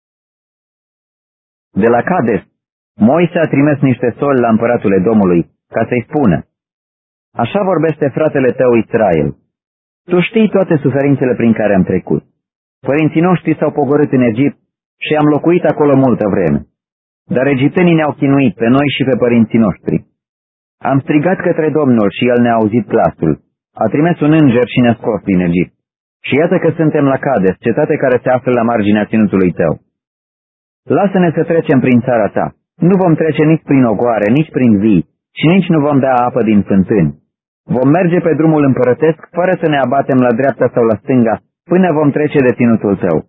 De la Cades, Moise a trimis niște soli la împăratul Edomului, ca să-i spună: așa vorbește fratele tău Israel. Tu știi toate suferințele prin care am trecut. Părinții noștri s-au pogorât în Egipt și am locuit acolo multă vreme. Dar egiptenii ne-au chinuit pe noi și pe părinții noștri. Am strigat către Domnul și El ne-a auzit glasul. A trimis un înger și ne-a scos din Egipt. Și iată că suntem la Cades, cetate care se află la marginea ținutului tău. Lasă-ne să trecem prin țara ta. Nu vom trece nici prin ogoare, nici prin vii, și nici nu vom bea apă din fântâni. Vom merge pe drumul împărătesc, fără să ne abatem la dreapta sau la stânga, până vom trece de ținutul tău.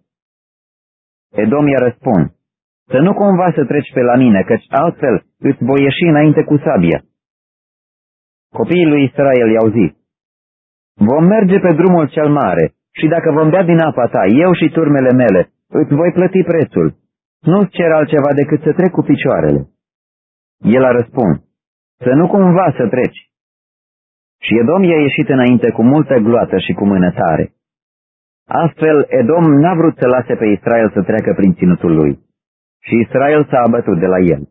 Edom i-a răspuns: să nu cumva să treci pe la mine, căci altfel îți voi ieși înainte cu sabia. Copiii lui Israel i-au zis: vom merge pe drumul cel mare și dacă vom bea din apa ta, eu și turmele mele, îți voi plăti prețul. Nu-ți cer altceva decât să trec cu picioarele. El a răspuns: să nu cumva să treci. Și Edom i-a ieșit înainte cu multă gloată și cu mână tare. Astfel, Edom n-a vrut să lase pe Israel să treacă prin ținutul lui. Și Israel s-a abătut de la el.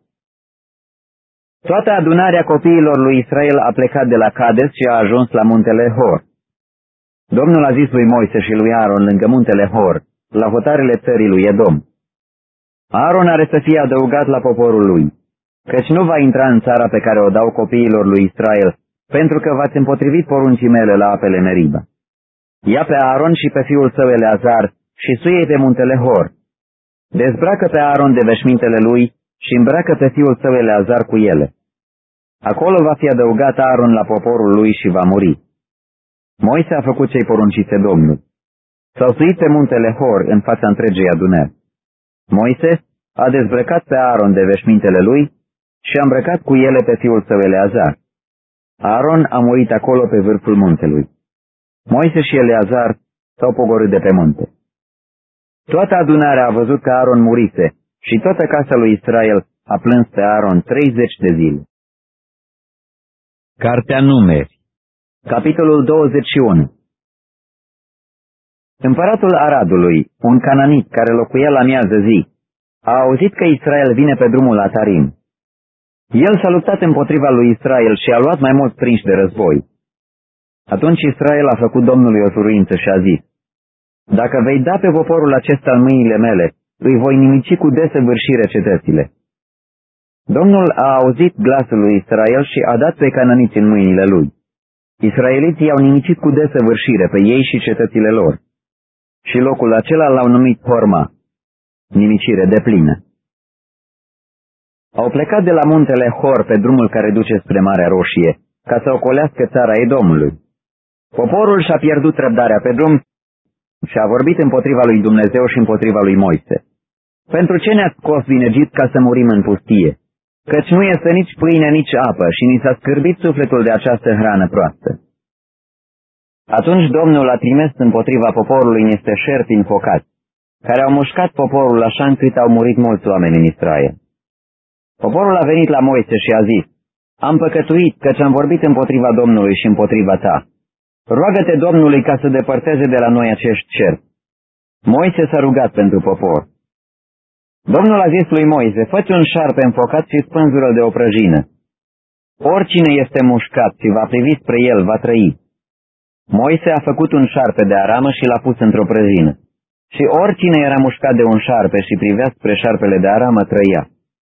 Toată adunarea copiilor lui Israel a plecat de la Cades și a ajuns la muntele Hor. Domnul a zis lui Moise și lui Aron lângă muntele Hor, la hotarele țării lui Edom: Aron are să fie adăugat la poporul lui, căci nu va intra în țara pe care o dau copiilor lui Israel, pentru că v-ați împotrivit poruncii mele la apele Meriba. Ia pe Aron și pe fiul său Eleazar și suie-i pe muntele Hor. Dezbracă pe Aron de veșmintele lui și îmbracă pe fiul său Eleazar cu ele. Acolo va fi adăugat Aron la poporul lui și va muri. Moise a făcut ce-i poruncise Domnul. S-au suit pe muntele Hor în fața întregei adunări. Moise a dezbrăcat pe Aron de veșmintele lui și a îmbrăcat cu ele pe fiul său Eleazar. Aron a murit acolo pe vârful muntelui. Moise și Eleazar s-au pogorât de pe munte. Toată adunarea a văzut că Aron murise și toată casa lui Israel a plâns pe Aron treizeci de zile. Cartea Numeri. Capitolul douăzeci și unu. Împăratul Aradului, un cananit care locuia la miază zi, a auzit că Israel vine pe drumul la Tarim. El s-a luptat împotriva lui Israel și a luat mai mulți prinși de război. Atunci Israel a făcut Domnului o juruință și a zis: dacă vei da pe poporul acesta în mâinile mele, îi voi nimici cu desăvârșire cetățile. Domnul a auzit glasul lui Israel și a dat pe cananiți în mâinile lui. Israeliții au nimicit cu desăvârșire pe ei și cetățile lor. Și locul acela l-au numit Horma, nimicire deplină. Au plecat de la muntele Hor pe drumul care duce spre Marea Roșie, ca să ocolească țara Edomului. Poporul și-a pierdut răbdarea pe drum și a vorbit împotriva lui Dumnezeu și împotriva lui Moise. Pentru ce ne-ați scos din Egipt ca să murim în pustie? Căci nu este nici pâine, nici apă și ni s-a scârbit sufletul de această hrană proastă. Atunci Domnul a trimis împotriva poporului niște șerpi înfocați, care au mușcat poporul așa încât au murit mulți oameni în Israel. Poporul a venit la Moise și a zis: Am păcătuit, căci am vorbit împotriva Domnului și împotriva ta. Roagă-te Domnului ca să depărteze de la noi acești șerpi. Moise s-a rugat pentru popor. Domnul a zis lui Moise: Fă-ți un șarpe înfocat și spânzură-l de o prăjină. Oricine este mușcat și va privi spre el, va trăi. Moise a făcut un șarpe de aramă și l-a pus într-o prăjină. Și oricine era mușcat de un șarpe și privea spre șarpele de aramă, trăia.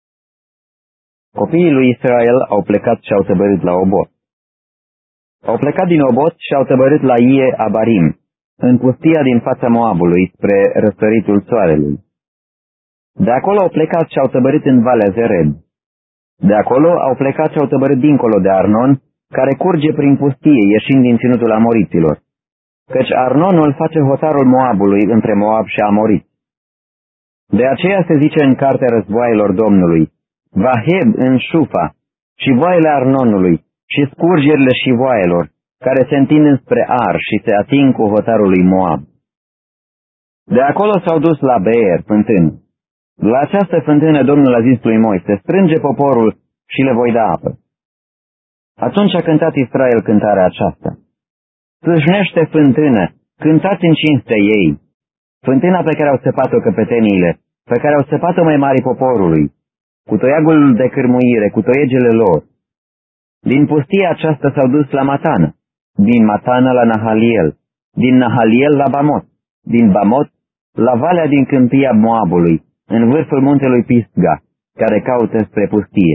Copiii lui Israel au plecat și au tăbărât la Obot. Au plecat din Obot și au tăbărât la Ie Abarim, în pustia din fața Moabului, spre răsăritul soarelui. De acolo au plecat și au tăbărât în Valea Zered. De acolo au plecat și au tăbărât dincolo de Arnon, care curge prin pustie, ieșind din ținutul amoriților. Căci Arnonul face hotarul Moabului între Moab și Amorit. De aceea se zice în cartea războaielor Domnului: Vaheb în Șufa și voaiele Arnonului și scurgerile și voaielor, care se întind înspre Ar și se ating cu hotarul lui Moab. De acolo s-au dus la Beer, fântână. La această fântână Domnul a zis lui Moise: Strânge poporul și le voi da apă. Atunci a cântat Israel cântarea aceasta: Țâșnește fântână, cântați în cinstea ei, fântâna pe care au săpat-o căpeteniile, pe care au săpat-o mai mari poporului, cu toiagul de cârmuire, cu toiegele lor. Din pustia aceasta s-au dus la Matană, din Matană la Nahaliel, din Nahaliel la Bamot, din Bamot la valea din câmpia Moabului, în vârful muntelui Pisga, care caută spre pustie.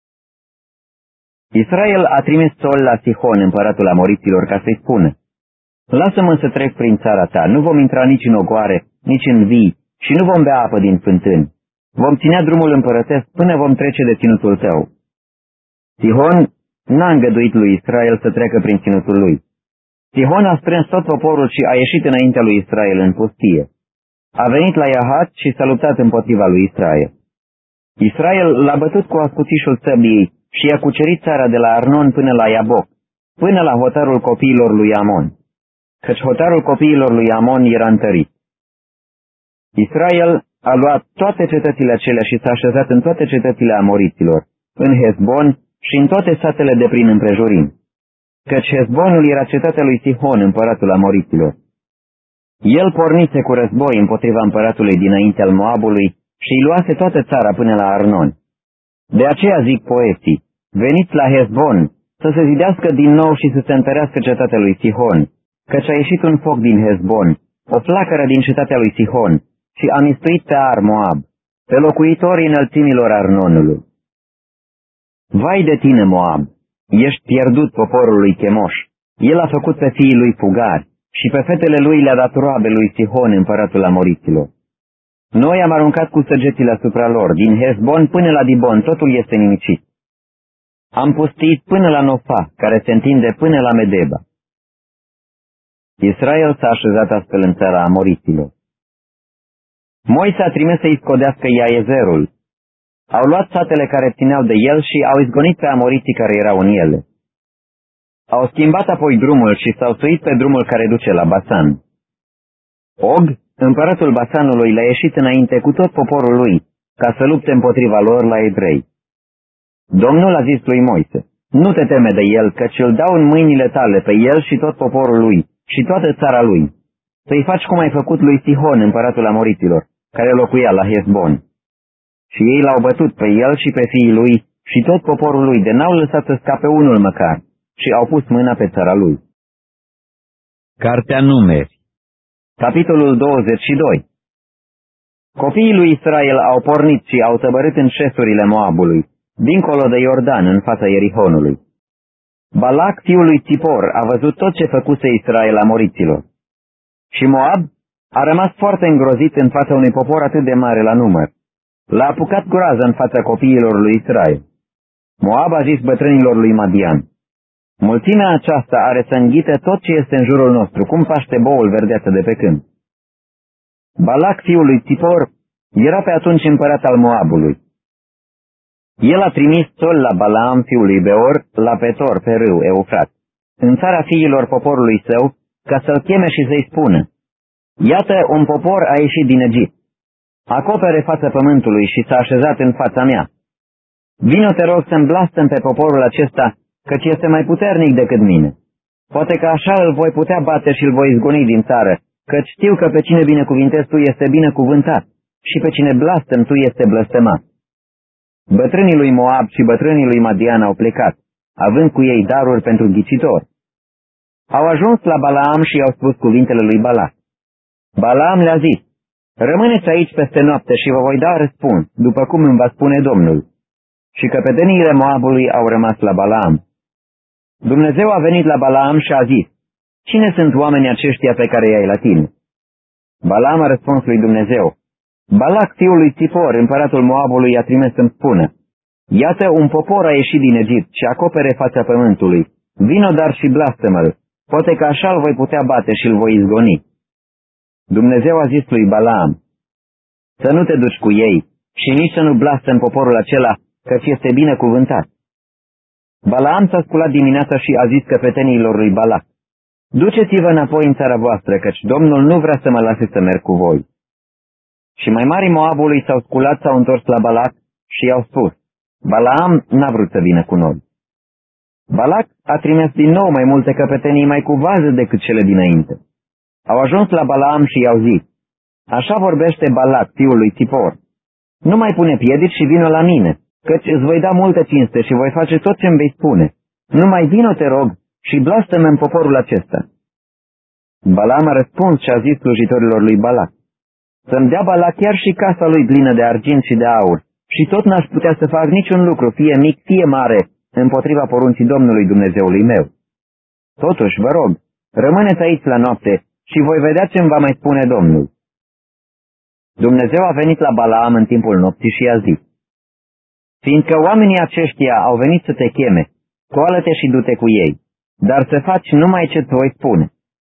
Israel a trimis sol la Sihon, împăratul amoriților, ca să-i spună: Lasă-mă să trec prin țara ta, nu vom intra nici în ogoare, nici în vii și nu vom bea apă din fântâni. Vom ținea drumul împărătesc până vom trece de ținutul tău. Sihon n-a îngăduit lui Israel să treacă prin ținutul lui. Sihon a strâns tot poporul și a ieșit înaintea lui Israel în pustie. A venit la Iahat și s-a luptat împotriva lui Israel. Israel l-a bătut cu ascuțișul săbiei și i-a cucerit țara de la Arnon până la Iaboc, până la hotarul copiilor lui Amon, căci hotarul copiilor lui Amon era întărit. Israel a luat toate cetățile acelea și s-a așezat în toate cetățile amoriților, în Hezbon și în toate satele de prin împrejurim, căci Hezbonul era cetatea lui Sihon, împăratul amoriților. El pornise cu război împotriva împăratului dinainte al Moabului și îi luase toată țara până la Arnon. De aceea zic poeții: Veniți la Hezbon, să se zidească din nou și să se întărească cetatea lui Sihon, căci a ieșit un foc din Hezbon, o flacără din cetatea lui Sihon, și a mistuit pe Ar Moab, pe locuitorii înălțimilor Arnonului. Vai de tine, Moab! Ești pierdut, poporul lui Chemoș! El a făcut pe fiii lui fugari și pe fetele lui le-a dat roabe lui Sihon, împăratul amoriților. Noi am aruncat cu săgețile asupra lor, din Hezbon până la Dibon, totul este nimicit. Am pustit până la Nofa, care se întinde până la Medeba. Israel s-a așezat astfel în țara amoriților. Moise a trimis să-i scodească Iazerul. Au luat satele care țineau de el și au izgonit pe amoriții care erau în ele. Au schimbat apoi drumul și s-au suit pe drumul care duce la Basan. Og, împăratul Basanului, le-a ieșit înainte cu tot poporul lui, ca să lupte împotriva lor la evrei. Domnul a zis lui Moise: Nu te teme de el, căci îl dau în mâinile tale pe el și tot poporul lui și toată țara lui, să-i faci cum ai făcut lui Sihon, împăratul amoriților, care locuia la Hezbon. Și ei l-au bătut pe el și pe fiii lui și tot poporul lui, de n-au lăsat să scape unul măcar, și au pus mâna pe țara lui. Cartea Numeri, capitolul douăzeci și doi. Copiii lui Israel au pornit și au tăbărât în șesurile Moabului, dincolo de Iordan, în fața Ierihonului. Balac, fiul lui Țipor, a văzut tot ce făcuse Israel amoriților. Și Moab a rămas foarte îngrozit în fața unui popor atât de mare la număr. L-a apucat groază în fața copiilor lui Israel. Moab a zis bătrânilor lui Madian: mulțimea aceasta are să înghite tot ce este în jurul nostru, cum paște boul verdeață de pe câmp. Balac, fiul lui Țipor, era pe atunci împărat al Moabului. El a trimis sol la Balaam, fiul lui Beor, la Petor, pe râu Eufrat, în țara fiilor poporului său, ca să-l cheme și să-i spună: iată, un popor a ieșit din Egipt. Acopere fața pământului și s-a așezat în fața mea. Vino, te rog, să-mi blastăm pe poporul acesta, căci este mai puternic decât mine. Poate că așa îl voi putea bate și îl voi izgoni din țară, căci știu că pe cine binecuvintezi tu este binecuvântat și pe cine blastăm tu este blăstămat. Bătrânii lui Moab și bătrânii lui Madian au plecat, având cu ei daruri pentru ghicitor. Au ajuns la Balaam și i-au spus cuvintele lui Balac. Balaam le-a zis: rămâneți aici peste noapte și vă voi da răspuns, după cum îmi va spune Domnul. Și căpeteniile Moabului au rămas la Balaam. Dumnezeu a venit la Balaam și a zis: cine sunt oamenii aceștia pe care i-ai la tine? Balaam a răspuns lui Dumnezeu: Balac, fiul lui Țipor, împăratul Moabului, a trimis să-mi spună: iată, un popor a ieșit din Egipt și acopere fața pământului. Vino dar și blastă-mă-l, poate că așa îl voi putea bate și îl voi izgoni. Dumnezeu a zis lui Balaam: să nu te duci cu ei și nici să nu blastăm poporul acela, căci este binecuvântat. Balaam s-a sculat dimineața și a zis căpetenilor lui Balac: duceți-vă înapoi în țara voastră, căci Domnul nu vrea să mă lase să merg cu voi. Și mai mari Moabului s-au sculat, s-au întors la Balac și i-au spus: Balaam n-a vrut să vină cu noi. Balac a trimis din nou mai multe căpetenii mai cu vază decât cele dinainte. Au ajuns la Balaam și i-au zis: așa vorbește Balac, fiul lui Țipor: nu mai pune piedici și vină la mine, căci îți voi da multă cinste și voi face tot ce-mi vei spune. Numai vino, te rog, și blastă-mă în poporul acesta. Balaam a răspuns și a zis slujitorilor lui Balac: să-mi dea Balac chiar și casa lui plină de argint și de aur, și tot n-aș putea să fac niciun lucru, fie mic, fie mare, împotriva poruncii Domnului Dumnezeului meu. Totuși, vă rog, rămâneți aici la noapte și voi vedea ce-mi va mai spune Domnul. Dumnezeu a venit la Balaam în timpul nopții și i-a zis: fiindcă oamenii aceștia au venit să te cheme, scoală-te și du-te cu ei, dar să faci numai ce-ți voi spune.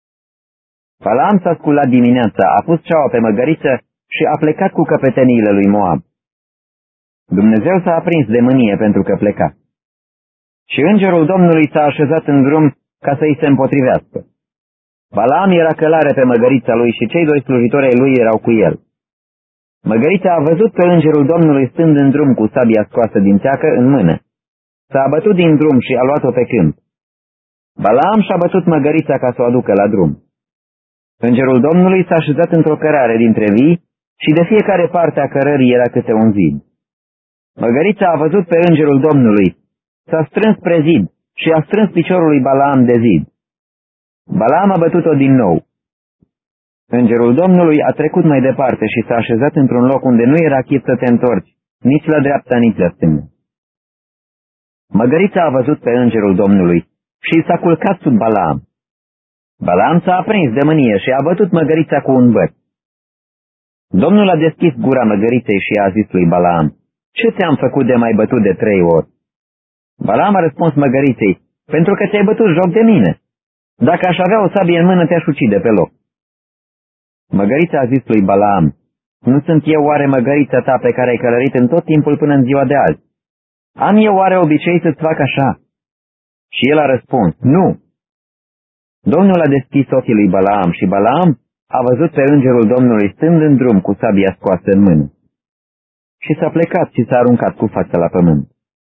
Balaam s-a sculat dimineața, a pus ceaua pe măgăriță și a plecat cu căpeteniile lui Moab. Dumnezeu s-a aprins de mânie pentru că pleca. Și îngerul Domnului s-a așezat în drum ca să-i se împotrivească. Balaam era călare pe măgărița lui și cei doi slujitori ai lui erau cu el. Măgărița a văzut pe îngerul Domnului stând în drum cu sabia scoasă din teacă în mână. S-a abătut din drum și a luat-o pe câmp. Balaam și-a bătut măgărița ca să o aducă la drum. Îngerul Domnului s-a așezat într-o cărare dintre vii și de fiecare parte a cărării era câte un zid. Măgărița a văzut pe îngerul Domnului, s-a strâns spre zid și a strâns piciorul lui Balaam de zid. Balaam a bătut-o din nou. Îngerul Domnului a trecut mai departe și s-a așezat într-un loc unde nu era chip să te întorci, nici la dreapta, nici la stânga. Măgărița a văzut pe îngerul Domnului și s-a culcat sub Balaam. Balaam s-a aprins de mânie și a bătut măgărița cu un băț. Domnul a deschis gura măgăriței și a zis lui Balaam: ce ți-am făcut de mai bătut de trei ori? Balaam a răspuns măgăriței: pentru că ți-ai bătut joc de mine. Dacă aș avea o sabie în mână, te-aș ucide pe loc. Măgărița a zis lui Balaam: nu sunt eu oare măgărița ta pe care ai călărit în tot timpul până în ziua de azi? Am eu oare obicei să-ți fac așa? Și el a răspuns: nu. Domnul a deschis ochii lui Balaam și Balaam a văzut pe îngerul Domnului stând în drum cu sabia scoasă în mână. Și s-a plecat și s-a aruncat cu fața la pământ.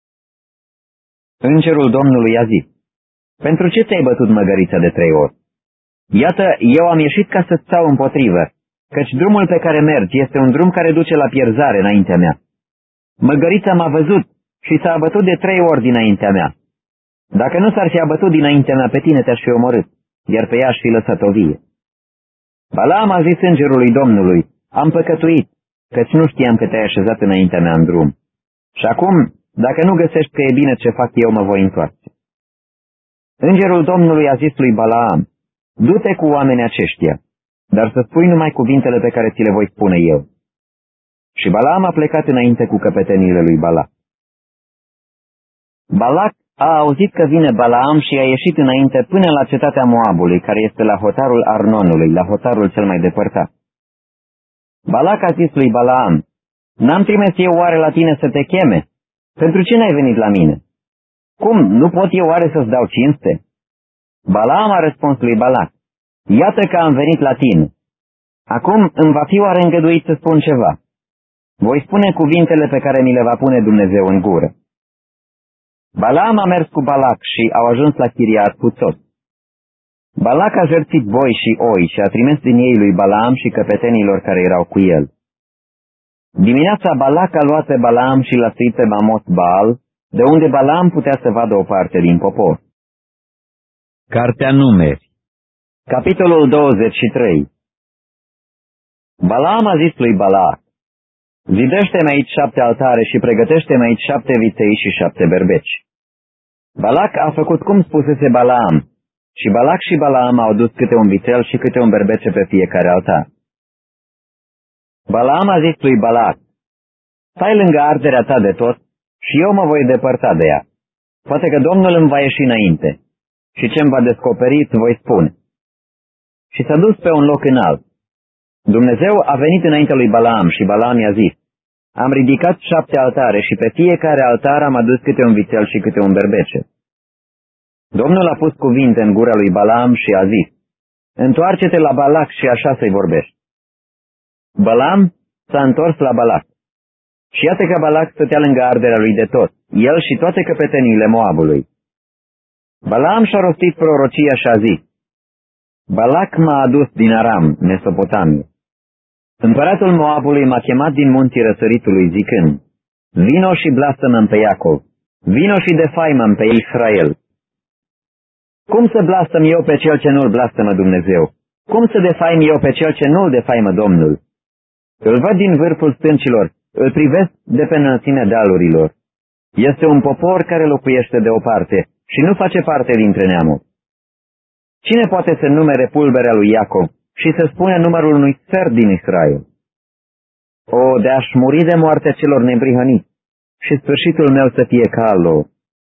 Îngerul Domnului a zis: pentru ce ți-ai bătut măgărița de trei ori? Iată, eu am ieșit ca să-ți stau împotrivă, căci drumul pe care mergi este un drum care duce la pierzare înaintea mea. Măgărița m-a văzut și s-a abătut de trei ori dinaintea mea. Dacă nu s-ar fi abătut dinaintea mea, pe tine te-aș fi omorât, iar pe ea aș fi lăsat o vie. Balaam a zis îngerului Domnului: am păcătuit, căci nu știam că te-ai așezat înaintea mea în drum. Și acum, dacă nu găsești că e bine ce fac eu, mă voi întoarce. Îngerul Domnului a zis lui Balaam, du-te cu oamenii aceștia, dar să spui numai cuvintele pe care ți le voi spune eu. Și Balaam a plecat înainte cu căpeteniile lui Balac. Balac a auzit că vine Balaam și a ieșit înainte până la cetatea Moabului, care este la hotarul Arnonului, la hotarul cel mai depărtat. Balac a zis lui Balaam, n-am trimis eu oare la tine să te cheme? Pentru ce n-ai venit la mine? Cum, nu pot eu oare să-ți dau cinste? Balaam a răspuns lui Balac, iată că am venit la tine. Acum îmi va fi oare îngăduit să spun ceva? Voi spune cuvintele pe care mi le va pune Dumnezeu în gură. Balaam a mers cu Balac și au ajuns la Chiriat Huțot. Balac a jertfit boi și oi și a trimis din ei lui Balaam și căpetenilor care erau cu el. Dimineața Balac a luat pe Balaam și l-a suit pe Bamot Baal, de unde Balaam putea să vadă o parte din popor. Cartea Numeri. Capitolul douăzeci și trei. Balaam a zis lui Balac, zidește-mi aici șapte altare și pregătește-mi aici șapte viței și șapte berbeci. Balac a făcut cum spusese Balaam, și Balac și Balaam au dus câte un vițel și câte un berbece pe fiecare altar. Balaam a zis lui Balac, stai lângă arderea ta de tot și eu mă voi depărta de ea. Poate că Domnul îmi va ieși înainte și ce-mi va descoperi îți voi spune. Și s-a dus pe un loc înalt. Dumnezeu a venit înaintea lui Balaam și Balaam i-a zis, am ridicat șapte altare și pe fiecare altar am adus câte un vițel și câte un berbece. Domnul a pus cuvinte în gura lui Balaam și a zis, întoarce-te la Balac și așa să-i vorbești. Balaam s-a întors la Balac. Și iată că Balac stătea lângă arderea lui de tot, el și toate căpeteniile Moabului. Balaam și-a rostit prorocia și a zis, Balac m-a adus din Aram, Mesopotamie. Împăratul Moabului m-a chemat din munții răsăritului zicând, vino și blastămă pe Iacov, vino și defaimă pe Israel. Cum să blastăm eu pe cel ce nu-l blastămă Dumnezeu? Cum să defaim eu pe cel ce nu-l defaimă Domnul? Îl văd din vârful stâncilor, îl privesc de pe înălțimea dealurilor. Este un popor care locuiește deoparte și nu face parte dintre neamuri. Cine poate să numere pulberea lui Iacov și să spune numărul unui sfert din Israel? O, de-aș muri de moartea celor neprihăniți și sfârșitul meu să fie ca al lor.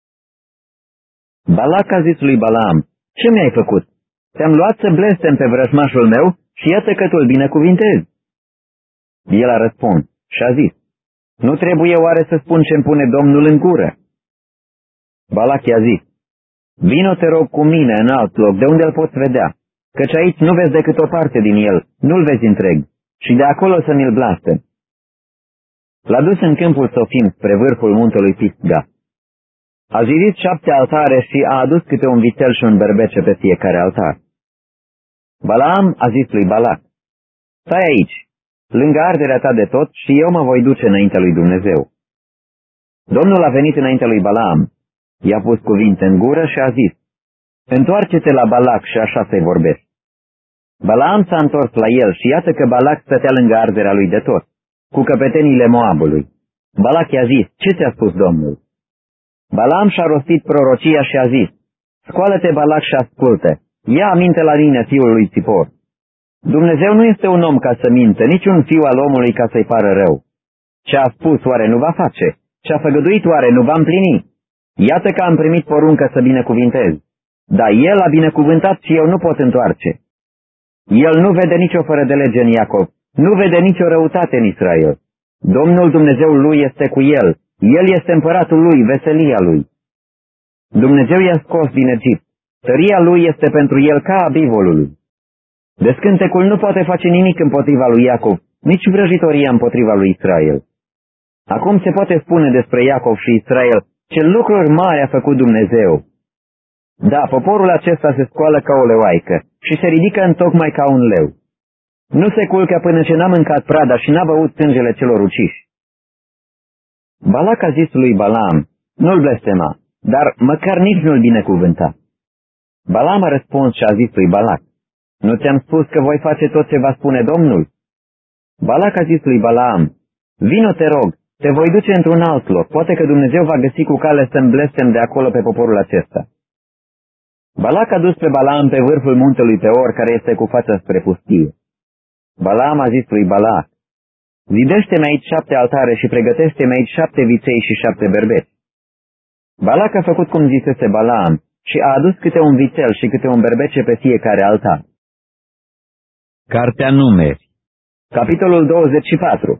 Balac a zis lui Balaam, ce mi-ai făcut? Te-am luat să blestem pe vrăjmașul meu și iată că tu-l binecuvintezi. El a răspuns și a zis, nu trebuie oare să spun ce-mi pune Domnul în gură? Balac i-a zis, vino te rog cu mine în alt loc, de unde îl poți vedea, căci aici nu vezi decât o parte din el, nu-l vezi întreg, și de acolo să mi-l blaste. L-a dus în câmpul Sofim spre vârful muntelui Pisga. A zidit șapte altare și a adus câte un vițel și un berbece pe fiecare altar. Balaam a zis lui Balac, stai aici, lângă arderea ta de tot și eu mă voi duce înaintea lui Dumnezeu. Domnul a venit înaintea lui Balaam, i-a pus cuvinte în gură și a zis, întoarce-te la Balac și așa să-i vorbești. Balaam s-a întors la el și iată că Balac stătea lângă arderea lui de tot, cu căpetenile Moabului. Balac i-a zis, ce ți-a spus Domnul? Balaam și-a rostit prorocia și a zis, scoală-te Balac și ascultă, ia aminte la mine, fiul lui Țipor. Dumnezeu nu este un om ca să minte, nici un fiu al omului ca să-i pară rău. Ce a spus oare nu va face? Ce a făgăduit oare nu va împlini? Iată că am primit poruncă să binecuvintez, dar el a binecuvântat și eu nu pot întoarce. El nu vede nicio fără de lege în Iacov, nu vede nicio răutate în Israel. Domnul Dumnezeul lui este cu el, el este împăratul lui, veselia lui. Dumnezeu i-a scos din Egipt, tăria lui este pentru el ca a bivolului. Descântecul nu poate face nimic împotriva lui Iacov, nici vrăjitoria împotriva lui Israel. Acum se poate spune despre Iacov și Israel ce lucruri mari a făcut Dumnezeu. Da, poporul acesta se scoală ca o leoaică și se ridică întocmai ca un leu. Nu se culcă până ce n-a mâncat prada și n-a băut sângele celor uciși. Balac a zis lui Balaam, nu-l blestema, dar măcar nici nu-l binecuvânta. Balaam a răspuns și a zis lui Balac, nu ți-am spus că voi face tot ce va spune Domnul? Balac a zis lui Balaam, vino te rog, te voi duce într-un alt loc, poate că Dumnezeu va găsi cu cale să-mi blestem de acolo pe poporul acesta. Balac a dus pe Balaam pe vârful muntelui Peor, care este cu fața spre pustie. Balaam a zis lui Balac: zidește-mi aici șapte altare și pregătește-mi aici șapte viței și șapte berbeți. Balac a făcut cum zisese Balaam și a adus câte un vițel și câte un berbece pe fiecare altar. Cartea Numeri, capitolul douăzeci și patru.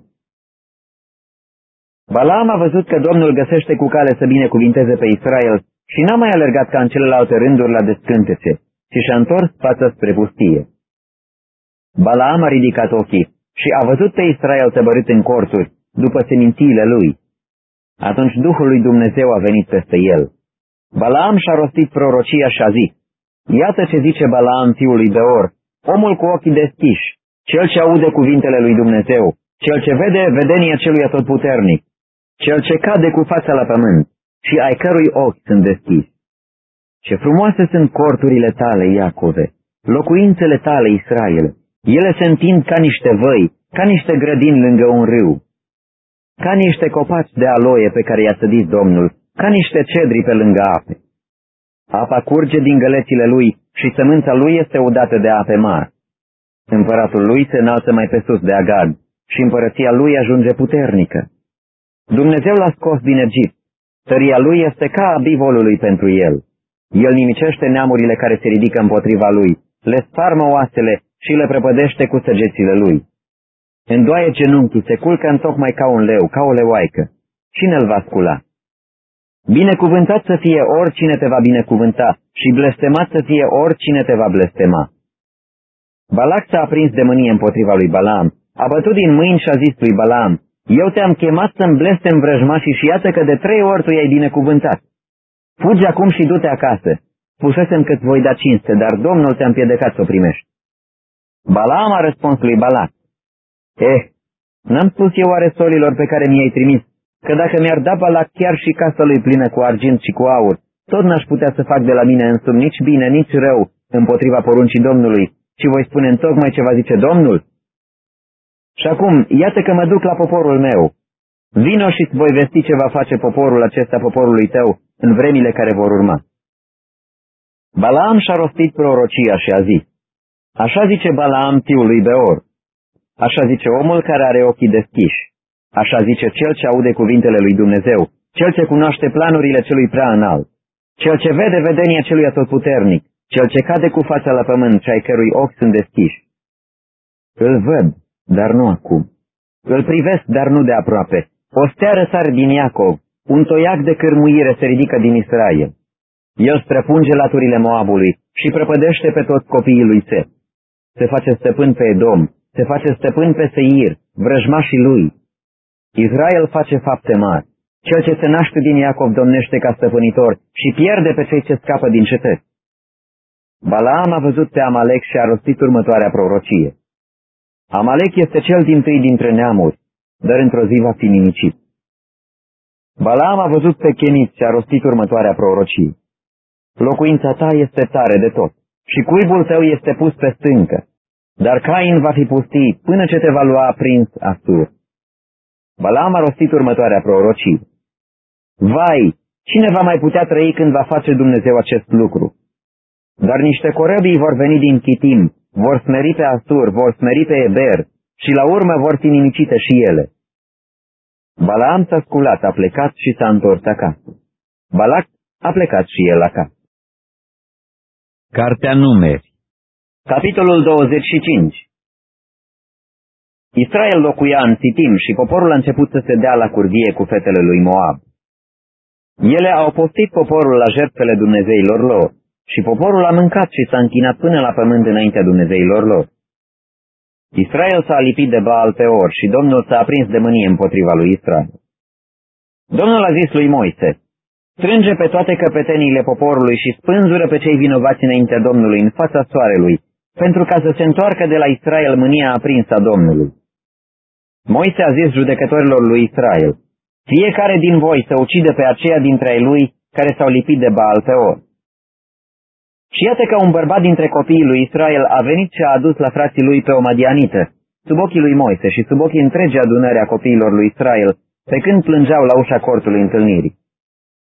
Balaam a văzut că Domnul găsește cu cale să binecuvinteze pe Israel și n-a mai alergat ca în celelalte rânduri la descântece, ci și-a întors fața spre pustie. Balaam a ridicat ochii și a văzut pe Israel tăbărât în corturi, după semințiile lui. Atunci Duhul lui Dumnezeu a venit peste el. Balaam și-a rostit prorocia și a zis: iată ce zice Balaam fiului Beor, omul cu ochii deschiși, cel ce aude cuvintele lui Dumnezeu, cel ce vede vedenia celui atotputernic, cel ce cade cu fața la pământ și ai cărui ochi sunt deschiși. Ce frumoase sunt corturile tale, Iacove, locuințele tale, Israel. Ele se întind ca niște văi, ca niște grădini lângă un râu, ca niște copaci de aloie pe care i-a sădit Domnul, ca niște cedri pe lângă ape. Apa curge din gălețile lui și sămânța lui este udată de ape mari. Împăratul lui se înalță mai pe sus de Agag și împărăția lui ajunge puternică. Dumnezeu l-a scos din Egipt, tăria lui este ca a bivolului pentru el. El nimicește neamurile care se ridică împotriva lui, le sparmă oasele și le prăpădește cu săgețile lui. Îndoaie genunchii, se culcă întocmai ca un leu, ca o leoaică. Cine îl va scula? Binecuvântat să fie oricine te va binecuvânta și blestemat să fie oricine te va blestema. Balac s-a aprins de mânie împotriva lui Balaam, a bătut din mâini și a zis lui Balaam: eu te-am chemat să-mi blestem vrăjmașii și iată că de trei ori tu i-ai binecuvântat. Fugi acum și du-te acasă. Spusesem că-ți voi da cinste, dar Domnul te-a împiedicat să o primești. Balaam a răspuns lui Balac: eh, n-am spus eu oare solilor pe care mi-ai trimis, că dacă mi-ar da Balac chiar și casa lui plină cu argint și cu aur, tot n-aș putea să fac de la mine însumi nici bine, nici rău împotriva poruncii Domnului, ci voi spune întocmai ce va zice Domnul? Și acum, iată că mă duc la poporul meu. Vino și-ți voi vesti ce va face poporul acesta poporului tău în vremile care vor urma. Balaam și-a rostit prorocia și a zis: așa zice Balaam fiul lui Beor, așa zice omul care are ochii deschiși, așa zice cel ce aude cuvintele lui Dumnezeu, cel ce cunoaște planurile celui prea înalt, cel ce vede vedenia celui atotputernic, cel ce cade cu fața la pământ și ai cărui ochi sunt deschiși. Îl văd, dar nu acum. Îl privesc, dar nu de aproape. O stea răsare din Iacov, un toiac de cârmuire se ridică din Israel. El străpunge laturile Moabului și prăpădește pe toți copiii lui Set. Se face stăpân pe Edom, se face stăpân pe Seir, vrăjmașii lui. Israel face fapte mari. Cel ce se naște din Iacov domnește ca stăpânitor și pierde pe cei ce scapă din cetăți. Balaam a văzut pe Amalek și a rostit următoarea prorocie: Amalek este cel dintâi dintre neamuri, dar într-o zi va fi nimicit. Balaam a văzut pe Kenit și a rostit următoarea prorocie: locuința ta este tare de tot și cuibul tău este pus pe stâncă, dar Cain va fi pustit până ce te va lua aprins Asur. Balaam a rostit următoarea prorocie: vai, cine va mai putea trăi când va face Dumnezeu acest lucru? Dar niște corăbii vor veni din Chitim, vor smeri pe Asur, vor smeri pe Eber și la urmă vor fi nimicite și ele. Balaam s-a sculat, a plecat și s-a întors acasă. Balac a plecat și el acasă. Cartea Numeri, capitolul douăzeci și cinci. Israel locuia în Sitim și poporul a început să se dea la curvie cu fetele lui Moab. Ele au postit poporul la jertfele dumnezeilor lor și poporul a mâncat și s-a închinat până la pământ înaintea dumnezeilor lor. Israel s-a lipit de Baal Peor și Domnul s-a aprins de mânie împotriva lui Israel. Domnul a zis lui Moise: strânge pe toate căpeteniile poporului și spânzură pe cei vinovați înaintea Domnului în fața soarelui, pentru ca să se întoarcă de la Israel mânia aprinsă a Domnului. Moise a zis judecătorilor lui Israel: fiecare din voi să ucidă pe aceia dintre ai lui care s-au lipit de Baal Peor. Și iată că un bărbat dintre copiii lui Israel a venit și a adus la frații lui pe o madianită, sub ochii lui Moise și sub ochii întregii adunări a copiilor lui Israel, pe când plângeau la ușa cortului întâlnirii.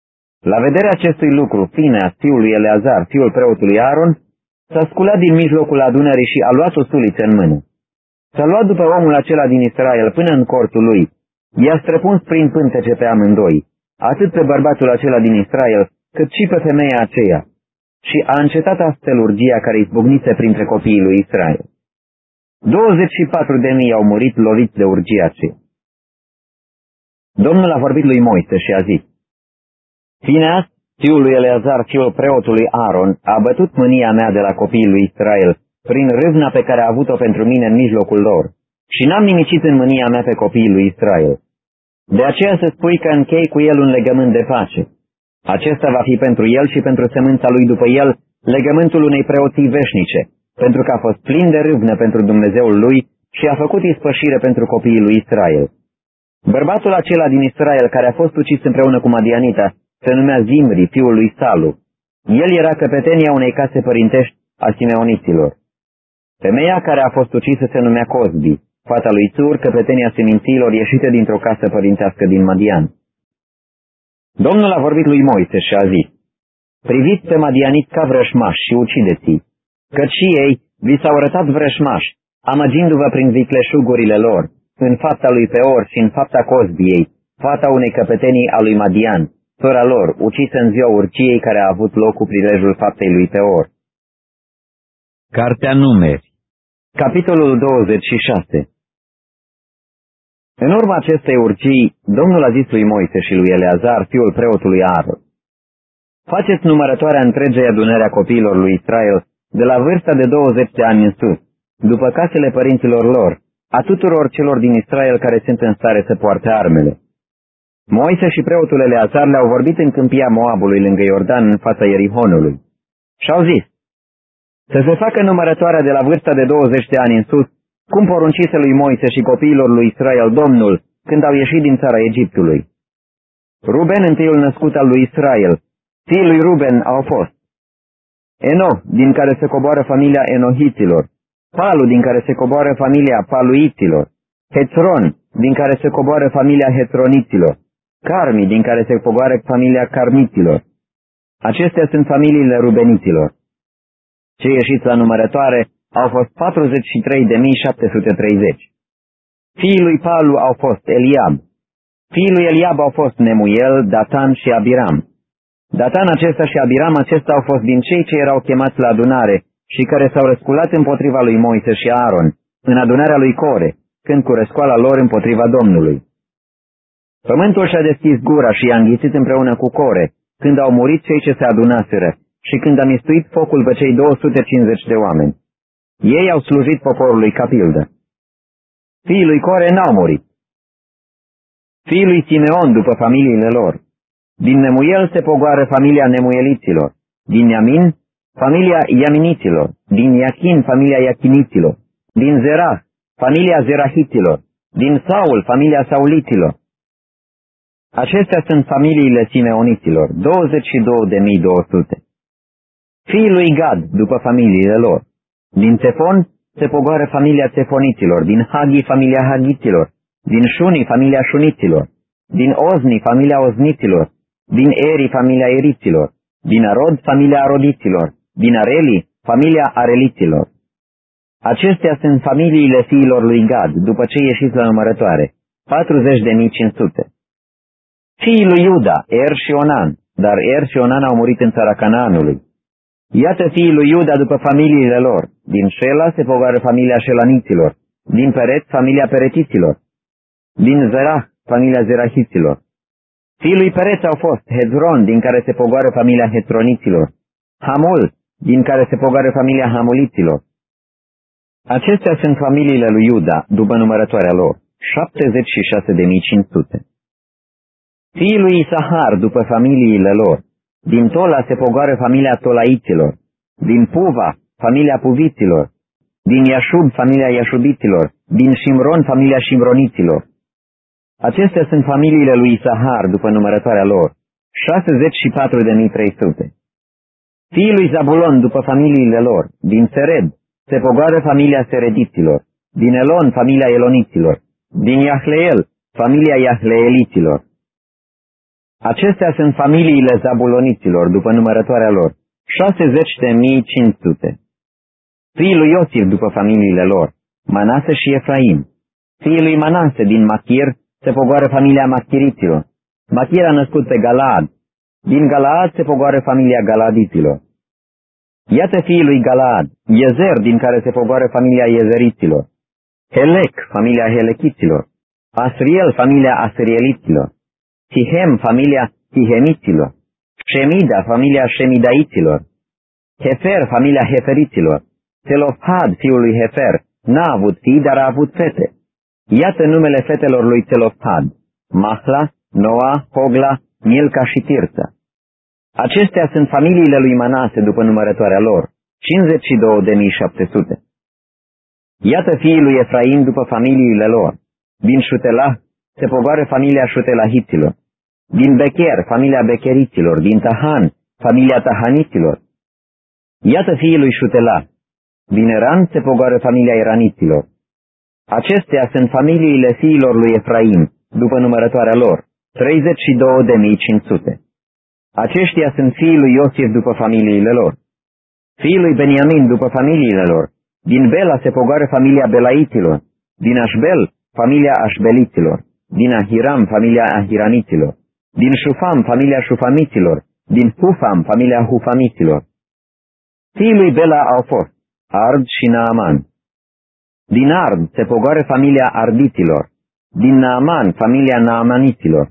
La vederea acestui lucru, Fineas, fiul lui Eleazar, fiul preotului Aaron, s-a sculat din mijlocul adunării și a luat o suliță în mână. S-a luat după omul acela din Israel până în cortul lui, i-a străpuns prin pântece pe amândoi, atât pe bărbatul acela din Israel, cât și pe femeia aceea, și a încetat astfel urgia care izbucnise printre copiii lui Israel. douăzeci și patru de mii au murit loviți de urgia aceea. Domnul a vorbit lui Moise și a zis: Fineas, fiul lui Eleazar, fiul preotului Aaron, a bătut mânia mea de la copiii lui Israel, prin râvna pe care a avut-o pentru mine în mijlocul lor, și n-am nimicit în mânia mea pe copiii lui Israel. De aceea să spui că închei cu el un legământ de pace. Acesta va fi pentru el și pentru semânța lui după el legământul unei preoții veșnice, pentru că a fost plin de râvnă pentru Dumnezeul lui și a făcut ispășire pentru copiii lui Israel. Bărbatul acela din Israel care a fost ucis împreună cu Madianita se numea Zimri, fiul lui Salu. El era căpetenia unei case părintești a simeoniților. Femeia care a fost ucisă se numea Cozbi, fata lui Țur, căpetenia semințiilor ieșite dintr-o casă părintească din Madian. Domnul a vorbit lui Moise și a zis: Priviți pe Madianit ca vrășmași și ucideți-i, căci și ei vi s-au arătat vrășmași, amăgindu-vă prin vicleșugurile lor, în fapta lui Peor și în fapta Cozbiei, fata unei căpetenii a lui Madian, sora lor, ucisă în ziua urgiei care a avut loc cu prilejul faptei lui Peor. Cartea Numeri, capitolul douăzeci și șase. În urma acestei urgii, Domnul a zis lui Moise și lui Eleazar, fiul preotului Aaron: Faceți numărătoarea întregei adunări a copiilor lui Israel, de la vârsta de douăzeci de ani în sus, după casele părinților lor, a tuturor celor din Israel care sunt în stare să poarte armele. Moise și preotul Eleazar le-au vorbit în câmpia Moabului lângă Iordan, în fața Ierihonului. Și-au zis: Să se facă numărătoarea de la vârsta de douăzeci de ani în sus, cum poruncise lui Moise și copiilor lui Israel Domnul, când au ieșit din țara Egiptului. Ruben, întâiul născut al lui Israel, fiii lui Ruben au fost Eno, din care se coboară familia Enohiților, Palu, din care se coboară familia Paluiților, Hețron, din care se coboară familia Hețroniților, Carmi, din care se coboară familia Carmiților. Acestea sunt familiile Rubeniților. Cei ieșiți la numărătoare au fost patruzeci și trei de mii șapte sute treizeci. Fiii lui Palu au fost Eliab. Fiii lui Eliab au fost Nemuel, Datan și Abiram. Datan acesta și Abiram acesta au fost din cei ce erau chemați la adunare și care s-au răsculat împotriva lui Moise și Aaron, în adunarea lui Core, când cu răscoala lor împotriva Domnului. Pământul și-a deschis gura și i-a înghițit împreună cu Core, când au murit cei ce se adunaseră și când a mistuit focul pe cei două sute cincizeci de oameni. Ei au slujit poporului ca pildă. Fiii lui Core n-au murit. Fiii lui Simeon după familiile lor. Din Nemuel se pogoară familia Nemueliților, din Iamin, familia Iaminiților, din Iachin, familia Iachiniților, din Zerah, familia Zerahiților, din Saul, familia Sauliților. Acestea sunt familiile Simeoniților, douăzeci și două de mii două sute. Fiii lui Gad, după familiile lor. Din Tefon se pogoară familia Tefoniților, din Hagi, familia Hagiților, din Șuni, familia Șuniților, din Ozni, familia Ozniților, din Eri, familia Eriților, din Arod, familia Arodiților, din Areli, familia Areliților. Acestea sunt familiile fiilor lui Gad, după ce ieșiți la numărătoare, patruzeci de mii cinci sute. Fiii lui Iuda, Er și Onan, dar Er și Onan au murit în țara Canaanului. Iată fiii lui Iuda după familiile lor. Din Șela se pogoară familia Șelaniților, din Peret, familia Peretiților, din Zerah, familia Zerahiților. Fiii lui Peret au fost Hezron, din care se pogoară familia Hetroniților, Hamul, din care se pogoară familia Hamuliților. Acestea sunt familiile lui Iuda, după numărătoarea lor, șaptezeci și șase de mii cinci sute. Fiii lui Isahar, după familiile lor. Din Tola se pogoară familia Tolaiților, din Puva, familia Puviților, din Iașub, familia Iașubiților, din Shimron, familia Shimroniților. Acestea sunt familiile lui Isahar, după numărătoarea lor, șaizeci și patru de mii trei sute. Fiii lui Zabulon, după familiile lor, din Sered, se pogoară familia Serediților, din Elon, familia Eloniților, din Iahleel, familia Iahleeliților. Acestea sunt familiile zabuloniților, după numărătoarea lor, șaizeci de mii cinci sute. Fiii lui Iosif după familiile lor, Manase și Efraim. Fiii lui Manase din Machir se pogoară familia Machiriților. Machir a născut pe Galaad. Din Galaad se pogoară familia Galadiților. Iată fiii lui Galaad, Iezer, din care se pogoară familia Iezeriților. Helec, familia Helechiților. Asriel, familia Asrieliților. Tihem, familia Tihemiților. Shemida, familia Shemidaiților. Hefer, familia Heferiților. Țelofhad, fiul lui Hefer, n-a avut fii, dar a avut fete. Iată numele fetelor lui Țelofhad: Mahla, Noa, Hogla, Milca și Tirța. Acestea sunt familiile lui Manase după numărătoarea lor, cincizeci și două de mii șapte sute. Iată fiii lui Efraim după familiile lor. Din Șutelah se pogoară familia Șutelahiților. Din Becher, familia Becheriților. Din Tahan, familia Tahaniților. Iată fiii lui Șutelah. Din Eran se pogoară familia Eraniților. Acestea sunt familiile fiilor lui Efraim după numărătoarea lor, treizeci și două de mii cinci sute. Aceștia sunt fiii lui Iosif după familiile lor. Fiii lui Beniamin după familiile lor. Din Bela se pogoară familia Belaiților. Din Așbel, familia Așbeliților. Din Ahiram, familia Ahiraniților. Din Șufam, familia Șufamiților. Din Hufam, familia Hufamiților. Fiii lui Bela au fost Ard și Naaman. Din Ard se pogoară familia Ardiților. Din Naaman, familia Naamaniților.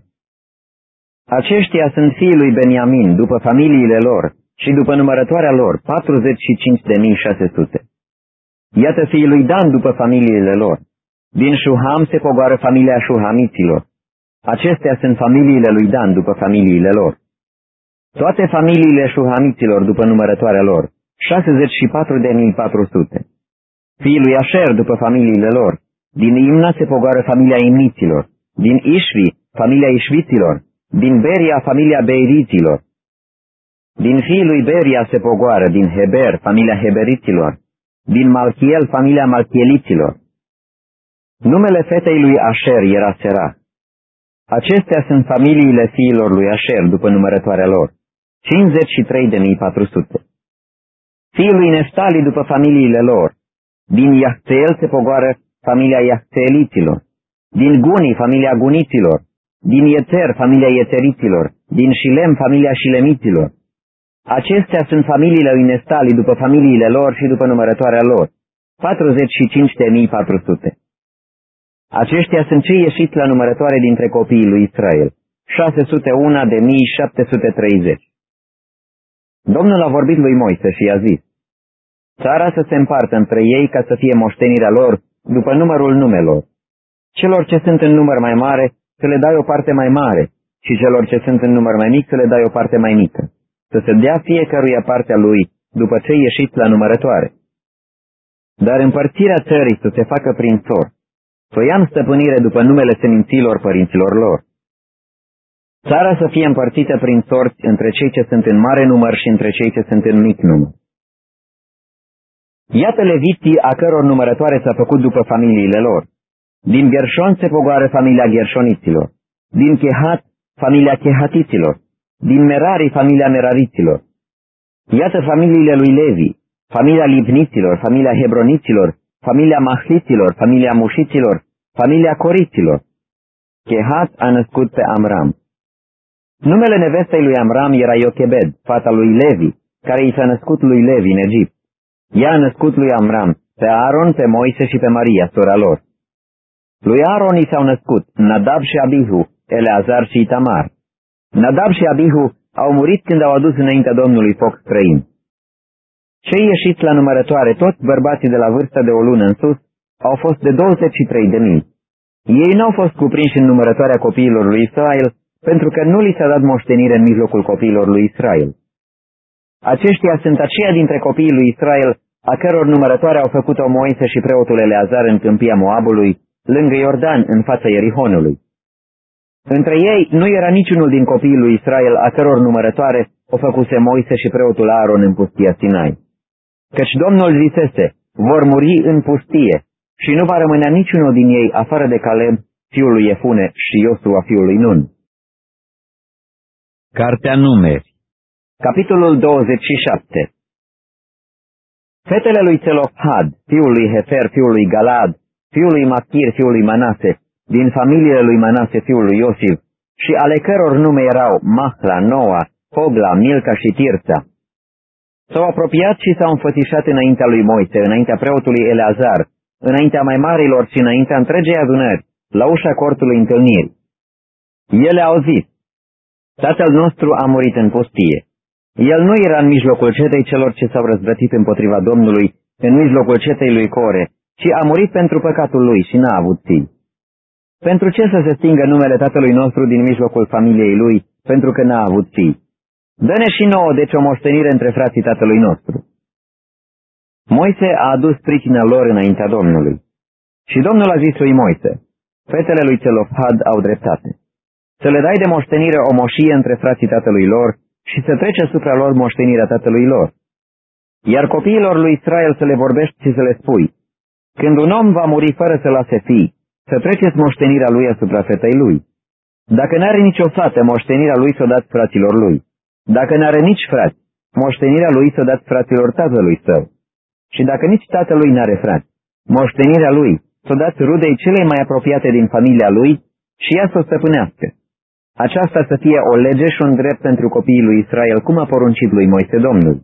Aceștia sunt fiii lui Beniamin după familiile lor și după numărătoarea lor, patruzeci și cinci de mii șase sute. Iată fiii lui Dan după familiile lor. Din Șuham se pogoară familia Șuhamiților. Acestea sunt familiile lui Dan după familiile lor. Toate familiile Șuhamiților după numărătoarea lor, șaizeci și patru de mii patru sute. Fiii lui Asher după familiile lor. Din Imna se pogoară familia Imniților. Din Ișvi, familia Ișviților. Din Beria, familia Beiriților. Din fiii lui Beria se pogoară, din Heber, familia Heberiților. Din Malchiel, familia Malchieliților. Numele fetei lui Asher era Serah. Acestea sunt familiile fiilor lui Asher după numărătoarea lor, cincizeci și trei de mii patru sute. Fiii lui Neftali după familiile lor. Din Iahteel se pogoară familia Iahteeliților. Din Guni, familia Guniților. Din Ieter, familia Ieteriților. Din Shilem, familia Shilemiților. Acestea sunt familiile lui Neftali după familiile lor și după numărătoarea lor, patruzeci și cinci de mii patru sute. Aceștia sunt cei ieșiți la numărătoare dintre copiii lui Israel, șase sute unu de mii șapte sute treizeci. Domnul a vorbit lui Moise și i-a zis: țara să se împartă între ei ca să fie moștenirea lor după numărul numelor. Celor ce sunt în număr mai mare să le dai o parte mai mare și celor ce sunt în număr mai mic să le dai o parte mai mică, să se dea fiecăruia partea lui după ce ieșiți la numărătoare. Dar împărțirea țării să se facă prin sor, să o ia în stăpânire după numele seminților părinților lor. Țara să fie împărțită prin sorți între cei ce sunt în mare număr și între cei ce sunt în mic număr. Iată leviții a căror numărătoare s-a făcut după familiile lor. Din Gershon se pogoară familia Gershoniților. Din Chehat, familia Chehatiților. Din Merari, familia Merariților. Iată familiile lui Levi, familia Libniților, familia Hebroniților, familia Mahliților, familia Mușiților, familia Coriților. Chehat a născut pe Amram. Numele nevestei lui Amram era Iochebed, fata lui Levi, care i s-a născut lui Levi în Egipt. Ea a născut lui Amram pe Aaron, pe Moise și pe Maria, sora lor. Lui Aaron i s-au născut Nadab și Abihu, Eleazar și Itamar. Nadab și Abihu au murit când au adus înaintea Domnului foc străin. Cei ieșiți la numărătoare, toți bărbații de la vârstă de o lună în sus, au fost de douăzeci și trei de mii. Ei n-au fost cuprinși în numărătoarea copiilor lui Israel, pentru că nu li s-a dat moștenire în mijlocul copiilor lui Israel. Aceștia sunt aceia dintre copiii lui Israel, a căror numărătoare au făcut-o Moise și preotul Eleazar în câmpia Moabului, lângă Iordan, în fața Ierihonului. Între ei nu era niciunul din copiii lui Israel, a căror numărătoare o făcuse Moise și preotul Aaron în pustia Sinai. Căci Domnul zisese: vor muri în pustie și nu va rămânea niciunul din ei afară de Caleb, fiul lui Efune, și Iosua, fiul lui Nun. Cartea Numeri, capitolul douăzeci și șapte. Fetele lui Țelofhad, fiul lui Hefer, fiul lui Galad, fiul lui Machir, fiul lui Manase, din familiile lui Manase, fiul lui Iosif, și ale căror nume erau Mahla, Noa, Hogla, Milca și Tirța, s-au apropiat și s-au înfățișat înaintea lui Moise, înaintea preotului Eleazar, înaintea mai marilor și înaintea întregei adunări, la ușa cortului întâlnirii. Ele au zis: tatăl nostru a murit în pustie. El nu era în mijlocul cetei celor ce s-au răzvrătit împotriva Domnului, în mijlocul cetei lui Core, ci a murit pentru păcatul lui și n-a avut fii. Pentru ce să se stingă numele tatălui nostru din mijlocul familiei lui, pentru că n-a avut fii? Dă-ne și nouă deci o moștenire între frații tatălui nostru. Moise a adus pricina lor înaintea Domnului. Și Domnul a zis lui Moise: fetele lui Țelofhad au dreptate. Să le dai de moștenire o moșie între frații tatălui lor și să trece asupra lor moștenirea tatălui lor. Iar copiilor lui Israel să le vorbești și să le spui: când un om va muri fără să lase fii, să treceți moștenirea lui asupra fetei lui. Dacă n-are nicio fată, moștenirea lui să o dați fraților lui. Dacă n-are nici frați, moștenirea lui să o dați fraților tatălui său. Și dacă nici tatălui n-are frați, moștenirea lui să o dați rudei celei mai apropiate din familia lui și ea să o stăpânească. Aceasta să fie o lege și un drept pentru copiii lui Israel, cum a poruncit lui Moise Domnul.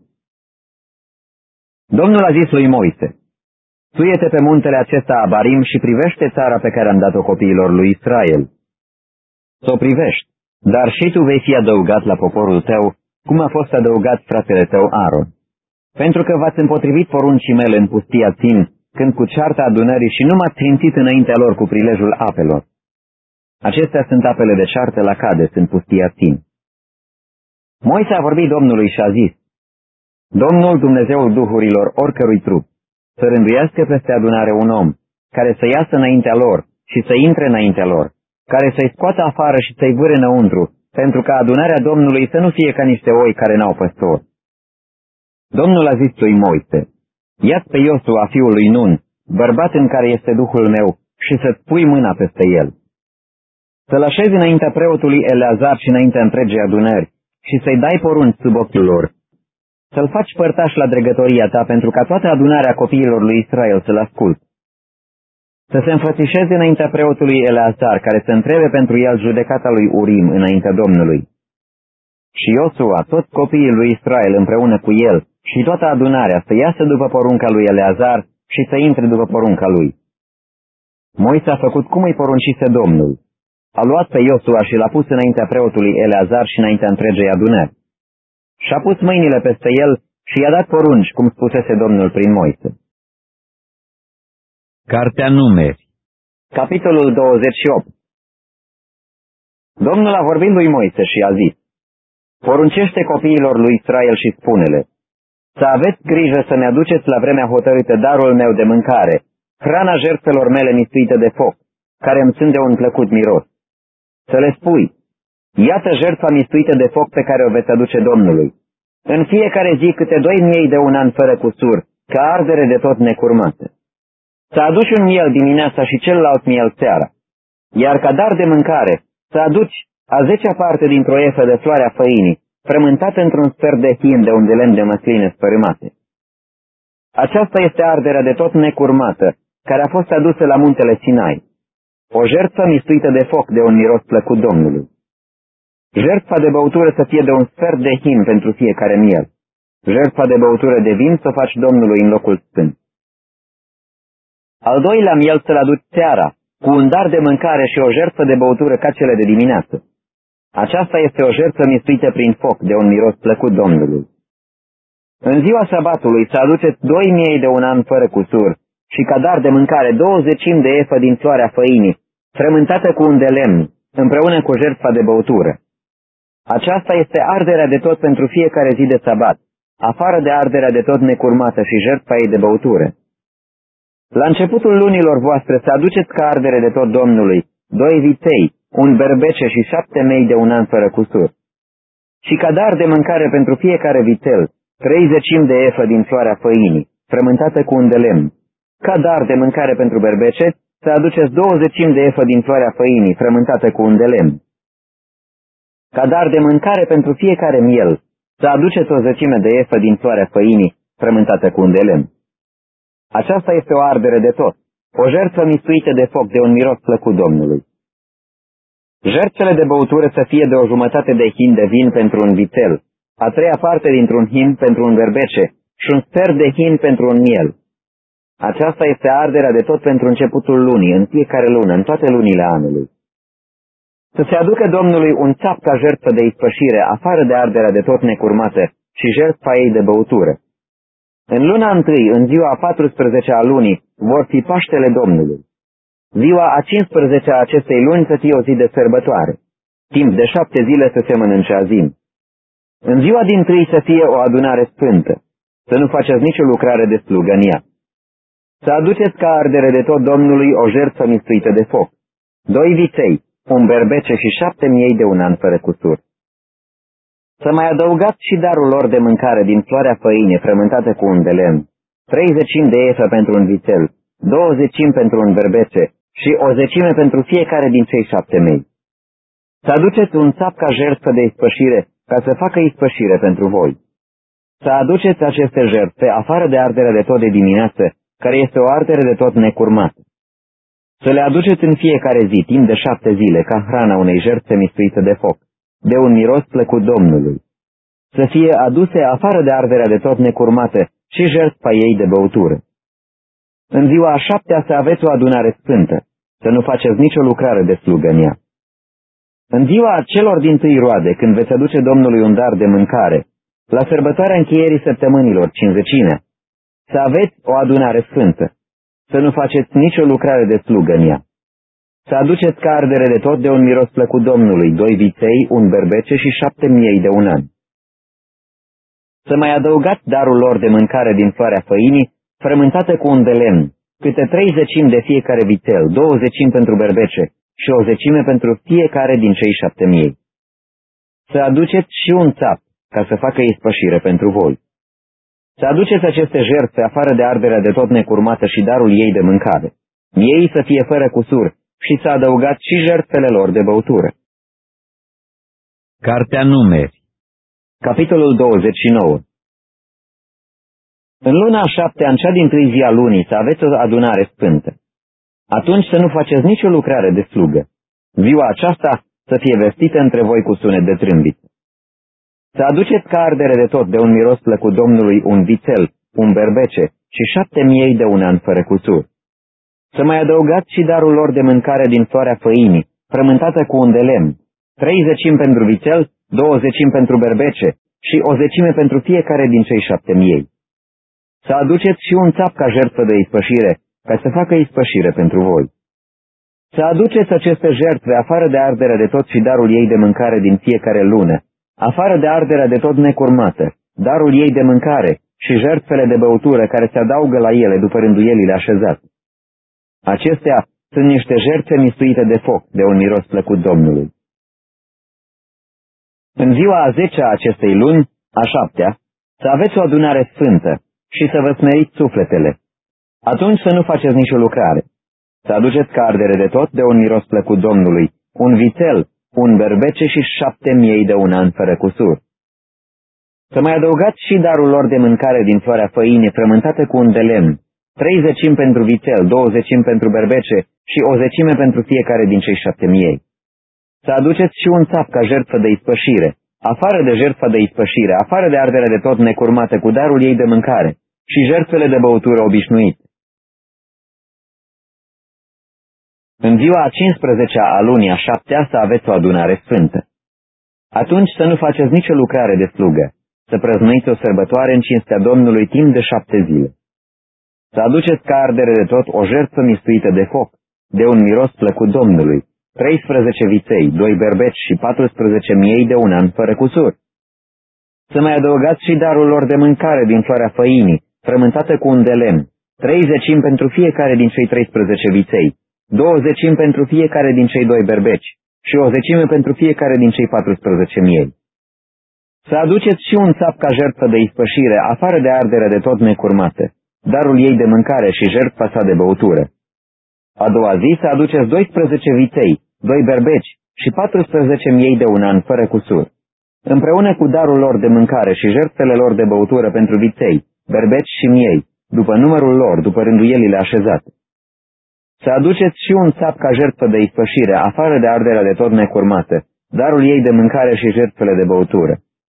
Domnul a zis lui Moise: suie-te pe muntele acesta Abarim și privește țara pe care am dat-o copiilor lui Israel. Să o privești, dar și tu vei fi adăugat la poporul tău, cum a fost adăugat fratele tău Aaron. Pentru că v-ați împotrivit poruncii mele în pustia Țin, când cu cearta adunării și nu m-ați țintit înaintea lor cu prilejul apelor. Acestea sunt apele de ceartă la Cades în pustia Țin. Moise a vorbit Domnului și a zis: Domnul, Dumnezeul duhurilor oricărui trup, să rânduiască peste adunare un om, care să iasă înaintea lor și să intre înaintea lor, care să-i scoată afară și să-i vâre înăuntru, pentru ca adunarea Domnului să nu fie ca niște oi care n-au păstor. Domnul a zis lui Moise: ia-ți pe Iosua, fiul lui Nun, bărbat în care este Duhul meu, și să-ți pui mâna peste el. Să-l așezi înaintea preotului Eleazar și înaintea întregii adunări și să-i dai porunci sub ochiul lor. Să-l faci părtaș la dregătoria ta, pentru ca toată adunarea copiilor lui Israel să-l asculte. Să se înfățișeze înaintea preotului Eleazar, care să întrebe pentru el judecata lui Urim înaintea Domnului. Și Iosua, toți copiii lui Israel împreună cu el și toată adunarea să iasă după porunca lui Eleazar și să intre după porunca lui. Moise a făcut cum îi poruncise Domnul. A luat pe Iosua și l-a pus înaintea preotului Eleazar și înaintea întregei adunări. Și-a pus mâinile peste el și i-a dat porunci, cum spusese Domnul prin Moise. Cartea Numeri, capitolul douăzeci și opt. Domnul a vorbit lui Moise și a zis: poruncește copiilor lui Israel și spune-le: să aveți grijă să-mi aduceți la vremea hotărâtă darul meu de mâncare, hrana jertfelor mele mistuite de foc, care îmi sunt de un plăcut miros. Să le spui: iată jertfa mistuită de foc pe care o veți aduce Domnului. În fiecare zi câte doi miei de un an fără cusur, ca ardere de tot necurmată. Să aduci un miel dimineața și celălalt miel seara. Iar ca dar de mâncare, să aduci a zecea parte dintr-o efă de floarea făinii, frământată într-un sfert de hin de un de lemn de măsline sfărâmate. Aceasta este arderea de tot necurmată, care a fost adusă la muntele Sinai. O jertfă mistuită de foc de un miros plăcut Domnului. Jertfa de băutură să fie de un sfert de hin pentru fiecare miel. Jertfa de băutură de vin să faci Domnului în locul sfânt. Al doilea miel să-l aduci seara, cu un dar de mâncare și o jertfă de băutură ca cele de dimineață. Aceasta este o jertfă mistuită prin foc de un miros plăcut Domnului. În ziua sabatului să aduceți doi miei de un an fără cusur și ca dar de mâncare două zecimi de efă din floarea făinii, frământată cu un de lemn, împreună cu jertfa de băutură. Aceasta este arderea de tot pentru fiecare zi de sabat, afară de arderea de tot necurmată și jertfa ei de băutură. La începutul lunilor voastre să aduceți ca ardere de tot Domnului doi viței, un berbece și șapte mei de un an fără cusur. Și ca dar de mâncare pentru fiecare vițel, trei zecimi de efă din floarea făinii, frământată cu un de lemn. Ca dar de mâncare pentru berbece, să aduceți două zecimi de efă din floarea făinii, frământată cu un de lemn. Ca dar de mâncare pentru fiecare miel, să aduceți o zecime de efă din floarea făinii, frământată cu un de lemn. Aceasta este o ardere de tot, o jertfă mistuită de foc de un miros plăcut Domnului. Jertfele de băutură să fie de o jumătate de hin de vin pentru un vițel, a treia parte dintr-un hin pentru un berbece și un sfert de hin pentru un miel. Aceasta este arderea de tot pentru începutul lunii, în fiecare lună, în toate lunile anului. Să se aducă Domnului un țap ca jertfă de ispășire, afară de arderea de tot necurmată și jertfa ei de băutură. În luna întâi, în ziua a paisprezecea a lunii, vor fi Paștele Domnului. Ziua a cincisprezecea a acestei luni să fie o zi de sărbătoare. Timp de șapte zile să se mănânce azim. În ziua dintâi să fie o adunare sfântă. Să nu faceți nicio lucrare de slugă în ea. Să aduceți ca ardere de tot Domnului o jertfă mistuită de foc. Doi viței, un berbece și șapte miei de un an fără cusur. Să mai adăugați și darul lor de mâncare din floarea făinii frământată cu un de lemn, trei zecimi de efă pentru un vițel, două zecimi pentru un berbece și o zecime pentru fiecare din cei șapte mei. Să aduceți un țap ca jertfă de ispășire, ca să facă ispășire pentru voi. Să aduceți aceste jertfe afară de arderea de tot de dimineață, care este o ardere de tot necurmată. Să le aduceți în fiecare zi, timp de șapte zile, ca hrana unei jertfe mistuite de foc, de un miros plăcut Domnului. Să fie aduse afară de arderea de tot necurmată și jertfa ei de băutură. În ziua a șaptea să aveți o adunare sfântă, să nu faceți nicio lucrare de slugă în ea. În ziua celor dintâi roade, când veți aduce Domnului un dar de mâncare, la sărbătoarea încheierii săptămânilor, cinzecimea, să aveți o adunare sfântă, să nu faceți nicio lucrare de slugă în ea. Să aduceți ca ardere de tot de un miros plăcut Domnului, doi viței, un berbece și șapte miei de un an. Să mai adăugați darul lor de mâncare din floarea făinii, frământată cu un de lemn, câte trei zecimi de fiecare vițel, două zecimi pentru berbece și o zecime pentru fiecare din cei șapte miei. Să aduceți și un țap, ca să facă ispășire pentru voi. Să aduceți aceste jertfe afară de arderea de tot necurmată și darul ei de mâncare. Miei să fie fără cusur și să adăugați și jertfele lor de băutură. Cartea Numeri, capitolul douăzeci și nouă. În luna a șaptea, în cea dintâi zi a lunii, să aveți o adunare sfântă. Atunci să nu faceți nicio lucrare de slugă. Ziua aceasta să fie vestită între voi cu sunet de trâmbiță. Să aduceți ca ardere de tot de un miros plăcut Domnului un vițel, un berbece și șapte miei de un an fără cusur. Să mai adăugați și darul lor de mâncare din floarea făinii, frământată cu un de lemn, trei zecimi pentru vițel, două zecimi pentru berbece și o zecime pentru fiecare din cei șapte miei. Să aduceți și un țap ca jertfă de ispășire, ca să facă ispășire pentru voi. Să aduceți aceste jertfe afară de arderea de tot și darul ei de mâncare din fiecare lună, afară de arderea de tot necurmată, darul ei de mâncare și jertfele de băutură care se adaugă la ele după rânduielile așezate. Acestea sunt niște jertfe mistuite de foc, de un miros plăcut Domnului. În ziua a zecea a acestei luni, a șaptea, să aveți o adunare sfântă și să vă smeriți sufletele. Atunci să nu faceți nicio lucrare. Să aduceți ca ardere de tot de un miros plăcut Domnului, un vițel, un berbece și șapte miei de un an fără cusur. Să mai adăugați și darul lor de mâncare din floarea făinii frământată cu un de lemn, trei zecimi pentru vițel, două zecimi pentru berbece și o zecime pentru fiecare din cei șapte miei. Să aduceți și un țap ca jertfă de ispășire, afară de jertfa de ispășire, afară de arderea de tot necurmată cu darul ei de mâncare și jertfele de băutură obișnuite. În ziua a cincisprezecea a lunii a șaptea să aveți o adunare sfântă. Atunci să nu faceți nicio lucrare de slugă, să prăznuiți o sărbătoare în cinstea Domnului timp de șapte zile. Să aduceți ca ardere de tot o jertfă mistuită de foc, de un miros plăcut Domnului, treisprezece viței, doi berbeci și paisprezece miei de un an fără cusur. Să mai adăugați și darul lor de mâncare din floarea făinii, frământată cu un de lemn, trei zecimi pentru fiecare din cei treisprezece viței, două zecimi pentru fiecare din cei doi berbeci și o zecime pentru fiecare din cei paisprezece miei. Să aduceți și un țap ca jertfă de ispășire, afară de ardere de tot necurmată, darul ei de mâncare și jertfa sa de băutură. A doua zi să aduceți doisprezece viței, doi berbeci și patrusprezece mii de un an fără cusur, împreună cu darul lor de mâncare și jertfele lor de băutură pentru viței, berbeci și miei, după numărul lor, după rânduielile așezate. Să aduceți și un țap ca jertfă de ispășire, afară de arderea de tot necurmată, darul ei de mâncare și jertfele de băutură.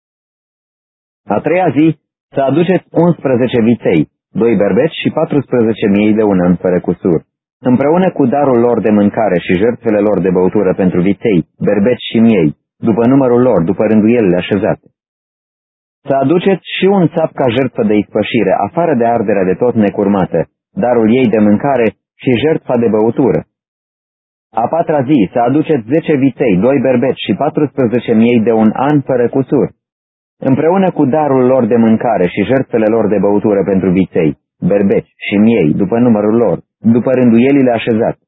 A treia zi, să aduceți unsprezece viței, doi berbeci și patrusprezece mii de un an fără cusur, împreună cu darul lor de mâncare și jertfele lor de băutură pentru viței, berbeci și miei, după numărul lor, după rânduielile așezate. Să aduceți și un țap ca jertfă de ispășire, afară de arderea de tot necurmată, darul ei de mâncare și jertfa de băutură. A patra zi, să aduceți zece viței, doi berbeci și patrusprezece mii de un an fără cusur, împreună cu darul lor de mâncare și jertfele lor de băutură pentru viței, berbeci și miei, după numărul lor, după rânduielile așezate.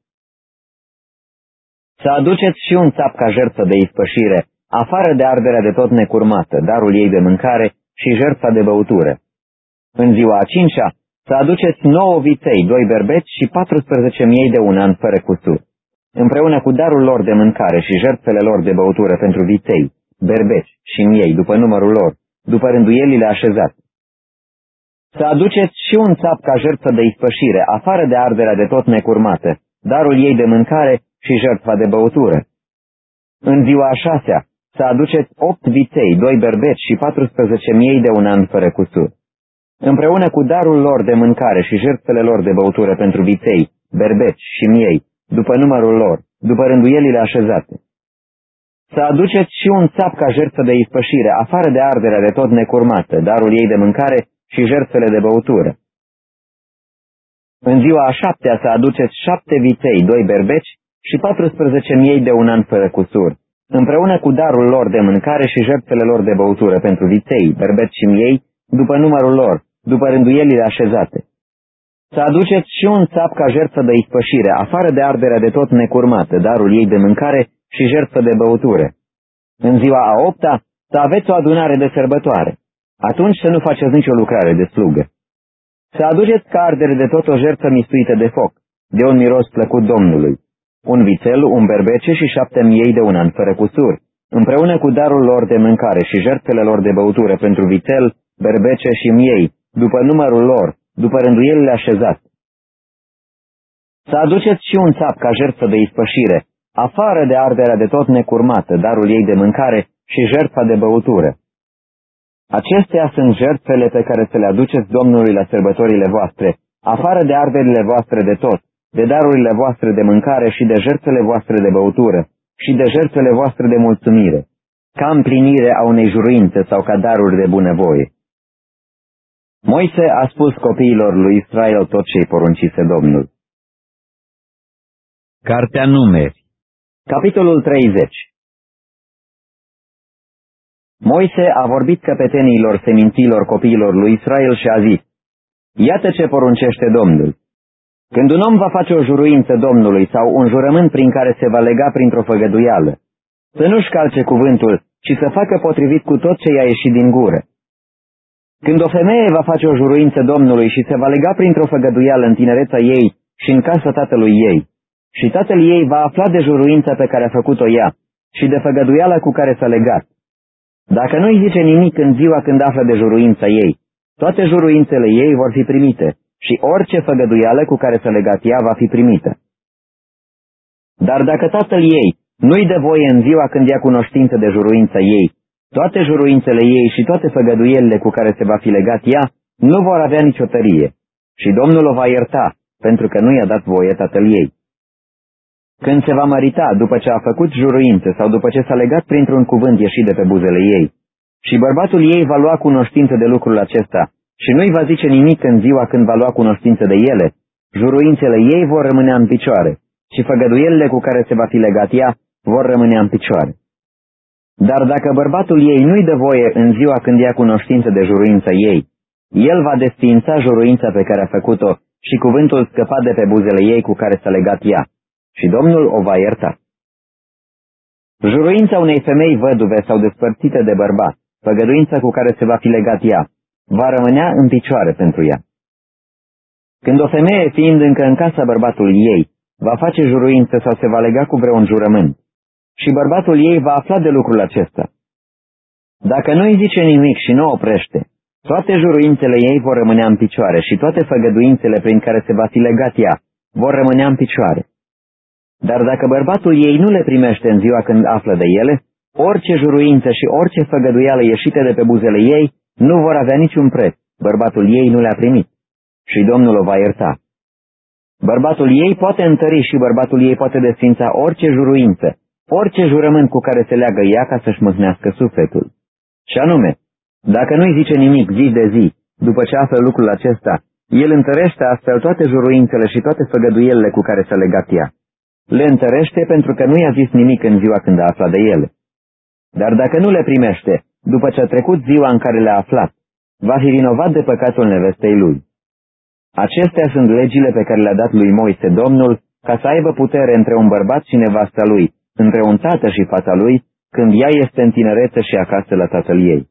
Să aduceți și un țap ca jertfă de ispășire, afară de arderea de tot necurmată, darul ei de mâncare și jertfa de băutură. În ziua a cincea, să aduceți nouă viței, doi berbeci și patrusprezece mii de un an fără cusur, împreună cu darul lor de mâncare și jertfele lor de băutură pentru viței, berbeci și miei, după numărul lor, după rânduielile așezate. Să aduceți și un țap ca jertfă de ispășire, afară de arderea de tot necurmată, darul ei de mâncare și jertfa de băutură. În ziua a șasea, să aduceți opt viței, doi berbeci și patrusprezece mii de un an fără cusur, împreună cu darul lor de mâncare și jertfele lor de băutură pentru viței, berbeci și miei, după numărul lor, după rânduielile așezate. Să aduceți și un țap ca jertfă de ispășire, afară de arderea de tot necurmată, darul ei de mâncare și jertfele de băutură. În ziua a șaptea să aduceți șapte viței, doi berbeci și patrusprezece mii de un an fără cusur, împreună cu darul lor de mâncare și jertfele lor de băutură pentru viței, berbeci și miei, după numărul lor, după rânduielile așezate. Să aduceți și un țap ca jertfă de ispășire, afară de arderea de tot necurmată, darul ei de mâncare și jertfă de băutură. În ziua a opta să aveți o adunare de sărbătoare. Atunci să nu faceți nicio lucrare de slugă. Să aduceți ca ardere de tot o jertfă mistuită de foc, de un miros plăcut Domnului, un vițel, un berbece și șapte mii de un an fără cusur, împreună cu darul lor de mâncare și jertfele lor de băutură pentru vițel, berbece și miei, după numărul lor, după rânduielile așezate. Să aduceți și un țap ca jertfă de ispășire, afară de arderea de tot necurmată, darul ei de mâncare și jertfa de băutură. Acestea sunt jertfele pe care să le aduceți Domnului la sărbătorile voastre, afară de arderile voastre de tot, de darurile voastre de mâncare și de jertfele voastre de băutură și de jertfele voastre de mulțumire, ca împlinire a unei juruințe sau ca daruri de bunăvoie. Moise a spus copiilor lui Israel tot ce-i poruncise Domnul. Cartea Numeri, capitolul treizeci. Moise a vorbit căpetenilor seminților copiilor lui Israel și a zis: Iată ce poruncește Domnul. Când un om va face o juruință Domnului sau un jurământ prin care se va lega printr-o făgăduială, să nu-și calce cuvântul, ci să facă potrivit cu tot ce i-a ieșit din gură. Când o femeie va face o juruință Domnului și se va lega printr-o făgăduială în tinereța ei și în casa tatălui ei, și tatăl ei va afla de juruința pe care a făcut-o ea și de făgăduiala cu care s-a legat, dacă nu-i zice nimic în ziua când află de juruința ei, toate juruințele ei vor fi primite și orice făgăduială cu care s-a legat ea va fi primită. Dar dacă tatăl ei nu-i dă voie în ziua când ia cunoștință de juruința ei, toate juruințele ei și toate făgăduielile cu care se va fi legat ea nu vor avea nicio tărie și Domnul o va ierta, pentru că nu i-a dat voie tatăl ei. Când se va mărita după ce a făcut juruință sau după ce s-a legat printr-un cuvânt ieșit de pe buzele ei, și bărbatul ei va lua cunoștință de lucrul acesta și nu-i va zice nimic în ziua când va lua cunoștință de ele, juruințele ei vor rămâne în picioare și făgăduielile cu care se va fi legat ea vor rămâne în picioare. Dar dacă bărbatul ei nu-i dă voie în ziua când ia cunoștință de juruința ei, el va desființa juruința pe care a făcut-o și cuvântul scăpat de pe buzele ei cu care s-a legat ea, și Domnul o va ierta. Juruința unei femei văduve sau despărțite de bărbat, făgăduința cu care se va fi legat ea, va rămânea în picioare pentru ea. Când o femeie, fiind încă în casa bărbatului ei, va face juruință sau se va lega cu vreun jurământ, și bărbatul ei va afla de lucrul acesta. Dacă nu îi zice nimic și nu oprește, toate juruințele ei vor rămânea în picioare și toate făgăduințele prin care se va fi legat ea vor rămânea în picioare. Dar dacă bărbatul ei nu le primește în ziua când află de ele, orice juruință și orice făgăduială ieșite de pe buzele ei nu vor avea niciun preț, bărbatul ei nu le-a primit și Domnul o va ierta. Bărbatul ei poate întări și bărbatul ei poate desfința orice juruință, orice jurământ cu care se leagă ea ca să-și mâhnească sufletul. Și anume, dacă nu-i zice nimic zi de zi, după ce află lucrul acesta, el întărește astfel toate juruințele și toate făgăduielile cu care s-a legat ea. Le întărește pentru că nu i-a zis nimic în ziua când a aflat de ele. Dar dacă nu le primește, după ce a trecut ziua în care le-a aflat, va fi vinovat de păcatul nevestei lui. Acestea sunt legile pe care le-a dat lui Moise Domnul, ca să aibă putere între un bărbat și nevasta lui, între un tată și fata lui, când ea este în tinerețe și acasă la tatăl ei.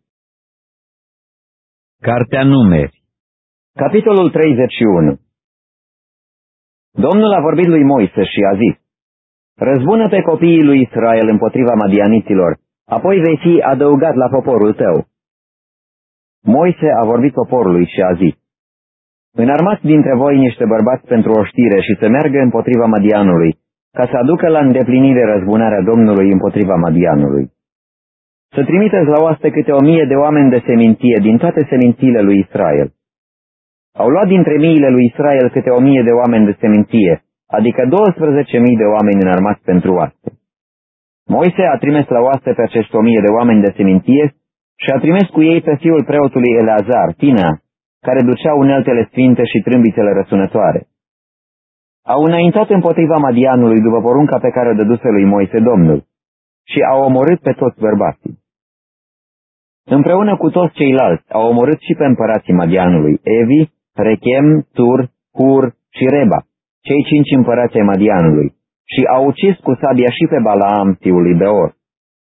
Cartea Numeri. Capitolul treizeci și unu. Domnul a vorbit lui Moise și a zis: răzbună pe copiii lui Israel împotriva madianiților, apoi vei fi adăugat la poporul tău. Moise a vorbit poporului și a zis: înarmați dintre voi niște bărbați pentru o știre și să meargă împotriva Madianului, ca să aducă la îndeplinire răzbunarea Domnului împotriva Madianului. Să trimiteți la oaste câte o mie de oameni de seminție din toate semințiile lui Israel. Au luat dintre miile lui Israel câte o mie de oameni de seminție, adică douăsprezece mii de oameni înarmați pentru oaste. Moise a trimis la oaste pe acești o mie de oameni de seminție și a trimis cu ei pe fiul preotului Eleazar, Tina, care ducea uneltele sfinte și trâmbițele răsunătoare. Au înaintat împotriva Madianului după porunca pe care o dăduse lui Moise Domnul și au omorât pe toți bărbații. Împreună cu toți ceilalți au omorât și pe împărații Madianului, Evi, Rechem, Tur, Hur și Reba, cei cinci împărați ai Madianului, și au ucis cu sabia și pe Balaam, fiul lui Beor.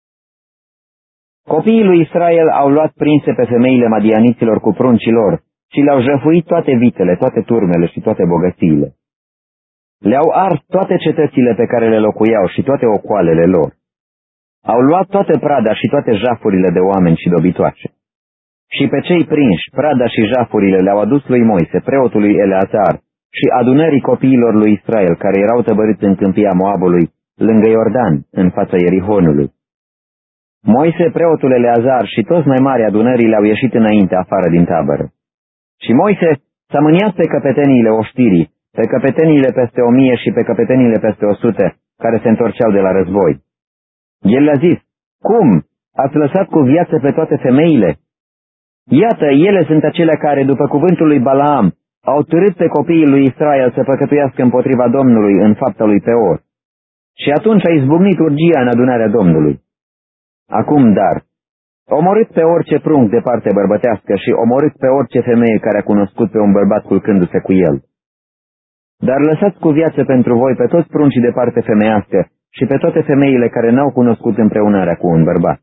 Copiii lui Israel au luat prinse pe femeile madianiților cu pruncii lor și le-au jăfuit toate vitele, toate turmele și toate bogățiile. Le-au ars toate cetățile pe care le locuiau și toate ocoalele lor. Au luat toate prada și toate jafurile de oameni și dobitoace. Și pe cei prinși, prada și jafurile le-au adus lui Moise, preotului Eleazar, și adunării copiilor lui Israel, care erau tăbăriți în câmpia Moabului, lângă Iordan, în fața Ierihonului. Moise, preotul Eleazar și toți mai mari adunării le-au ieșit înainte, afară din tabără. Și Moise s-a mâniat pe căpeteniile oștirii, pe căpeteniile peste o mie și pe căpeteniile peste o sută, care se întorceau de la război. El le-a zis: cum? Ați lăsat cu viață pe toate femeile? Iată, ele sunt acelea care, după cuvântul lui Balaam, au târât pe copiii lui Israel să păcătuiască împotriva Domnului în fapta lui Peor. Și atunci a izbucnit urgia în adunarea Domnului. Acum, dar, omorât pe orice prunc de parte bărbătească și omorât pe orice femeie care a cunoscut pe un bărbat culcându-se cu el. Dar lăsați cu viață pentru voi pe toți pruncii de parte femeiască și pe toate femeile care n-au cunoscut împreunarea cu un bărbat.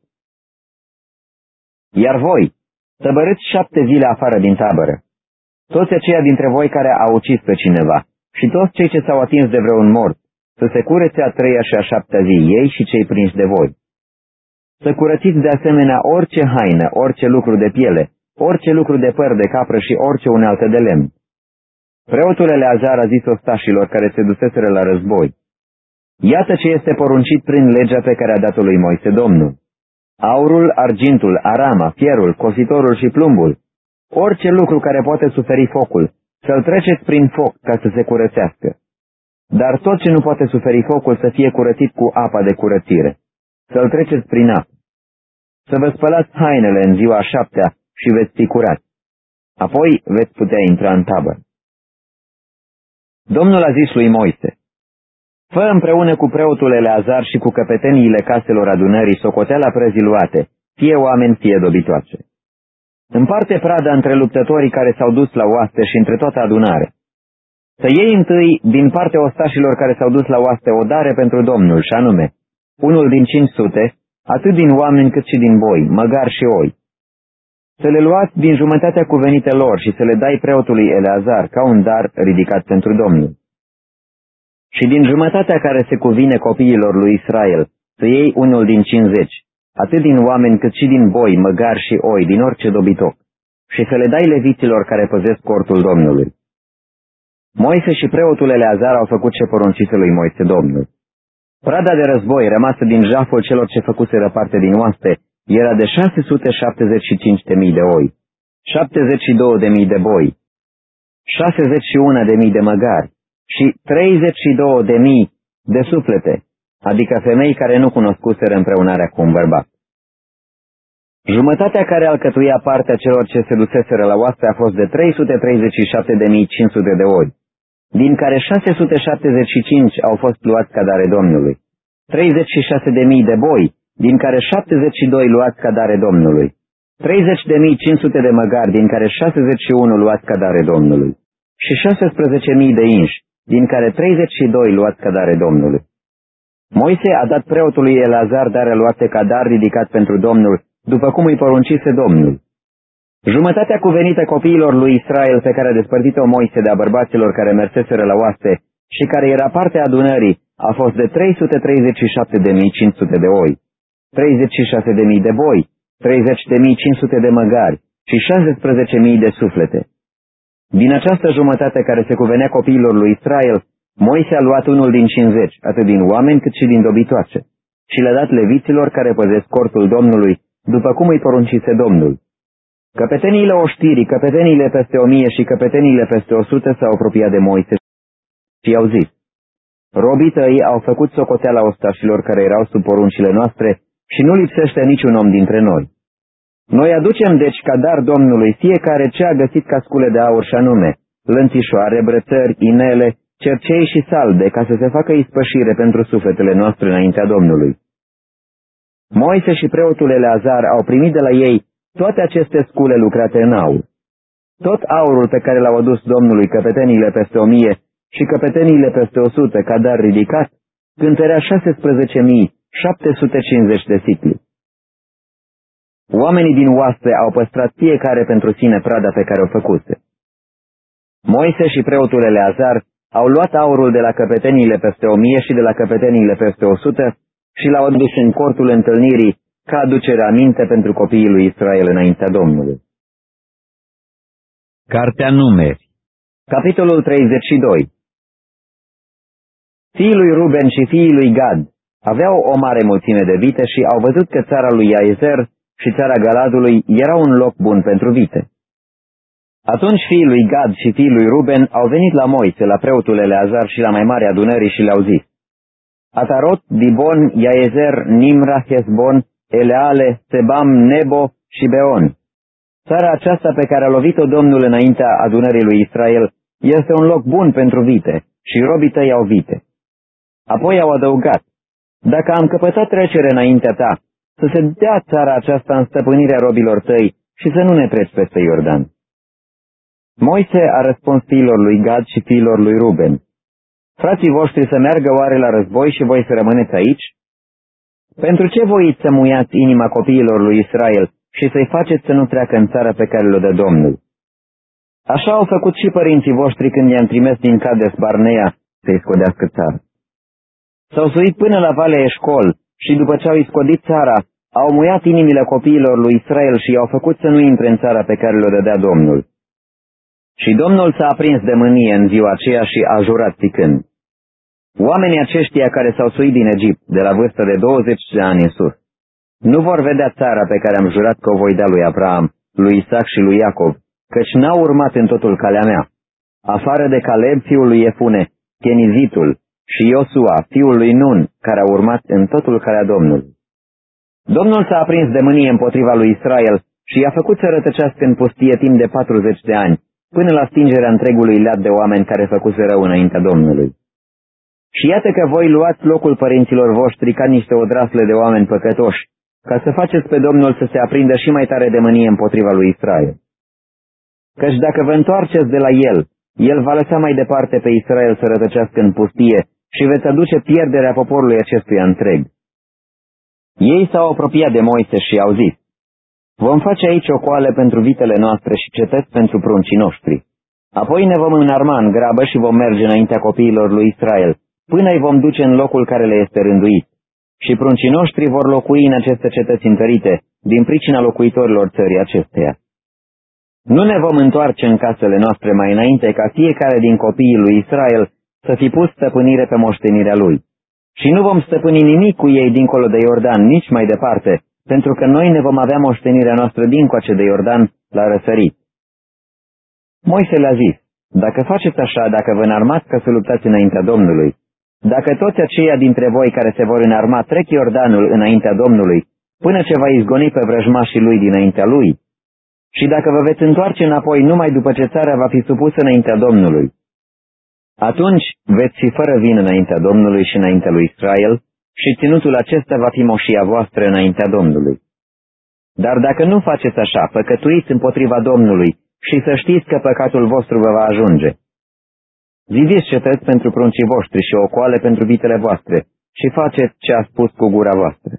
Iar voi, tăbărâți șapte zile afară din tabără, toți aceia dintre voi care au ucis pe cineva și toți cei ce s-au atins de vreun mort, să se curețe a treia și a șaptea zi, ei și cei prinși de voi. Să curățiți de asemenea orice haină, orice lucru de piele, orice lucru de păr de capră și orice unealtă de lemn. Preotul Eleazar a zis ostașilor care se duseseră la război: iată ce este poruncit prin legea pe care a dat-o lui Moise Domnul. Aurul, argintul, arama, fierul, cositorul și plumbul, orice lucru care poate suferi focul, să-l treceți prin foc ca să se curățească. Dar tot ce nu poate suferi focul să fie curățit cu apa de curățire. Să-l treceți prin apă. Să vă spălați hainele în ziua a șaptea și veți fi curați. Apoi veți putea intra în tabără. Domnul a zis lui Moise: fă împreună cu preotul Eleazar și cu căpeteniile caselor adunării socoteala prezii luate, fie oameni, fie dobitoace. Împarte prada între luptătorii care s-au dus la oaste și între toată adunare. Să iei întâi din partea ostașilor care s-au dus la oaste o dare pentru Domnul, și anume, unul din cinci sute, atât din oameni cât și din boi, măgar și oi. Să le luați din jumătatea cuvenită lor și să le dai preotului Eleazar ca un dar ridicat pentru Domnul. Și din jumătatea care se cuvine copiilor lui Israel, să iei unul din cincizeci, atât din oameni cât și din boi, măgari și oi, din orice dobitoc, și să le dai leviților care păzesc cortul Domnului. Moise și preotul Eleazar au făcut ce poruncise lui Moise Domnul. Prada de război rămasă din jaful celor ce făcuseră parte din oaste era de șase sute șaptezeci și cinci de mii de oi, șaptezeci și două de mii de boi, șaizeci și unu de mii de măgari și treizeci și două de mii de suflete, adică femei care nu cunoscuseră împreunarea cu un bărbat. Jumătatea care alcătuia partea celor ce se duseseră la oaste a fost de trei sute treizeci și șapte de mii cinci sute de oi, din care șase sute șaptezeci și cinci au fost luați ca dare Domnului, treizeci și șase de mii de boi, din care șaptezeci și doi luați ca dare Domnului, treizeci de mii cinci sute de măgari, din care șaizeci și unu luați ca dare Domnului, și șaisprezece mii de inși, din care treizeci și doi luați ca dare Domnului. Moise a dat preotului Eleazar dare luate ca dar ridicat pentru Domnul, după cum îi poruncise Domnul. Jumătatea cuvenită copiilor lui Israel pe care a despărțit-o Moise de a bărbaților care merseseră la oaste și care era partea adunării a fost de trei sute treizeci și șapte de mii cinci sute de oi, treizeci și șase de mii de boi, treizeci de mii cinci sute de măgari și șaisprezece mii de suflete. Din această jumătate care se cuvenea copiilor lui Israel, Moise a luat unul din cincizeci, atât din oameni cât și din dobitoace, și le-a dat leviților care păzesc cortul Domnului, după cum îi poruncise Domnul. Căpeteniile oștirii, căpeteniile peste o mie și căpeteniile peste o sută s-au apropiat de Moise și i-au zis: robii tăi au făcut socoteala ostașilor care erau sub poruncile noastre și nu lipsește niciun om dintre noi. Noi aducem deci ca dar Domnului fiecare ce a găsit ca scule de aur și anume, lănțișoare, brățări, inele, cercei și salbe, ca să se facă ispășire pentru sufletele noastre înaintea Domnului. Moise și preotul Eleazar au primit de la ei toate aceste scule lucrate în aur. Tot aurul pe care l-au adus Domnului căpeteniile peste o mie și căpeteniile peste o sută ca dar ridicat, cântărea șaisprezece mii șapte sute cincizeci de sicli. Oamenii din oaste au păstrat fiecare pentru sine prada pe care o făcuse. Moise și preotul Eleazar au luat aurul de la căpeteniile peste o mie și de la căpeteniile peste o sută și l-au adus în cortul întâlnirii ca aducere aminte pentru copiii lui Israel înaintea Domnului. Cartea Numeri, capitolul treizeci și doi. Fiii lui Ruben și fiii lui Gad aveau o mare mulțime de vite și au văzut că țara lui Iaezer și țara Galadului era un loc bun pentru vite. Atunci fiii lui Gad și fiii lui Ruben au venit la Moise, la preotul Eleazar și la mai mare adunării și le-au zis: Atarot, Dibon, Iaezer, Nimra, Hesbon, Eleale, Sebam, Nebo și Beon. Țara aceasta pe care a lovit-o Domnul înaintea adunării lui Israel este un loc bun pentru vite și robii tăi au vite. Apoi au adăugat: dacă am căpătat trecere înaintea ta, să se dea țara aceasta în stăpânirea robilor tăi și să nu ne treci peste Iordan. Moise a răspuns fiilor lui Gad și fiilor lui Ruben: frații voștri să meargă oare la război și voi să rămâneți aici? Pentru ce voiți să muiați inima copiilor lui Israel și să-i faceți să nu treacă în țara pe care le-o dă Domnul? Așa au făcut și părinții voștri când i-am trimis din Cades Barnea să-i scodească țara. S-au suit până la Valea Eșcol și după ce au iscodit țara, au muiat inimile copiilor lui Israel și i-au făcut să nu intre în țara pe care le-o dădea Domnul. Și Domnul s-a aprins de mânie în ziua aceea și a jurat zicând: oamenii aceștia care s-au suit din Egipt de la vârstă de douăzeci de ani în sus nu vor vedea țara pe care am jurat că o voi da lui Abraham, lui Isaac și lui Iacov, căci n-au urmat în totul calea mea, afară de Caleb fiul lui Efune, Chenizitul, și Iosua fiul lui Nun, care a urmat în totul calea Domnului. Domnul s-a aprins de mânie împotriva lui Israel și i-a făcut să rătăcească în pustie timp de patruzeci de ani, până la stingerea întregului leat de oameni care făcuse rău înaintea Domnului. Și iată că voi luați locul părinților voștri ca niște odrasle de oameni păcătoși, ca să faceți pe Domnul să se aprindă și mai tare de mânie împotriva lui Israel. Căci dacă vă întoarceți de la el, el va lăsa mai departe pe Israel să rătăcească în pustie și veți aduce pierderea poporului acestuia întreg. Ei s-au apropiat de Moise și au zis: vom face aici o coală pentru vitele noastre și cetăți pentru pruncii noștri. Apoi ne vom înarma în grabă și vom merge înaintea copiilor lui Israel, până îi vom duce în locul care le este rânduit. și pruncii noștri vor locui în aceste cetăți întărite, din pricina locuitorilor țării acesteia. Nu ne vom întoarce în casele noastre mai înainte ca fiecare din copiii lui Israel să fi pus stăpânire pe moștenirea lui. Și nu vom stăpâni nimic cu ei dincolo de Iordan, nici mai departe, pentru că noi ne vom avea moștenirea noastră dincoace de Iordan la răsărit. Moise le-a zis, dacă faceți așa, dacă vă înarmați ca să luptați înaintea Domnului, dacă toți aceia dintre voi care se vor înarma trec Iordanul înaintea Domnului, până ce va izgoni pe vrăjmașii lui dinaintea lui, și dacă vă veți întoarce înapoi numai după ce țara va fi supusă înaintea Domnului, atunci veți fi fără vină înaintea Domnului și înaintea lui Israel, și ținutul acesta va fi moșia voastră înaintea Domnului. Dar dacă nu faceți așa, păcătuiți împotriva Domnului și să știți că păcatul vostru vă va ajunge. Zidiți cetăți pentru pruncii voștri și ocoale pentru vitele voastre și faceți ce a spus cu gura voastră.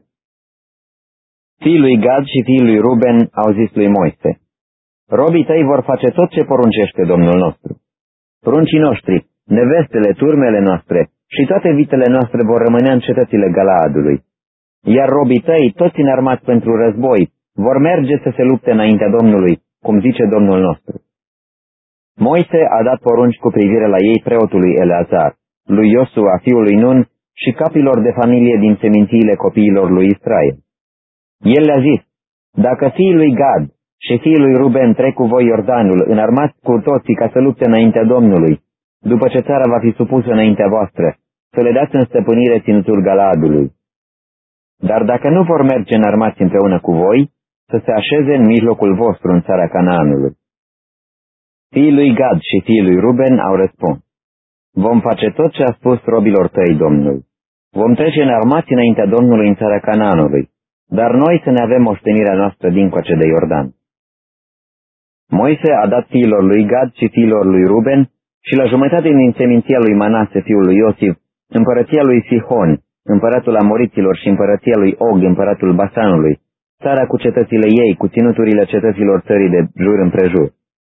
Fiii lui Gad și fiii lui Ruben au zis lui Moise, robii tăi vor face tot ce poruncește Domnul nostru. Pruncii noștri, nevestele, turmele noastre și toate vitele noastre vor rămâne în cetățile Galaadului. Iar robii tăi, toți înarmați pentru război, vor merge să se lupte înaintea Domnului, cum zice Domnul nostru. Moise a dat porunci cu privire la ei preotului Eleazar, lui Iosua, fiul lui Nun, și capilor de familie din semințiile copiilor lui Israel. El le-a zis, dacă fiii lui Gad și fiii lui Ruben trec cu voi Iordanul, înarmați cu toții ca să lupte înaintea Domnului, după ce țara va fi supusă înaintea voastră, să le dați în stăpânire ținutul Galaadului. Dar dacă nu vor merge înarmați împreună cu voi, să se așeze în mijlocul vostru în țara Canaanului. Fiii lui Gad și fiii lui Ruben au răspuns, vom face tot ce a spus robilor tăi, Domnul. Vom trece înarmați înaintea Domnului în țara Canaanului, dar noi să ne avem moștenirea noastră dincoace de Iordan. Moise a dat fiilor lui Gad și fiilor lui Ruben și la jumătate din seminția lui Manase, fiul lui Iosif, împărăția lui Sihon, împăratul Amoriților, și împărăția lui Og, împăratul Basanului, țara cu cetățile ei, cu ținuturile cetăților țării de jur împrejur.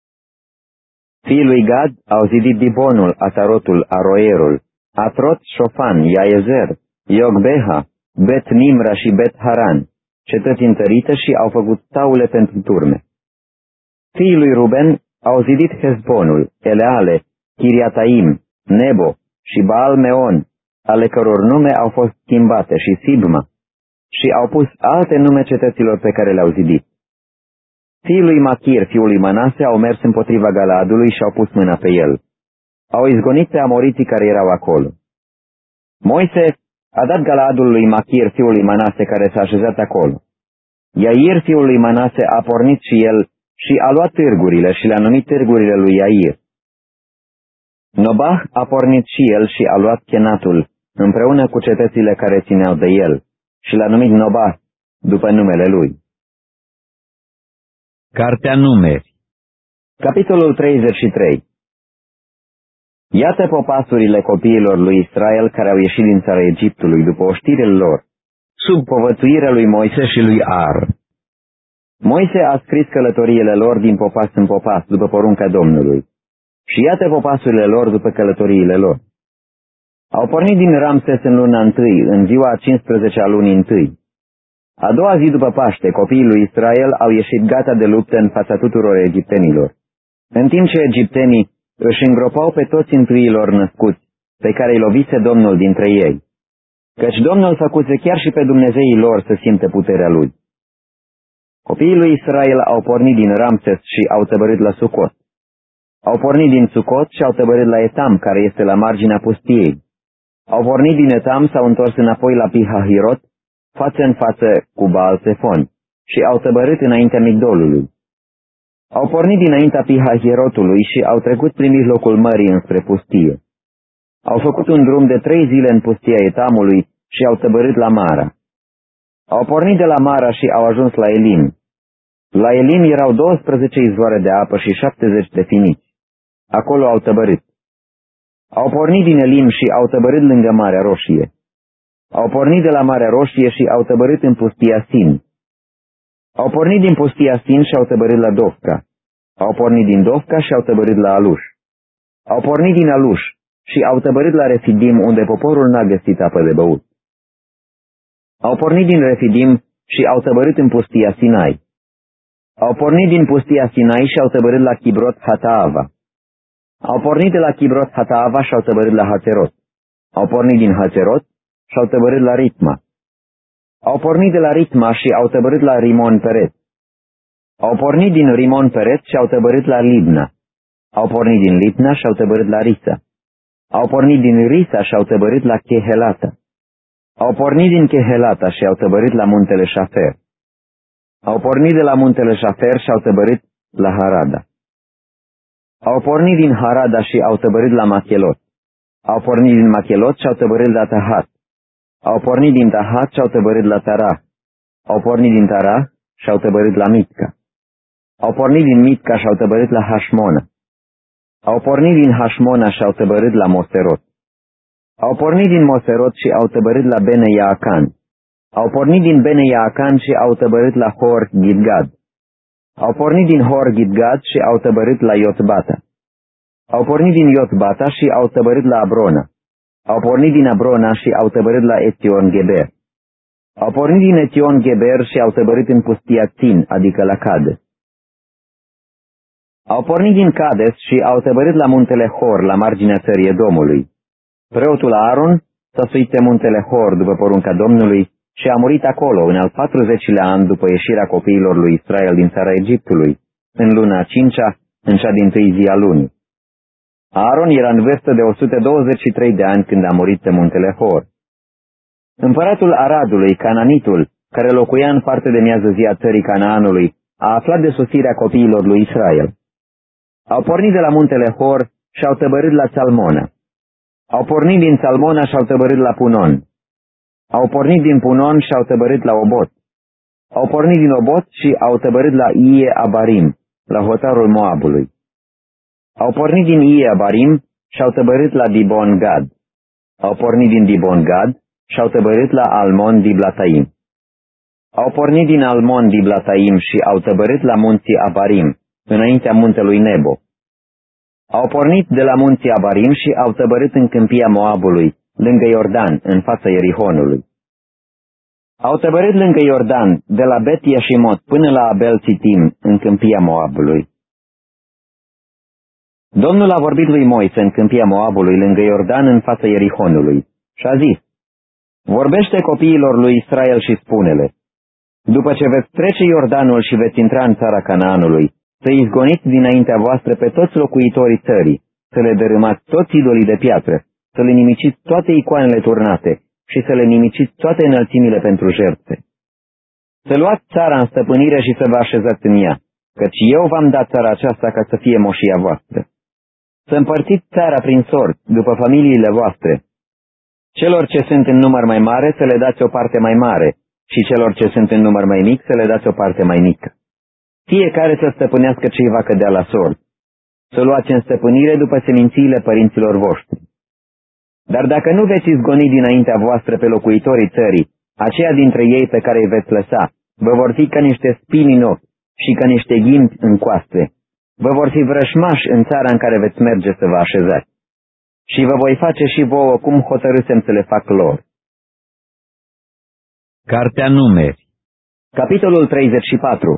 Fiii lui Gad au zidit Dibonul, Atarotul, Aroerul, Atrot, Șofan, Iaezer, Iogbeha, Bet Nimra și Bet Haran, cetăți întărite, și au făcut staule pentru turme. Fiii lui Ruben au zidit Hezbonul, Eleale, Chiriataim, Nebo și Baal Meon, ale căror nume au fost schimbate, și Sibma, și au pus alte nume cetăților pe care le-au zidit. Fiii lui Machir, fiul lui Manase, au mers împotriva Galaadului și au pus mâna pe el. Au izgonit pe amoriții care erau acolo. Moise a dat Galaadul lui Machir, fiul lui Manase, care s-a așezat acolo. Iair, fiul lui Manase, a pornit și el și a luat târgurile și le-a numit târgurile lui Iair. Nobah a pornit și el și a luat Chenatul, împreună cu cetățile care țineau de el, și l-a numit Nobah, după numele lui. Cartea Numeri. Capitolul treizeci și trei. Iată popasurile copiilor lui Israel care au ieșit din țara Egiptului după oștirile lor, sub povățuirea lui Moise și lui Ar. Moise a scris călătoriile lor din popas în popas, după porunca Domnului. Și iată popasurile lor după călătoriile lor. Au pornit din Ramses în luna întâi, în ziua a cincisprezecea a lunii întâi. A doua zi după Paște, copiii lui Israel au ieșit gata de luptă în fața tuturor egiptenilor, în timp ce egiptenii își îngropau pe toți întâiilor născuți, pe care îi lovise Domnul dintre ei, căci Domnul făcuse chiar și pe Dumnezeii lor să simtă puterea lui. Copiii lui Israel au pornit din Ramses și au tăbărât la Sucot. Au pornit din Sucot și au tăbărât la Etam, care este la marginea pustiei. Au pornit din Etam, s-au întors înapoi la Pihahirot, față în față cu Baal-Sefon, și au tăbărât înaintea Migdolului. Au pornit dinaintea Pihahirotului și au trecut prin mijlocul mării înspre pustie. Au făcut un drum de trei zile în pustia Etamului și au tăbărât la Mara. Au pornit de la Mara și au ajuns la Elim. La Elim erau douăsprezece izvoare de apă și șaptezeci de finiți. Acolo au tăbărât. Au pornit din Elim și au tăbărât lângă Marea Roșie. Au pornit de la Marea Roșie și au tăbărât în pustia Sin. Au pornit din pustia Sin și au tăbărât la Dofca. Au pornit din Dofca și au tăbărât la Aluș. Au pornit din Aluș și au tăbărât la Refidim, unde poporul n-a găsit apă de băut. Au pornit din Refidim și au tăbărât în pustia Sinai. Au pornit din pustia Sinai și au tăbărât la Kibrot Hataava. Au pornit de la Kibrot Hataava și au tăbărât la Hațerot. Au pornit din Hațerot și au tăbărât la Ritma. Au pornit de la Ritma și au tăbărât la Rimon Peret. Au pornit din Rimon Peret și au tăbărât la Libna. Au pornit din Libna și au tăbărât la Risa. Au pornit din Risa și au tăbărât la Chehelata. Au pornit din Chehelata și au tăbărât la muntele Șafer. Au pornit de la muntele Șafer și au tăbărât la Harada. Au pornit din Harada și au tăbărât la Machelot. Au pornit din Machelot și au tăbărât la Tahat. Au pornit din Tahat și au tăbărât la Tarah. Au pornit din Tarah și au tăbărât la Mitca. Au pornit din Mitca și au tăbărât la Hașmona. Au pornit din Hașmona și au tăbărât la Moserot. Au pornit din Moserot și au tăbărât la Bene Yaacan. Au pornit din Bene Yaacan și au tăbărât la Hor Gidgad. Au pornit din Hor Gidgad și au tăbărât la Iotbata. Au pornit din Iotbata și au tăbărât la Abrona. Au pornit din Abrona și au tăbărât la Etion Geber. Au pornit din Etion Geber și au tăbărât în pustia Țin, adică la Cades. Au pornit din Cades și au tăbărât la muntele Hor, la marginea țării Edomului. Preotul Aaron s-a suit pe muntele Hor după porunca Domnului și a murit acolo în al patruzecilea an după ieșirea copiilor lui Israel din țara Egiptului, în luna a cincea, în cea dintâi zi a lunii. Aaron era în vârstă de o sută douăzeci și trei de ani când a murit pe muntele Hor. Împăratul Aradului, Cananitul, care locuia în parte de miază zi a țării Canaanului, a aflat de sosirea copiilor lui Israel. Au pornit de la muntele Hor și au tăbărât la Țalmona. Au pornit din Țalmona și au tăbărât la Punon. Au pornit din Punon și au tăbărât la Obot. Au pornit din Obot și au tăbărât la Ie Abarim, la hotarul Moabului. Au pornit din Ie Abarim și au tăbărât la Dibon Gad. Au pornit din Dibon Gad și au tăbărât la Almon Diblataim. Au pornit din Almon Diblataim și au tăbărât la munții Abarim, înaintea muntelui Nebo. Au pornit de la munții Abarim și au tăbărât în câmpia Moabului, lângă Iordan, în fața Ierihonului. Au tăbărât lângă Iordan, de la Bet Yeshimot până la Abel Țitim, în câmpia Moabului. Domnul a vorbit lui Moise în câmpia Moabului, lângă Iordan, în fața Ierihonului, și a zis: vorbește copiilor lui Israel și spune-le: după ce veți trece Iordanul și veți intra în țara Canaanului, să izgoniți dinaintea voastră pe toți locuitorii țării, să le dărâmați toți idolii de piatră, să le nimiciți toate icoanele turnate și să le nimiciți toate înălțimile pentru jertfe. Să luați țara în stăpânire și să vă așezați în ea, căci eu v-am dat țara aceasta ca să fie moșia voastră. Să împărțiți țara prin sorți, după familiile voastre. Celor ce sunt în număr mai mare să le dați o parte mai mare și celor ce sunt în număr mai mic să le dați o parte mai mică. Fiecare să stăpânească ce-i va cădea la sort. Să luați în stăpânire după semințiile părinților voștri. Dar dacă nu veți izgoni dinaintea voastră pe locuitorii țării, aceia dintre ei pe care îi veți lăsa, vă vor fi ca niște spini în ochi și ca niște ghimpi în coaste. Vă vor fi vrășmași în țara în care veți merge să vă așezați. Și vă voi face și vouă cum hotărâsem să le fac lor. Cartea Numeri. Capitolul treizeci și patru.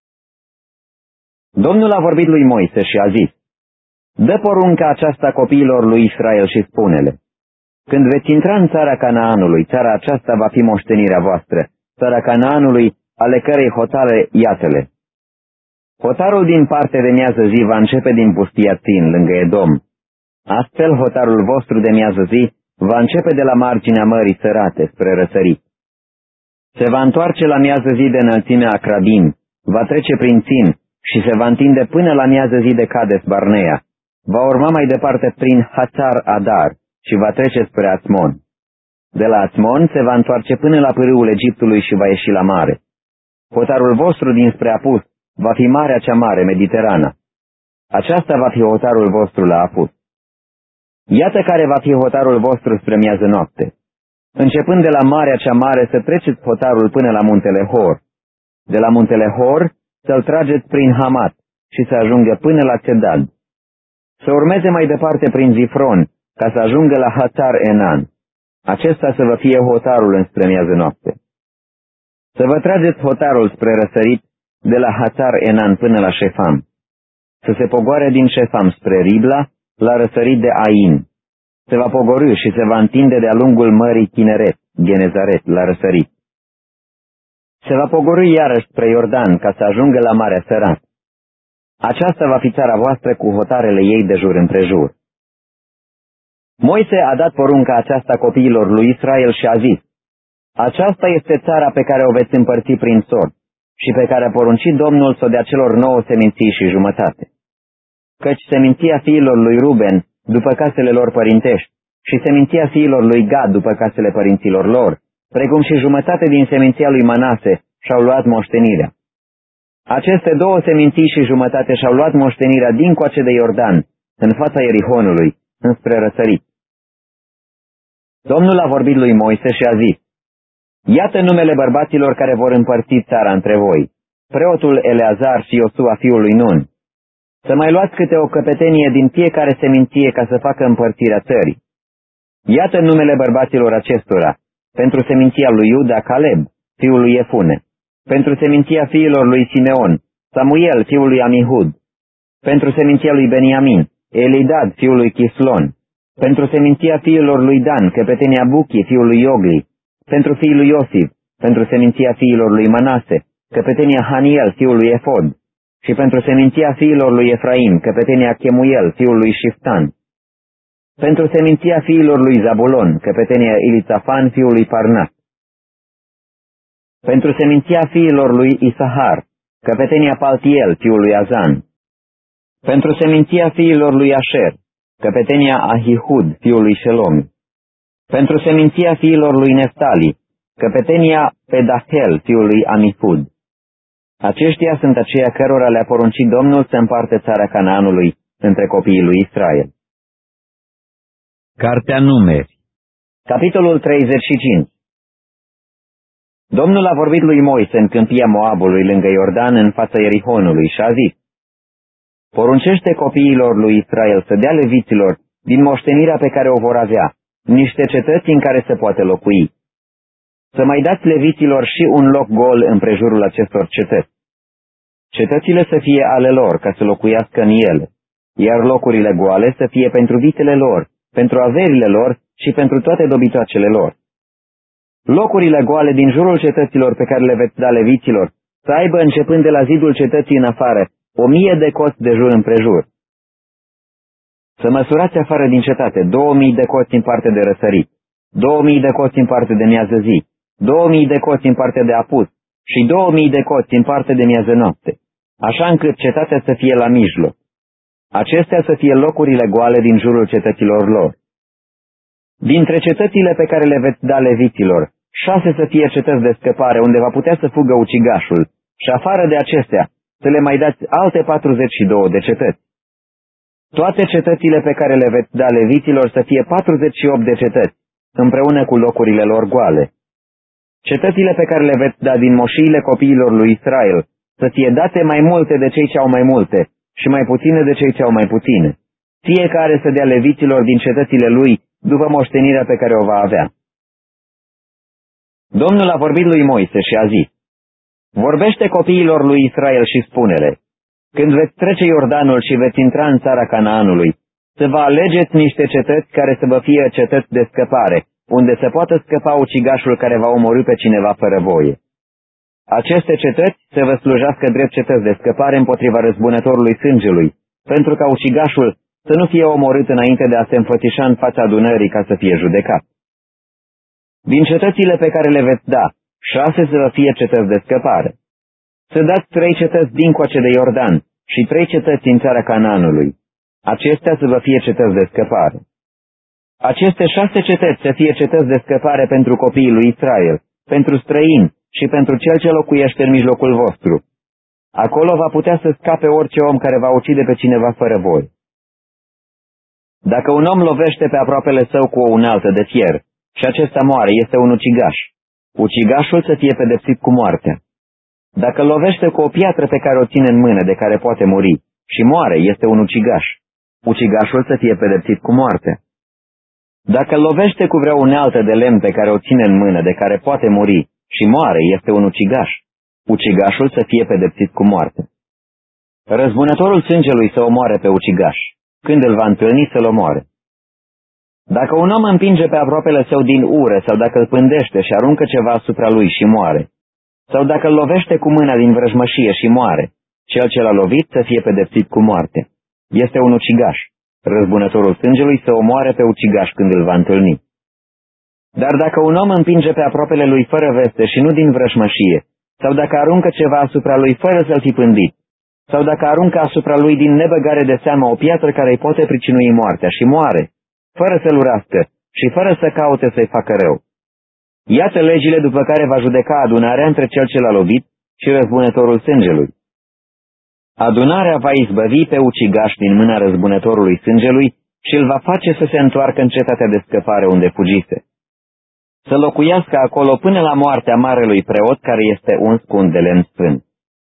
Domnul a vorbit lui Moise și a zis: dă porunca aceasta copiilor lui Israel și spune-le: când veți intra în țara Canaanului, țara aceasta va fi moștenirea voastră, țara Canaanului, ale cărei hotare iată-le. Hotarul din parte de miază zi va începe din pustia Țin, lângă Edom. Astfel, hotarul vostru de miază zi va începe de la marginea mării sărate, spre răsărit. Se va întoarce la miază zi de înălțimea Acrabim, va trece prin Țin și se va întinde până la miază zi de Cades Barnea. Va urma mai departe prin Hațar Adar și va trece spre Ațmon. De la Ațmon se va întoarce până la pârâul Egiptului și va ieși la mare. Hotarul vostru dinspre apus va fi Marea cea Mare, Mediterana. Aceasta va fi hotarul vostru la apus. Iată care va fi hotarul vostru spre miază noapte. Începând de la Marea cea Mare să treceți hotarul până la muntele Hor. De la muntele Hor să-l trageți prin Hamat și să ajungă până la Țedad. Să urmeze mai departe prin Zifron, ca să ajungă la Hațar Enan. Acesta să vă fie hotarul înspre miază noapte. Să vă trageți hotarul spre răsărit de la Hațar Enan până la Șefam, să se pogoare din Șefam spre Ribla, la răsărit de Ain. Se va pogorî și se va întinde de-a lungul mării Chineret, Genezaret, la răsărit. Se va pogorî iarăși spre Iordan, ca să ajungă la Marea Sărat. Aceasta va fi țara voastră cu hotarele ei de jur împrejur. Moise a dat porunca aceasta copiilor lui Israel și a zis: aceasta este țara pe care o veți împărți prin sort și pe care a poruncit Domnul să o dea celor nouă seminții și jumătate. Căci seminția fiilor lui Ruben după casele lor părintești și seminția fiilor lui Gad după casele părinților lor, precum și jumătate din seminția lui Manase, și-au luat moștenirea. Aceste două seminții și jumătate și-au luat moștenirea dincoace de Iordan, în fața Ierihonului, înspre răsărit. Domnul a vorbit lui Moise și a zis: iată numele bărbaților care vor împărți țara între voi, preotul Eleazar și Iosua fiul lui Nun. Să mai luați câte o căpetenie din fiecare seminție ca să facă împărțirea țării. Iată numele bărbaților acestora: pentru seminția lui Iuda, Caleb, fiul lui Efune; pentru seminția fiilor lui Simeon, Samuel, fiul lui Amihud; pentru seminția lui Beniamin, Elidad, fiul lui Chislon; pentru seminția fiilor lui Dan, căpetenia Buchi, fiul lui Iogli; pentru fiul lui Iosif, pentru seminția fiilor lui Manase, căpetenia Haniel, fiul lui Efod; și pentru seminția fiilor lui Efraim, căpetenia Chemuel, fiul lui Shiftan; pentru seminția fiilor lui Zabulon, căpetenia Elisafan, fiul lui Parnas; pentru seminția fiilor lui Isahar, căpetenia Paltiel, fiul lui Azan; pentru seminția fiilor lui Asher, căpetenia Ahihud, fiul lui Shelom; pentru seminția fiilor lui Neftali, căpetenia Pedahel, fiul lui Amihud. Aceștia sunt aceia cărora le-a poruncit Domnul să împartă țara Canaanului între copiii lui Israel. Cartea Numeri, capitolul treizeci și cinci. Domnul a vorbit lui Moise în câmpia Moabului lângă Iordan în fața Ierihonului și a zis: poruncește copiilor lui Israel să dea leviților din moștenirea pe care o vor avea niște cetăți în care se poate locui. Să mai dați leviților și un loc gol împrejurul acestor cetăți. Cetățile să fie ale lor ca să locuiască în ele, iar locurile goale să fie pentru vitele lor, pentru averile lor și pentru toate dobitoacele lor. Locurile goale din jurul cetăților pe care le veți da leviților să aibă, începând de la zidul cetății în afară, o mie de coți de jur împrejur. Să măsurați afară din cetate două mii de coți în parte de răsărit, două mii de coți în parte de miază zi, două mii de coți în parte de apus și două mii de coți în parte de miază noapte, așa încât cetatea să fie la mijloc. Acestea să fie locurile goale din jurul cetăților lor. Dintre cetățile pe care le veți da leviților, șase să fie cetăți de scăpare unde va putea să fugă ucigașul și afară de acestea să le mai dați alte patruzeci și două de cetăți. Toate cetățile pe care le veți da leviților să fie patruzeci și opt de cetăți, împreună cu locurile lor goale. Cetățile pe care le veți da din moșiile copiilor lui Israel să fie date mai multe de cei ce au mai multe și mai puține de cei ce au mai puține. Fiecare să dea leviților din cetățile lui după moștenirea pe care o va avea. Domnul a vorbit lui Moise și a zis: vorbește copiilor lui Israel și spune-le: când veți trece Iordanul și veți intra în țara Canaanului, să vă alegeți niște cetăți care să vă fie cetăți de scăpare, unde se poată scăpa ucigașul care va omorî pe cineva fără voie. Aceste cetăți să vă slujească drept cetăți de scăpare împotriva răzbunătorului sângelui, pentru ca ucigașul să nu fie omorât înainte de a se înfățișa în fața adunării ca să fie judecat. Din cetățile pe care le veți da, șase să vă fie cetăți de scăpare. Să dați trei cetăți dincoace de Iordan și trei cetăți în țara Canaanului. Acestea să vă fie cetăți de scăpare. Aceste șase cetăți să fie cetăți de scăpare pentru copiii lui Israel, pentru străini și pentru cel ce locuiește în mijlocul vostru. Acolo va putea să scape orice om care va ucide pe cineva fără voie. Dacă un om lovește pe aproapele său cu o unealtă de fier și acesta moare, este un ucigaș. Ucigașul să fie pedepsit cu moartea. Dacă lovește cu o piatră pe care o ține în mână, de care poate muri, și moare, este un ucigaș. Ucigașul să fie pedepsit cu moartea. Dacă lovește cu vreo unealtă de lemn pe care o ține în mână, de care poate muri, și moare este un ucigaș, ucigașul să fie pedepsit cu moarte. Răzbunătorul sângelui să omoare pe ucigaș, când îl va întâlni să-l omoare. Dacă un om împinge pe aproapele său din ură sau dacă îl pândește și aruncă ceva asupra lui și moare, sau dacă îl lovește cu mâna din vrăjmășie și moare, cel ce l-a lovit să fie pedepsit cu moarte. Este un ucigaș. Răzbunătorul sângelui să omoare pe ucigaș când îl va întâlni. Dar dacă un om împinge pe aproapele lui fără veste și nu din vrăjmășie, sau dacă aruncă ceva asupra lui fără să-l fi pândit, sau dacă aruncă asupra lui din nebăgare de seamă o piatră care îi poate pricinui moartea și moare, fără să-l urască și fără să caute să-i facă rău. Iată legile după care va judeca adunarea între cel ce l-a lovit și răzbunătorul sângelui. Adunarea va izbăvi pe ucigaș din mâna răzbunătorului sângelui și îl va face să se întoarcă în cetatea de scăpare unde fugise. Să locuiască acolo până la moartea marelui preot care este uns cu un de lemn sfânt.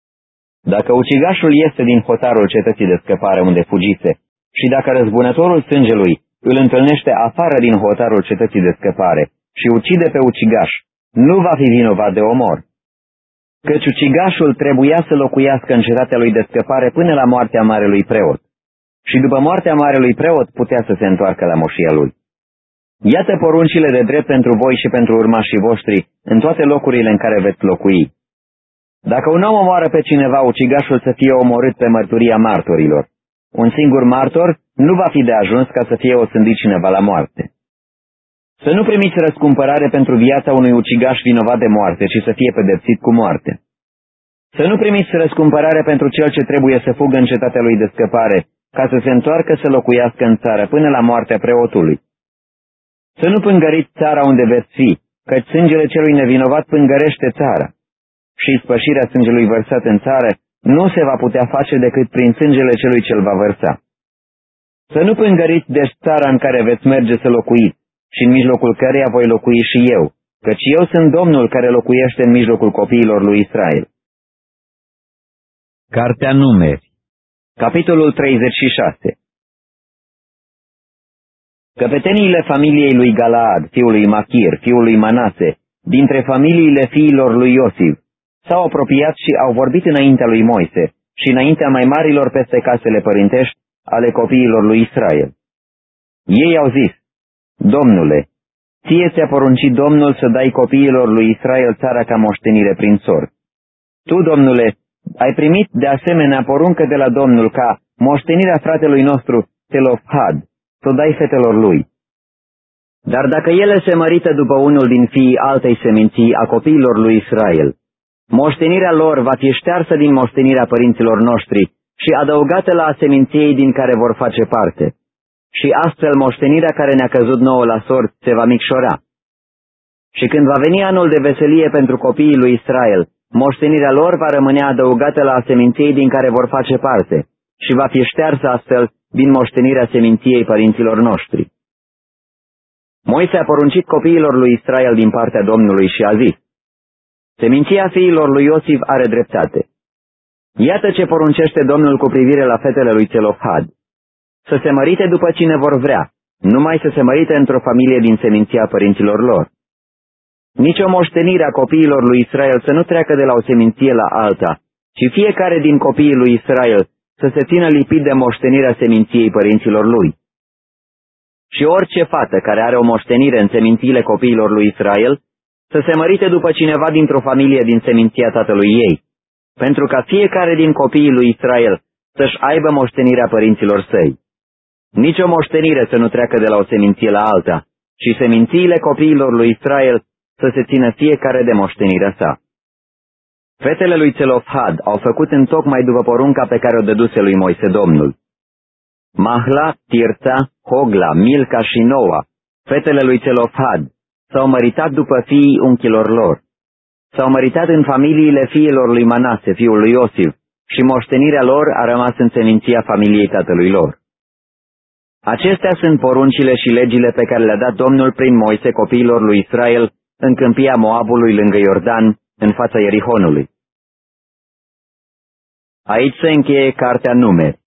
Dacă ucigașul iese din hotarul cetății de scăpare unde fugise și dacă răzbunătorul sângelui îl întâlnește afară din hotarul cetății de scăpare și ucide pe ucigaș, nu va fi vinovat de omor. Căci ucigașul trebuia să locuiască în cetatea lui de scăpare până la moartea marelui preot. Și după moartea marelui preot putea să se întoarcă la moșia lui. Iată poruncile de drept pentru voi și pentru urmașii voștri în toate locurile în care veți locui. Dacă un om omoară pe cineva, ucigașul să fie omorât pe mărturia martorilor. Un singur martor nu va fi de ajuns ca să fie osândit cineva la moarte. Să nu primiți răscumpărare pentru viața unui ucigaș vinovat de moarte, ci să fie pedepsit cu moarte. Să nu primiți răscumpărare pentru cel ce trebuie să fugă în cetatea lui de scăpare, ca să se întoarcă să locuiască în țară până la moartea preotului. Să nu pângăriți țara unde veți fi, căci sângele celui nevinovat pângărește țara. Și spășirea sângelui vărsat în țară nu se va putea face decât prin sângele celui ce-l va vărsa. Să nu pângăriți deci țara în care veți merge să locuiți, și în mijlocul căreia voi locui și eu, căci eu sunt Domnul care locuiește în mijlocul copiilor lui Israel. Cartea Numeri, capitolul treizeci și șase. Căpeteniile familiei lui Galaad, fiul lui Machir, fiul lui Manase, dintre familiile fiilor lui Iosif, s-au apropiat și au vorbit înaintea lui Moise și înaintea mai marilor peste casele părintești ale copiilor lui Israel. Ei au zis: Domnule, ție ți-a poruncit Domnul să dai copiilor lui Israel țara ca moștenire prin sort. Tu, Domnule, ai primit de asemenea poruncă de la Domnul ca moștenirea fratelui nostru, Zelofhad, să o dai fetelor lui. Dar dacă ele se mărită după unul din fiii altei seminții a copiilor lui Israel, moștenirea lor va fi ștearsă din moștenirea părinților noștri și adăugată la seminției din care vor face parte. Și astfel moștenirea care ne-a căzut nouă la sort se va micșora. Și când va veni anul de veselie pentru copiii lui Israel, moștenirea lor va rămâne adăugată la seminției din care vor face parte și va fi ștearsă astfel din moștenirea seminției părinților noștri. Moise a poruncit copiilor lui Israel din partea Domnului și a zis: Seminția fiilor lui Iosif are dreptate. Iată ce poruncește Domnul cu privire la fetele lui Zelofhad: să se mărite după cine vor vrea, numai să se mărite într-o familie din seminția părinților lor. Nici o moștenire a copiilor lui Israel să nu treacă de la o seminție la alta, ci fiecare din copiii lui Israel să se țină lipit de moștenirea seminției părinților lui. Și orice fată care are o moștenire în semințiile copiilor lui Israel să se mărite după cineva dintr-o familie din seminția tatălui ei, pentru ca fiecare din copiii lui Israel să-și aibă moștenirea părinților săi. Nici o moștenire să nu treacă de la o seminție la alta, ci semințiile copiilor lui Israel să se țină fiecare de moștenirea sa. Fetele lui Zelofhad au făcut întocmai după porunca pe care o dăduse lui Moise Domnul. Mahla, Tirța, Hogla, Milca și Noa, fetele lui Zelofhad, s-au măritat după fiii unchilor lor. S-au măritat în familiile fiilor lui Manase, fiul lui Iosif, și moștenirea lor a rămas în seminția familiei tatălui lor. Acestea sunt poruncile și legile pe care le-a dat Domnul prin Moise copiilor lui Israel în câmpia Moabului lângă Iordan, în fața Ierihonului. Aici se încheie cartea Numeri.